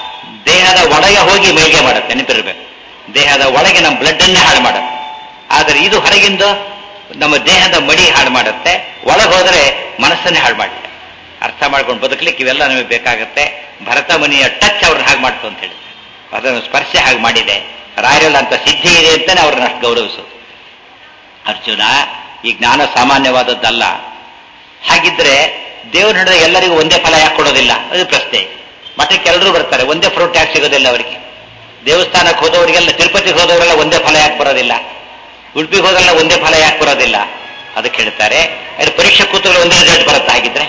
ದೇಹದ ಒಳಗೆ ಹೋಗಿ ಮೈಗೆ ಮಾಡುತ್ತೆ, ನೆನಪಿರ್ಬೇಕು. ದೇಹದ ಒಳಗೆ ನಮ್ಮ ಬ್ಲಡ್ ಅನ್ನೇ ಹಾಳು ಮಾಡುತ್ತೆ. ಆದರೆ ಇದು ಹೊರಗಿಂದ ನಮ್ಮ ದೇಹದ ಮಡಿ ಹಾಳು ಮಾಡುತ್ತೆ, ಒಳಗೆ ಹೋದರೆ ಮನಸ್ಸನ್ನೇ ಹಾಳು ಮಾಡುತ್ತೆ. ಅರ್ಥ ಮಾಡ್ಕೊಂಡು ಬದುಕಲಿಕ್ಕೆ ಇವೆಲ್ಲ ನಮಗೆ ಬೇಕಾಗುತ್ತೆ. ಭರತ ಮುನಿಯ ಟಚ್ ಅವ್ರನ್ನ ಹಾಗೆ ಮಾಡ್ತು ಅಂತ ಹೇಳಿ, ಅದನ್ನು ಸ್ಪರ್ಶ ಹಾಗೆ ಮಾಡಿದೆ. ರಾಯರಲ್ಲ ಅಂತ ಸಿದ್ಧಿ ಇದೆ ಅಂತಾನೆ ಅವ್ರನ್ನ ಅಷ್ಟು ಗೌರವಿಸೋದು. ಅರ್ಜುನ, ಈ ಜ್ಞಾನ ಸಾಮಾನ್ಯವಾದದ್ದಲ್ಲ. ಹಾಗಿದ್ರೆ ದೇವ್ರ ಹಿಡಿದ ಎಲ್ಲರಿಗೂ ಒಂದೇ ಫಲ ಯಾಕೆ ಕೊಡೋದಿಲ್ಲ? ಅದು ಪ್ರಶ್ನೆ. ಮಠಕ್ಕೆ ಎಲ್ಲರೂ ಬರ್ತಾರೆ, ಒಂದೇ ಫ್ರೂಟ್ ಯಾಕೆ ಸಿಗೋದಿಲ್ಲ ಅವರಿಗೆ? ದೇವಸ್ಥಾನಕ್ಕೆ ಹೋದವರಿಗೆಲ್ಲ, ತಿರುಪತಿಗೆ ಹೋದವರೆಲ್ಲ ಒಂದೇ ಫಲ ಯಾಕೆ ಬರೋದಿಲ್ಲ? ಉಡುಪಿಗೆ ಹೋದಲ್ಲ ಒಂದೇ ಫಲ ಯಾಕೆ ಬರೋದಿಲ್ಲ? ಅದಕ್ಕೆ ಹೇಳ್ತಾರೆ, ಅಲ್ಲಿ ಪರೀಕ್ಷೆ ಕೂತರು ಒಂದೇ ರಿಸಲ್ಟ್ ಬರುತ್ತೆ. ಹಾಗಿದ್ರೆ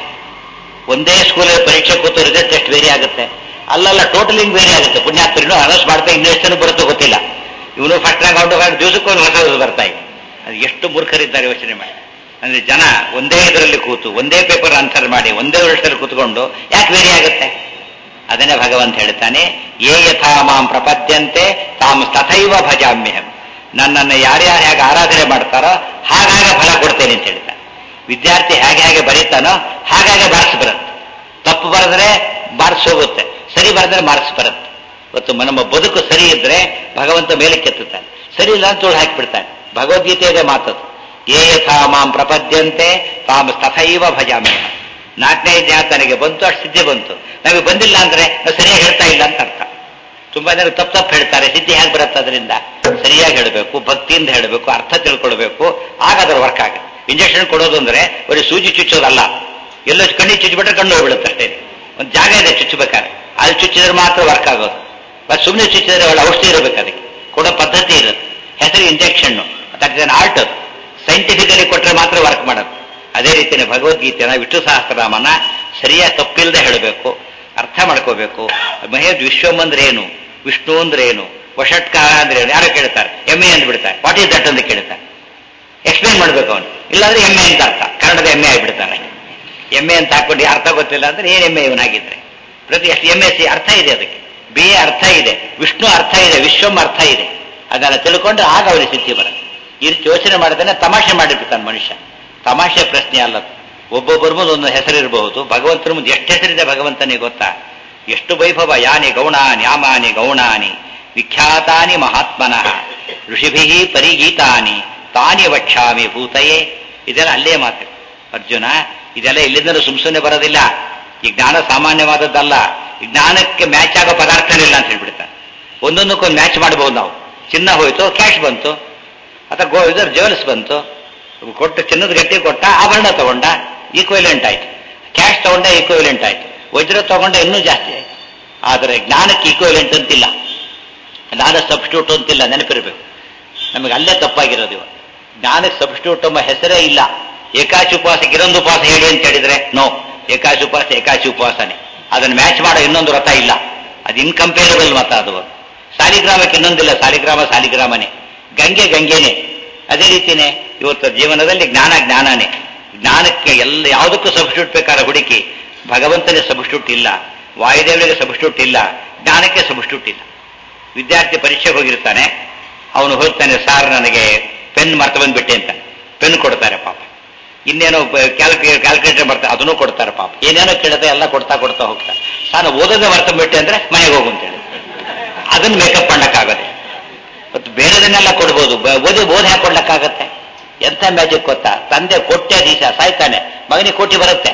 ಒಂದೇ ಸ್ಕೂಲಲ್ಲಿ ಪರೀಕ್ಷೆ ಕೂತು ರಿಸಲ್ಟ್ ಎಷ್ಟು ವೇರಿ ಆಗುತ್ತೆ? ಅಲ್ಲಲ್ಲ, ಟೋಟಲಿಂಗ್ ವೇರಿ ಆಗುತ್ತೆ. ಪುಣ್ಯಾತ್ಮರಿನೂ ಅನೌನ್ಸ್ ಮಾಡ್ತಾ ಇನ್ನೂ ಎಷ್ಟು ಬರುತ್ತೋ ಗೊತ್ತಿಲ್ಲ. ಇವನು ಫಸ್ಟ್ ರ್ಯಾಂಕ್ ಔಟ್ ದಿವಸಕ್ಕೊಂದು ಹೊಸ ಬರ್ತಾ ಇದೆ. ಅದು ಎಷ್ಟು ಮೂರ್ಖರಿದ್ದಾರೆ ಯೋಚನೆ ಮಾಡಿ. ಅಂದ್ರೆ ಜನ ಒಂದೇ ಇದರಲ್ಲಿ ಕೂತು ಒಂದೇ ಪೇಪರ್ ಆನ್ಸರ್ ಮಾಡಿ ಒಂದೇ ವರ್ಷದಲ್ಲಿ ಕೂತ್ಕೊಂಡು ಯಾಕೆ ವೇರಿ ಆಗುತ್ತೆ? ಅದನ್ನೇ ಭಗವಂತ ಹೇಳ್ತಾನೆ, ಯೇ ಯಥಾ ಮಾಂ ಪ್ರಪದ್ಯಂತೆ ತಾಂ ತಥೈವ ಭಜಾಮ್ಯಹಂ. ನನ್ನನ್ನು ಯಾರ್ಯಾರು ಹೇಗೆ ಆರಾಧನೆ ಮಾಡ್ತಾರೋ ಹಾಗಾಗ ಫಲ ಕೊಡ್ತೇನೆ ಅಂತ ಹೇಳ್ತಾನೆ. ವಿದ್ಯಾರ್ಥಿ ಹೇಗೆ ಹೇಗೆ ಬರೀತಾನೋ ಹಾಗಾಗಿ ಮಾರ್ಕ್ಸ್ ಬರುತ್ತೆ. ತಪ್ಪು ಬರೆದ್ರೆ ಮಾರ್ಕ್ಸ್ ಹೋಗುತ್ತೆ, ಸರಿ ಬರೆದ್ರೆ ಮಾರ್ಕ್ಸ್ ಬರುತ್ತೆ. ಇವತ್ತು ನಮ್ಮ ಬದುಕು ಸರಿ ಇದ್ರೆ ಭಗವಂತ ಮೇಲೆ ಕೆತ್ತುತ್ತಾನೆ, ಸರಿ ಇಲ್ಲ ಅಂತ ಹಾಕಿಬಿಡ್ತಾನೆ. ಭಗವದ್ಗೀತೆಯದೇ ಮಾತದು, ಯೇ ಯಥಾ ಮಾಂ ಪ್ರಪದ್ಯಂತೆ ತಾಂ ತಥೈವ ಭಜಾಮ್ಯಹಂ. 4ನೇ ಜ್ಞಾನ ತನಗೆ ಬಂತು, ಅಷ್ಟು ಸಿದ್ಧಿ ಬಂತು. ನಮಗೆ ಬಂದಿಲ್ಲ ಅಂದ್ರೆ ನಾವು ಸರಿಯಾಗಿ ಹೇಳ್ತಾ ಇಲ್ಲ ಅಂತ ಅರ್ಥ. ತುಂಬಾ ಜನ ತಪ್ಪು ಹೇಳ್ತಾರೆ. ಸಿದ್ಧಿ ಹೇಗೆ ಬರುತ್ತೆ? ಅದರಿಂದ ಸರಿಯಾಗಿ ಹೇಳಬೇಕು, ಭಕ್ತಿಯಿಂದ ಹೇಳಬೇಕು, ಅರ್ಥ ತಿಳ್ಕೊಳ್ಬೇಕು, ಆಗ ಅದರ ವರ್ಕ್ ಆಗುತ್ತೆ. ಇಂಜೆಕ್ಷನ್ ಕೊಡೋದು ಅಂದ್ರೆ ಬರೀ ಸೂಜಿ ಚುಚ್ಚೋದಲ್ಲ. ಎಲ್ಲೋ ಕಣ್ಣಿಗೆ ಚುಚ್ಚಿಬಿಟ್ರೆ ಕಣ್ಣು ಹೋಗ್ಬಿಡುತ್ತೆ ಅಷ್ಟೇ. ಒಂದು ಜಾಗ ಇದೆ ಚುಚ್ಚಬೇಕಾದ್ರೆ, ಅಲ್ಲಿ ಚುಚ್ಚಿದ್ರೆ ಮಾತ್ರ ವರ್ಕ್ ಆಗೋದು. ಬಟ್ ಸುಮ್ಮನೆ ಚುಚ್ಚಿದ್ರೆ ಒಳ್ಳೆ ಔಷಧಿ ಇರಬೇಕು, ಅದಕ್ಕೆ ಕೊಡೋ ಪದ್ಧತಿ ಇರುತ್ತೆ. ಹೆಸರು injection, that is an art. ಅದು ಸೈಂಟಿಫಿಕಲಿ ಕೊಟ್ಟರೆ ಮಾತ್ರ ವರ್ಕ್ ಮಾಡೋದು. ಅದೇ ರೀತಿಯ ಭಗವದ್ಗೀತೆನ, ವಿಷ್ಣು ಸಹಸ್ರನಾಮನ ಸರಿಯಾಗಿ ತಪ್ಪಿಲ್ಲದೆ ಹೇಳಬೇಕು, ಅರ್ಥ ಮಾಡ್ಕೋಬೇಕು. ಮಹೇಶ್ ವಿಶ್ವಂ ಅಂದ್ರೆ ಏನು, ವಿಷ್ಣು ಅಂದ್ರೆ ಏನು, ವಷಟ್ಕಾರ ಅಂದ್ರೆ ಏನು, ಯಾರು ಕೇಳ್ತಾರೆ, ಎಮ್ಮೆ ಅಂದ್ಬಿಡ್ತಾರೆ. ವಾಟ್ ಈಸ್ ದಟ್ ಅಂತ ಕೇಳ್ತಾರೆ. ಎಕ್ಸ್ಪ್ಲೇನ್ ಮಾಡ್ಬೇಕು ಅವನು. ಇಲ್ಲಾಂದ್ರೆ ಎಮ್ಮೆ ಅಂತ ಅರ್ಥ, ಕನ್ನಡದ ಎಮ್ಮೆ ಆಗಿಬಿಡ್ತಾನೆ. ಎಮ್ಮೆ ಅಂತ ಹಾಕೊಂಡು ಅರ್ಥ ಗೊತ್ತಿಲ್ಲ ಅಂದ್ರೆ ಏನ್ ಎಮ್ಮೆ ಇವನಾಗಿದ್ರೆ? ಪ್ರತಿ ಎಷ್ಟು MSc ಅರ್ಥ ಇದೆ, ಅದಕ್ಕೆ BA ಅರ್ಥ ಇದೆ, ವಿಷ್ಣು ಅರ್ಥ ಇದೆ, ವಿಶ್ವಂ ಅರ್ಥ ಇದೆ. ಅದನ್ನ ತಿಳ್ಕೊಂಡ್ರೆ ಆಗ ಅವನಿಗೆ ಸಿದ್ಧಿ ಬರುತ್ತೆ. ಈ ರೀತಿ ಯೋಚನೆ ಮಾಡಿದ್ರೆ ತಮಾಷೆ ಮಾಡಿಬಿಡ್ತಾನೆ ಮನುಷ್ಯ. ತಮಾಷೆ ಪ್ರಶ್ನೆ ಅಲ್ಲ. ಒಬ್ಬೊಬ್ಬರ ಮುಂದೆ ಒಂದು ಹೆಸರಿರಬಹುದು, ಭಗವಂತನ ಮುಂದೆ ಎಷ್ಟು ಹೆಸರಿದೆ ಭಗವಂತನಿಗೆ ಗೊತ್ತಾ? ಎಷ್ಟು ವೈಭವ. ಯಾನಿ ಗೌಣಾನಿ ಯಾಮಾನಿ ಗೌಣಾನಿ ವಿಖ್ಯಾತಾನಿ ಮಹಾತ್ಮನಃ ಋಷಿಭಿ ಪರಿಗೀತಾನಿ ತಾನಿ ವಕ್ಷಾಮಿ ಭೂತಯೇ. ಇದೆಲ್ಲ ಅಲ್ಲೇ ಮಾತು ಅರ್ಜುನ. ಇದೆಲ್ಲ ಇಲ್ಲಿಂದಲೂ ಸುಮ್ಮನೆ ಬರೋದಿಲ್ಲ. ಈ ಜ್ಞಾನ ಸಾಮಾನ್ಯವಾದದ್ದಲ್ಲ. ಈ ಜ್ಞಾನಕ್ಕೆ ಮ್ಯಾಚ್ ಆಗೋ ಪದಾರ್ಥನೇ ಇಲ್ಲ ಅಂತ ಹೇಳ್ಬಿಡ್ತಾರೆ. ಒಂದೊಂದಕ್ಕೊಂದು ಮ್ಯಾಚ್ ಮಾಡಬಹುದು ನಾವು. ಚಿನ್ನ ಹೋಯ್ತು, ಕ್ಯಾಶ್ ಬಂತು, ಅಥವಾ ಇದರ ಜ್ಯುವೆಲ್ಸ್ ಬಂತು, ಕೊಟ್ಟು ಚಿನ್ನದ ಗಟ್ಟಿ ಕೊಟ್ಟ, ಆಭರಣ ತಗೊಂಡ, ಈಕ್ವಿಲೆಂಟ್ ಆಯ್ತು. ಕ್ಯಾಶ್ ತಗೊಂಡ ಈಕ್ವಿಲೆಂಟ್ ಆಯ್ತು. ವಜ್ರ ತಗೊಂಡ ಇನ್ನೂ ಜಾಸ್ತಿ ಆಯ್ತು. ಆದರೆ ಜ್ಞಾನಕ್ಕೆ ಈಕ್ವಿಲೆಂಟ್ ಅಂತಿಲ್ಲ, ಜ್ಞಾನ ಸಬ್ಸ್ಟಿಟ್ಯೂಟ್ ಅಂತಿಲ್ಲ. ನೆನಪಿರಬೇಕು, ನಮಗೆ ಅಲ್ಲೇ ತಪ್ಪಾಗಿರೋದು. ಇವ ಜ್ಞಾನಕ್ಕೆ ಸಬ್ಸ್ಟಿಟ್ಯೂಟ್ ಎಂಬ ಹೆಸರೇ ಇಲ್ಲ. ಏಕಾಶಿ ಉಪವಾಸಕ್ಕೆ ಇನ್ನೊಂದು ಉಪವಾಸ ಹೇಳಿ ಅಂತ ಹೇಳಿದ್ರೆ ನೋ, ಏಕಾಶಿ ಉಪವಾಸ ಏಕಾಶಿ ಉಪವಾಸನೆ. ಅದನ್ನು ಮ್ಯಾಚ್ ಮಾಡೋ ಇನ್ನೊಂದು ವ್ರತ ಇಲ್ಲ. ಅದು ಇನ್ಕಂಪೇರಬಲ್ ಮತ. ಅದು ಸಾಲಿಗ್ರಾಮಕ್ಕೆ ಇನ್ನೊಂದಿಲ್ಲ, ಸಾಲಿಗ್ರಾಮ ಸಾಲಿಗ್ರಾಮನೇ, ಗಂಗೆ ಗಂಗೆನೇ. ಅದೇ ರೀತಿನೇ ಇವತ್ತು ಜೀವನದಲ್ಲಿ ಜ್ಞಾನ ಜ್ಞಾನನೇ. ಜ್ಞಾನಕ್ಕೆ ಎಲ್ಲ ಯಾವುದಕ್ಕೂ ಸಬ್ಸ್ಟಿಟ್ಯೂಟ್ ಬೇಕಾದ್ರೆ ಹುಡುಕಿ, ಭಗವಂತನೇ ಸಬ್ಸ್ಟಿಟ್ಯೂಟ್ ಇಲ್ಲ, ವಾಯುದೇವರಿಗೆ ಸಬ್ಸ್ಟಿಟ್ಯೂಟ್ ಇಲ್ಲ, ಜ್ಞಾನಕ್ಕೆ ಸಬ್ಸ್ಟಿಟ್ಯೂಟ್ ಇಲ್ಲ. ವಿದ್ಯಾರ್ಥಿ ಪರೀಕ್ಷೆಗೆ ಹೋಗಿರ್ತಾನೆ, ಅವನು ಹೋಗ್ತಾನೆ, ಸಾರ್ ನನಗೆ ಪೆನ್ ಮರ್ತು ಬಂದ್ಬಿಟ್ಟೆ ಅಂತ ಪೆನ್ ಕೊಡ್ತಾರೆ ಪಾಪ. ಇನ್ನೇನೋ ಕ್ಯಾಲ್ಕುಲೇಟರ್ ಬರ್ತಾರೆ, ಅದನ್ನೂ ಕೊಡ್ತಾರೆ ಪಾಪ. ಏನೇನೋ ಕೇಳುತ್ತೆ, ಎಲ್ಲ ಕೊಡ್ತಾ ಕೊಡ್ತಾ ಹೋಗ್ತಾರೆ. ನಾನು ಓದೋದೇ ಮರ್ತು ಬಿಟ್ಟೆ ಅಂದ್ರೆ ಮನೆಗೆ ಹೋಗು ಅಂತ ಹೇಳಿ ಅದನ್ನು ಮೇಕಪ್ ಮಾಡಕ್ಕಾಗದೆ. ಮತ್ತು ಬೇರೆದನ್ನೆಲ್ಲ ಕೊಡ್ಬೋದು, ಓದಿ ಹಾಕೊಡ್ಲಕ್ಕಾಗತ್ತೆ. ಎಂಥ ಮ್ಯಾಜಿಕ್ ಗೊತ್ತಾ? ತಂದೆ ಕೊಟ್ಟೆ ದಿವಸ ಸಾಯ್ತಾನೆ, ಮಗನಿಗೆ ಕೋಟಿ ಬರುತ್ತೆ.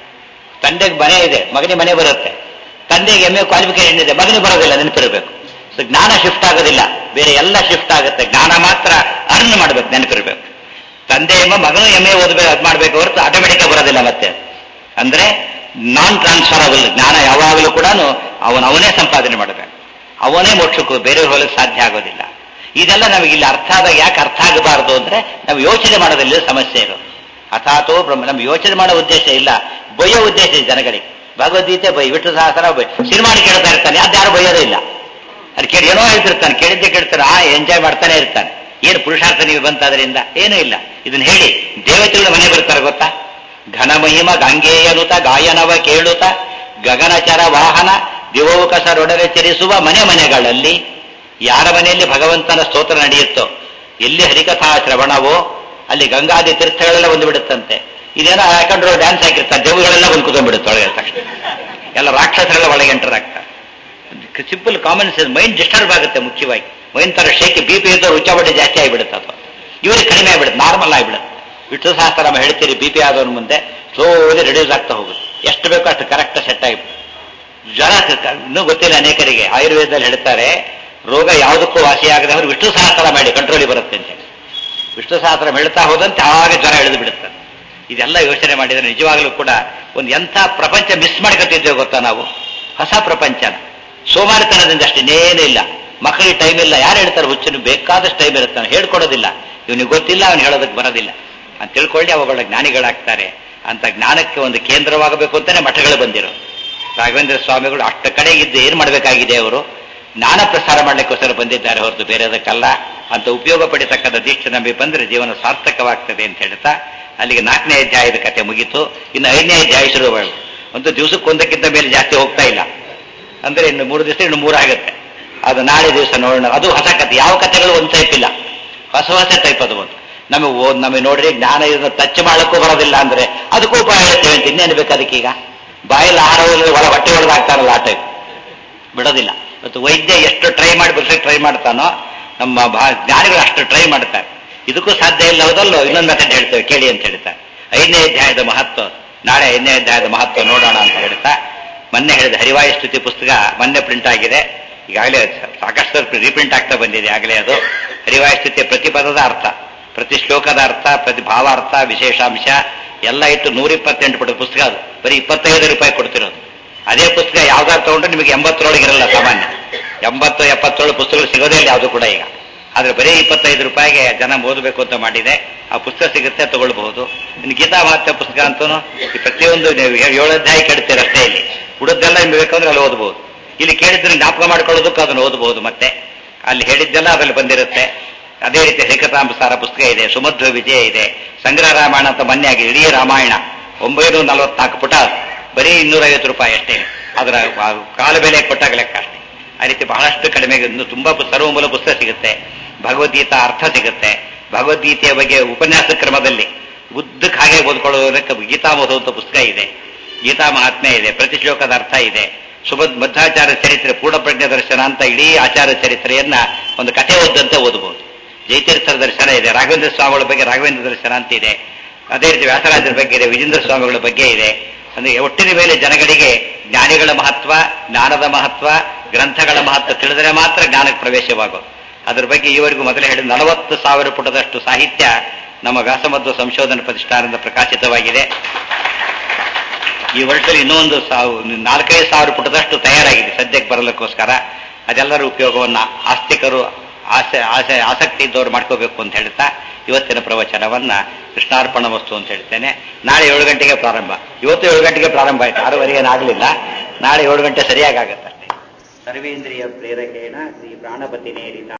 ತಂದೆಗೆ ಮನೆ ಇದೆ, ಮಗನಿಗೆ ಮನೆ ಬರುತ್ತೆ. ತಂದೆಗೆ MA ಕ್ವಾಲಿಫಿಕೇಶನ್ ಇದೆ, ಮಗನಿಗೆ ಬರೋದಿಲ್ಲ, ನೆನಪಿರಬೇಕು. ಸೊ ಜ್ಞಾನ ಶಿಫ್ಟ್ ಆಗೋದಿಲ್ಲ, ಬೇರೆ ಎಲ್ಲ ಶಿಫ್ಟ್ ಆಗುತ್ತೆ. ಜ್ಞಾನ ಮಾತ್ರ ಅರ್ನ್ ಮಾಡ್ಬೇಕು, ನೆನಪಿರ್ಬೇಕು. ತಂದೆ ಮಗನು MA ಓದಬೇಕು, ಅದು ಮಾಡ್ಬೇಕು ಹೊರತು ಆಟೋಮೆಟಿಕ್ ಬರೋದಿಲ್ಲ. ಮತ್ತೆ ಅಂದ್ರೆ ನಾನ್ ಟ್ರಾನ್ಸ್ಫರಬಲ್ ಜ್ಞಾನ ಯಾವಾಗಲೂ ಕೂಡ ಅವನೇ ಸಂಪಾದನೆ ಮಾಡಬೇಕು, ಅವನೇ ಮೋಕ್ಷಕ್ಕೂ ಬೇರೆಯವ್ರು ಹೋಗಲಿಕ್ಕೆ ಸಾಧ್ಯ ಆಗೋದಿಲ್ಲ. ಇದೆಲ್ಲ ನಮಗಿಲ್ಲಿ ಅರ್ಥ ಆದಾಗ ಯಾಕೆ ಅರ್ಥ ಆಗಬಾರದು ಅಂದ್ರೆ ನಾವು ಯೋಚನೆ ಮಾಡೋದಿಲ್ಲ ಸಮಸ್ಯೆ ಇರೋದು. ಅಥಾತೋ ಬ್ರಹ್ಮ, ನಮ್ಗೆ ಯೋಚನೆ ಮಾಡೋ ಉದ್ದೇಶ ಇಲ್ಲ, ಬಯ್ಯೋ ಉದ್ದೇಶ ಇದೆ ಜನಗಳಿಗೆ. ಭಗವದ್ಗೀತೆ ಬೈ, ವಿಷ್ಣು ಸಹಸ್ರ ಬೈ, ಸಿನಿಮಾ ಕೇಳ್ತಾ ಇರ್ತಾನೆ, ಅದ್ಯಾರು ಬೈಯೋದೇ ಇಲ್ಲ. ಅದು ಕೇಳಿ ಏನೋ ಹೇಳ್ತಿರ್ತಾನೆ, ಕೇಳಿದ್ದೆ ಕೇಳ್ತಾನೆ, ಎಂಜಾಯ್ ಮಾಡ್ತಾನೆ ಇರ್ತಾನೆ. ಏನು ಪುರುಷಾರ್ಥ ನೀವು ಬಂತದ್ರಿಂದ? ಏನೂ ಇಲ್ಲ. ಇದನ್ನ ಹೇಳಿ ದೇವತೆಗಳ ಮನೆ ಬರ್ತಾರೆ ಗೊತ್ತಾ? ಘನಮಹಿಮ ಗಂಗೇಯನುತ ಗಾಯನವ ಕೇಳುತ್ತ ಗಗನಚರ ವಾಹನ ದಿವೋಕಸರೊಡನೆ ಚರಿಸುವ ಮನೆಗಳಲ್ಲಿ ಯಾರ ಮನೆಯಲ್ಲಿ ಭಗವಂತನ ಸ್ತೋತ್ರ ನಡೆಯುತ್ತೋ, ಎಲ್ಲಿ ಹರಿಕಥಾ ಶ್ರವಣವೋ ಅಲ್ಲಿ ಗಂಗಾದಿ ತೀರ್ಥಗಳೆಲ್ಲ ಬಂದು ಬಿಡುತ್ತಂತೆ. ಇದೇನೋ ಹಾಕೊಂಡ್ರು ಡ್ಯಾನ್ಸ್ ಹಾಕಿರ್ತಾರೆ, ದೇವುಗಳೆಲ್ಲ ಬಂದು ಕೂತ್ಕೊಂಡ್ಬಿಡುತ್ತೆ ಒಳಗೆ ತಕ್ಷಣ. ಎಲ್ಲ ರಾಕ್ಷಸರೆಲ್ಲ ಒಳಗೆ ಎಂಟರ್ ಆಗ್ತಾರೆ. Simple common sense. Mind disturb ಆಗುತ್ತೆ ಮುಖ್ಯವಾಗಿ. ಮೈಂಡ್ ತರ ಶೇಕಿ, BP ಇದ್ದವ್ರು ಉಚ್ಚಾಬಡ್ಡಿ ಜಾಸ್ತಿ ಆಗಿಬಿಡುತ್ತೆ, ಅಥವಾ ಇವರಿಗೆ ಕಡಿಮೆ ಆಗಿಬಿಡುತ್ತೆ, ನಾರ್ಮಲ್ ಆಗಿಬಿಡುತ್ತೆ. ವಿಷ್ಣು ಸಹಸ್ರನಾಮ ಹೇಳ್ತೀರಿ, BP ಆದವ್ರ ಮುಂದೆ ಸ್ಲೋಲಿ ರಿಡ್ಯೂಸ್ ಆಗ್ತಾ ಹೋಗುತ್ತೆ. ಎಷ್ಟು ಬೇಕೋ ಅಷ್ಟು ಕರೆಕ್ಟ್ ಸೆಟ್ ಆಗಿಬಿಡುತ್ತೆ. ಜ್ವರ ಇನ್ನೂ ಗೊತ್ತಿಲ್ಲ ಅನೇಕರಿಗೆ. ಆಯುರ್ವೇದದಲ್ಲಿ ಹೇಳ್ತಾರೆ, ರೋಗ ಯಾವುದಕ್ಕೂ ವಾಸಿಯಾಗದೆ ಅವರು ವಿಷ್ಣು ಸಹಸ್ರ ಮಾಡಿ ಕಂಟ್ರೋಲಿಗೆ ಬರುತ್ತೆ ಅಂತ ಹೇಳಿ. ವಿಷ್ಣು ಸಹಸ್ರ ಹೇಳ್ತಾ ಹೋದಂತೆ ಹಾಗೆ ಜ್ವರ ಎಳೆದು ಬಿಡುತ್ತೆ. ಇದೆಲ್ಲ ಯೋಚನೆ ಮಾಡಿದರೆ ನಿಜವಾಗಲೂ ಕೂಡ ಒಂದು ಎಂಥ ಪ್ರಪಂಚ ಮಿಸ್ ಮಾಡ್ಕೊತಿದ್ದೇವೆ ಗೊತ್ತಾ ನಾವು? ಹೊಸ ಪ್ರಪಂಚನ. ಸೋಮಾರಿತನದಿಂದ ಅಷ್ಟೇನೇನೂ ಇಲ್ಲ. ಮಕ್ಕಳಿಗೆ ಟೈಮ್ ಇಲ್ಲ. ಯಾರು ಹೇಳ್ತಾರೆ? ಹುಚ್ಚನು ಬೇಕಾದಷ್ಟು ಟೈಮ್ ಇರುತ್ತೆ, ಹೇಳ್ಕೊಡೋದಿಲ್ಲ. ಇವನಿಗೆ ಗೊತ್ತಿಲ್ಲ, ಅವನು ಹೇಳೋದಕ್ಕೆ ಬರೋದಿಲ್ಲ ಅಂತ ತಿಳ್ಕೊಳ್ಳಿ ಅವುಗಳ ಜ್ಞಾನಿಗಳಾಗ್ತಾರೆ. ಅಂತ ಜ್ಞಾನಕ್ಕೆ ಒಂದು ಕೇಂದ್ರವಾಗಬೇಕು ಅಂತಾನೆ ಮಠಗಳು ಬಂದಿರೋ. ರಾಘವೇಂದ್ರ ಸ್ವಾಮಿಗಳು ಅಷ್ಟ ಕಡೆ ಇದ್ದು ಏನು ಮಾಡಬೇಕಾಗಿದೆ? ಅವರು ಜ್ಞಾನ ಪ್ರಸಾರ ಮಾಡಲಿಕ್ಕೋಸ್ಕರ ಬಂದಿದ್ದಾರೆ ಹೊರತು ಬೇರೆದಕ್ಕಲ್ಲ. ಅಂತ ಉಪಯೋಗ ಪಡಿತಕ್ಕಂಥ ದೀಕ್ಷೆ ನಂಬಿ ಬಂದರೆ ಜೀವನ ಸಾರ್ಥಕವಾಗ್ತದೆ ಅಂತ ಹೇಳ್ತಾ ಅಲ್ಲಿಗೆ 4ನೇ ಅಧ್ಯಾಯದ ಕಥೆ ಮುಗೀತು. ಇನ್ನು 5ನೇ ಅಧ್ಯಾಯ ಶುರುಗಳು. ಒಂದು ದಿವಸಕ್ಕೆ ಒಂದಕ್ಕಿಂತ ಮೇಲೆ ಜಾಸ್ತಿ ಹೋಗ್ತಾ ಇಲ್ಲ. ಅಂದ್ರೆ ಇನ್ನು 3 ದಿವಸ ಇನ್ನು 3 ಆಗುತ್ತೆ. ಅದು ನಾಳೆ ದಿವಸ ನೋಡೋಣ. ಅದು ಹೊಸ ಕಥೆ. ಯಾವ ಕಥೆಗಳು ಒಂದು ಟೈಪ್ ಇಲ್ಲ, ಹೊಸ ಟೈಪ್. ಅದು ಒಂದು ನಮಗೆ ನೋಡ್ರಿ ಜ್ಞಾನ ಇದನ್ನು ಟಚ್ ಮಾಡಕ್ಕೂ ಬರೋದಿಲ್ಲ ಅಂದ್ರೆ ಅದಕ್ಕೂ ಉಪಾಯ ಹೇಳ್ತೇವೆ ಅಂತ ಇನ್ನೇನು ಬೇಕು ಅದಕ್ಕೀಗ? ಬಾಯಲ್ಲಿ ಆಹಾರ ಒಳ ಹೊಟ್ಟೆ ಒಳಗಾಗ್ತಾರಲ್ಲ ಆ ಟೈಪ್ ಬಿಡೋದಿಲ್ಲ. ಇವತ್ತು ವೈದ್ಯ ಎಷ್ಟು ಟ್ರೈ ಮಾಡಿ ಬಿಡ್ಸಕ್ಕೆ ಟ್ರೈ ಮಾಡ್ತಾನೋ ನಮ್ಮ ಜ್ಞಾನಿಗಳು ಅಷ್ಟು ಟ್ರೈ ಮಾಡ್ತಾರೆ. ಇದಕ್ಕೂ ಸಾಧ್ಯ ಇಲ್ಲ ಹೌದಲ್ಲೋ? ಇನ್ನೊಂದು ಮೆಥಡ್ ಹೇಳ್ತೇವೆ ಕೇಳಿ ಅಂತ ಹೇಳ್ತಾರೆ. 5ನೇ ಅಧ್ಯಾಯದ ಮಹತ್ವ, ನಾಳೆ 5ನೇ ಅಧ್ಯಾಯದ ಮಹತ್ವ ನೋಡೋಣ ಅಂತ ಹೇಳ್ತಾ ಮೊನ್ನೆ ಹೇಳಿದ ಹರಿವಾಯು ಸ್ತುತಿ ಪುಸ್ತಕ ಮೊನ್ನೆ ಪ್ರಿಂಟ್ ಆಗಿದೆ. ಈಗಾಗಲೇ ಸಾಕಷ್ಟು ರೀಪ್ರಿಂಟ್ ಆಗ್ತಾ ಬಂದಿದೆ ಆಗಲೇ. ಅದು ಹರಿವಾಯು ಸ್ತುತಿಯ ಪ್ರತಿ ಪದದ ಅರ್ಥ, ಪ್ರತಿ ಶ್ಲೋಕದ ಅರ್ಥ, ಪ್ರತಿ ಭಾವಾರ್ಥ, ವಿಶೇಷಾಂಶ ಎಲ್ಲ ಇಟ್ಟು 128 ಪುಟದ ಪುಸ್ತಕ. ಅದು ಬರೀ 25 ರೂಪಾಯಿ ಕೊಡ್ತಿರೋದು. ಅದೇ ಪುಸ್ತಕ ಯಾವ್ದಾರು ತಗೊಂಡ್ರೆ ನಿಮಗೆ 80ರೊಳಗೆ ಇರಲ್ಲ. ಸಾಮಾನ್ಯ 80-77 ಪುಸ್ತಕಗಳು ಸಿಗೋದೇ ಇಲ್ಲ ಯಾವುದು ಕೂಡ ಈಗ. ಆದ್ರೆ ಬರೀ 25 ರೂಪಾಯಿಗೆ ಜನ ಓದಬೇಕು ಅಂತ ಮಾಡಿದೆ. ಆ ಪುಸ್ತಕ ಸಿಗುತ್ತೆ, ತಗೊಳ್ಬಹುದು. ಇನ್ನು ಗೀತಾ ಮಹಾತ್ಮ್ಯ ಪುಸ್ತಕ ಅಂತೂ ಪ್ರತಿಯೊಂದು 7 ಅಧ್ಯಾಯ ಕೇಳ್ತೀರ ಅಷ್ಟೇ. ಇಲ್ಲಿ ಉಳಿದೆಲ್ಲ ನಿಮ್ಗೆ ಬೇಕಂದ್ರೆ ಅಲ್ಲಿ ಓದಬಹುದು. ಇಲ್ಲಿ ಕೇಳಿದ್ರೆ ಜ್ಞಾಪಕ ಮಾಡ್ಕೊಳ್ಳೋದಕ್ಕೂ ಅದನ್ನು ಓದಬಹುದು. ಮತ್ತೆ ಅಲ್ಲಿ ಹೇಳಿದ್ದೆಲ್ಲ ಅದರಲ್ಲಿ ಬಂದಿರುತ್ತೆ. ಅದೇ ರೀತಿ ಹರಿಕಥಾಂಸಾರ ಪುಸ್ತಕ ಇದೆ, ಸುಮಧ್ವ ವಿಜಯ ಇದೆ, ಸಂಗ್ರಹ ರಾಮಾಯಣ ಅಂತ ಮೊನ್ನೆ ಆಗಿದೆ. ಇಡೀ ರಾಮಾಯಣ 944 ಪುಟ, ಬರೀ 250 ರೂಪಾಯಿ ಅಷ್ಟೇ. ಅದರ ಕಾಲ ಬೆಲೆ ಕೊಟ್ಟಾಗ ಲೆಕ್ಕ ಅಷ್ಟೇ. ಆ ರೀತಿ ಬಹಳಷ್ಟು ಕಡಿಮೆಗೆ ತುಂಬಾ ಸರ್ವಮೂಲ ಪುಸ್ತಕ ಸಿಗುತ್ತೆ. ಭಗವದ್ಗೀತಾ ಅರ್ಥ ಸಿಗುತ್ತೆ. ಭಗವದ್ಗೀತೆಯ ಬಗ್ಗೆ ಉಪನ್ಯಾಸ ಕ್ರಮದಲ್ಲಿ ಉದ್ದಕ್ಕೆ ಹಾಗೆ ಓದ್ಕೊಳ್ಳೋದಕ್ಕೆ ಗೀತಾಮೋಧ ಅಂತ ಪುಸ್ತಕ ಇದೆ. ಗೀತಾ ಮಹಾತ್ಮೆ ಇದೆ, ಪ್ರತಿ ಶ್ಲೋಕದ ಅರ್ಥ ಇದೆ. ಮಧ್ವಾಚಾರ್ಯ ಚರಿತ್ರೆ, ಪೂರ್ಣಪ್ರಜ್ಞ ದರ್ಶನ ಅಂತ ಇಡೀ ಆಚಾರ್ಯ ಚರಿತ್ರೆಯನ್ನ ಒಂದು ಕಥೆ ಓದಂತೆ ಓದಬಹುದು. ಜಯತೀರ್ಥರ ದರ್ಶನ ಇದೆ, ರಾಘವೇಂದ್ರ ಸ್ವಾಮಿಗಳ ಬಗ್ಗೆ ರಾಘವೇಂದ್ರ ದರ್ಶನ ಅಂತ ಇದೆ. ಅದೇ ರೀತಿ ವ್ಯಾಸರಾಜರ ಬಗ್ಗೆ ಇದೆ, ವಿಜೇಂದ್ರ ಸ್ವಾಮಿಗಳ ಬಗ್ಗೆ ಇದೆ. ಅಂದ್ರೆ ಒಟ್ಟಿನ ಮೇಲೆ ಜನಗಳಿಗೆ ಜ್ಞಾನಿಗಳ ಮಹತ್ವ, ಜ್ಞಾನದ ಮಹತ್ವ, ಗ್ರಂಥಗಳ ಮಹತ್ವ ತಿಳಿದರೆ ಮಾತ್ರ ಜ್ಞಾನಕ್ಕೆ ಪ್ರವೇಶವಾಗೋದು. ಅದರ ಬಗ್ಗೆ ಈವರೆಗೂ ಮೊದಲೇ ಹೇಳಿದ 40,000 ಪುಟದಷ್ಟು ಸಾಹಿತ್ಯ ನಮ್ಮ ವ್ಯಾಸಮಧ್ವ ಸಂಶೋಧನಾ ಪ್ರತಿಷ್ಠಾನದಿಂದ ಪ್ರಕಾಶಿತವಾಗಿದೆ. ಈ ವರ್ಷದಲ್ಲಿ ಇನ್ನೊಂದು 4,000-5,000 ಪುಟದಷ್ಟು ತಯಾರಾಗಿದೆ ಸದ್ಯಕ್ಕೆ ಬರಲಿಕ್ಕೋಸ್ಕರ. ಅದೆಲ್ಲರ ಉಪಯೋಗವನ್ನ ಆಸ್ತಿಕರು, ಆಸಕ್ತಿ ಇದ್ದವರು ಮಾಡ್ಕೋಬೇಕು ಅಂತ ಹೇಳ್ತಾ ಇವತ್ತಿನ ಪ್ರವಚನವನ್ನ ಕೃಷ್ಣಾರ್ಪಣ ವಸ್ತು ಅಂತ ಹೇಳ್ತೇನೆ. ನಾಳೆ 7 ಗಂಟೆಗೆ ಪ್ರಾರಂಭ. ಇವತ್ತು 7 ಗಂಟೆಗೆ ಪ್ರಾರಂಭ ಆಯ್ತು, 6:30 ಏನಾಗಲಿಲ್ಲ. ನಾಳೆ 7 ಗಂಟೆ ಸರಿಯಾಗತ್ತೆ. ಸರ್ವೇಂದ್ರಿಯ ಪ್ರೇರಕೇಣ ಶ್ರೀ ಪ್ರಾಣಪತಿ ನೇರಿತ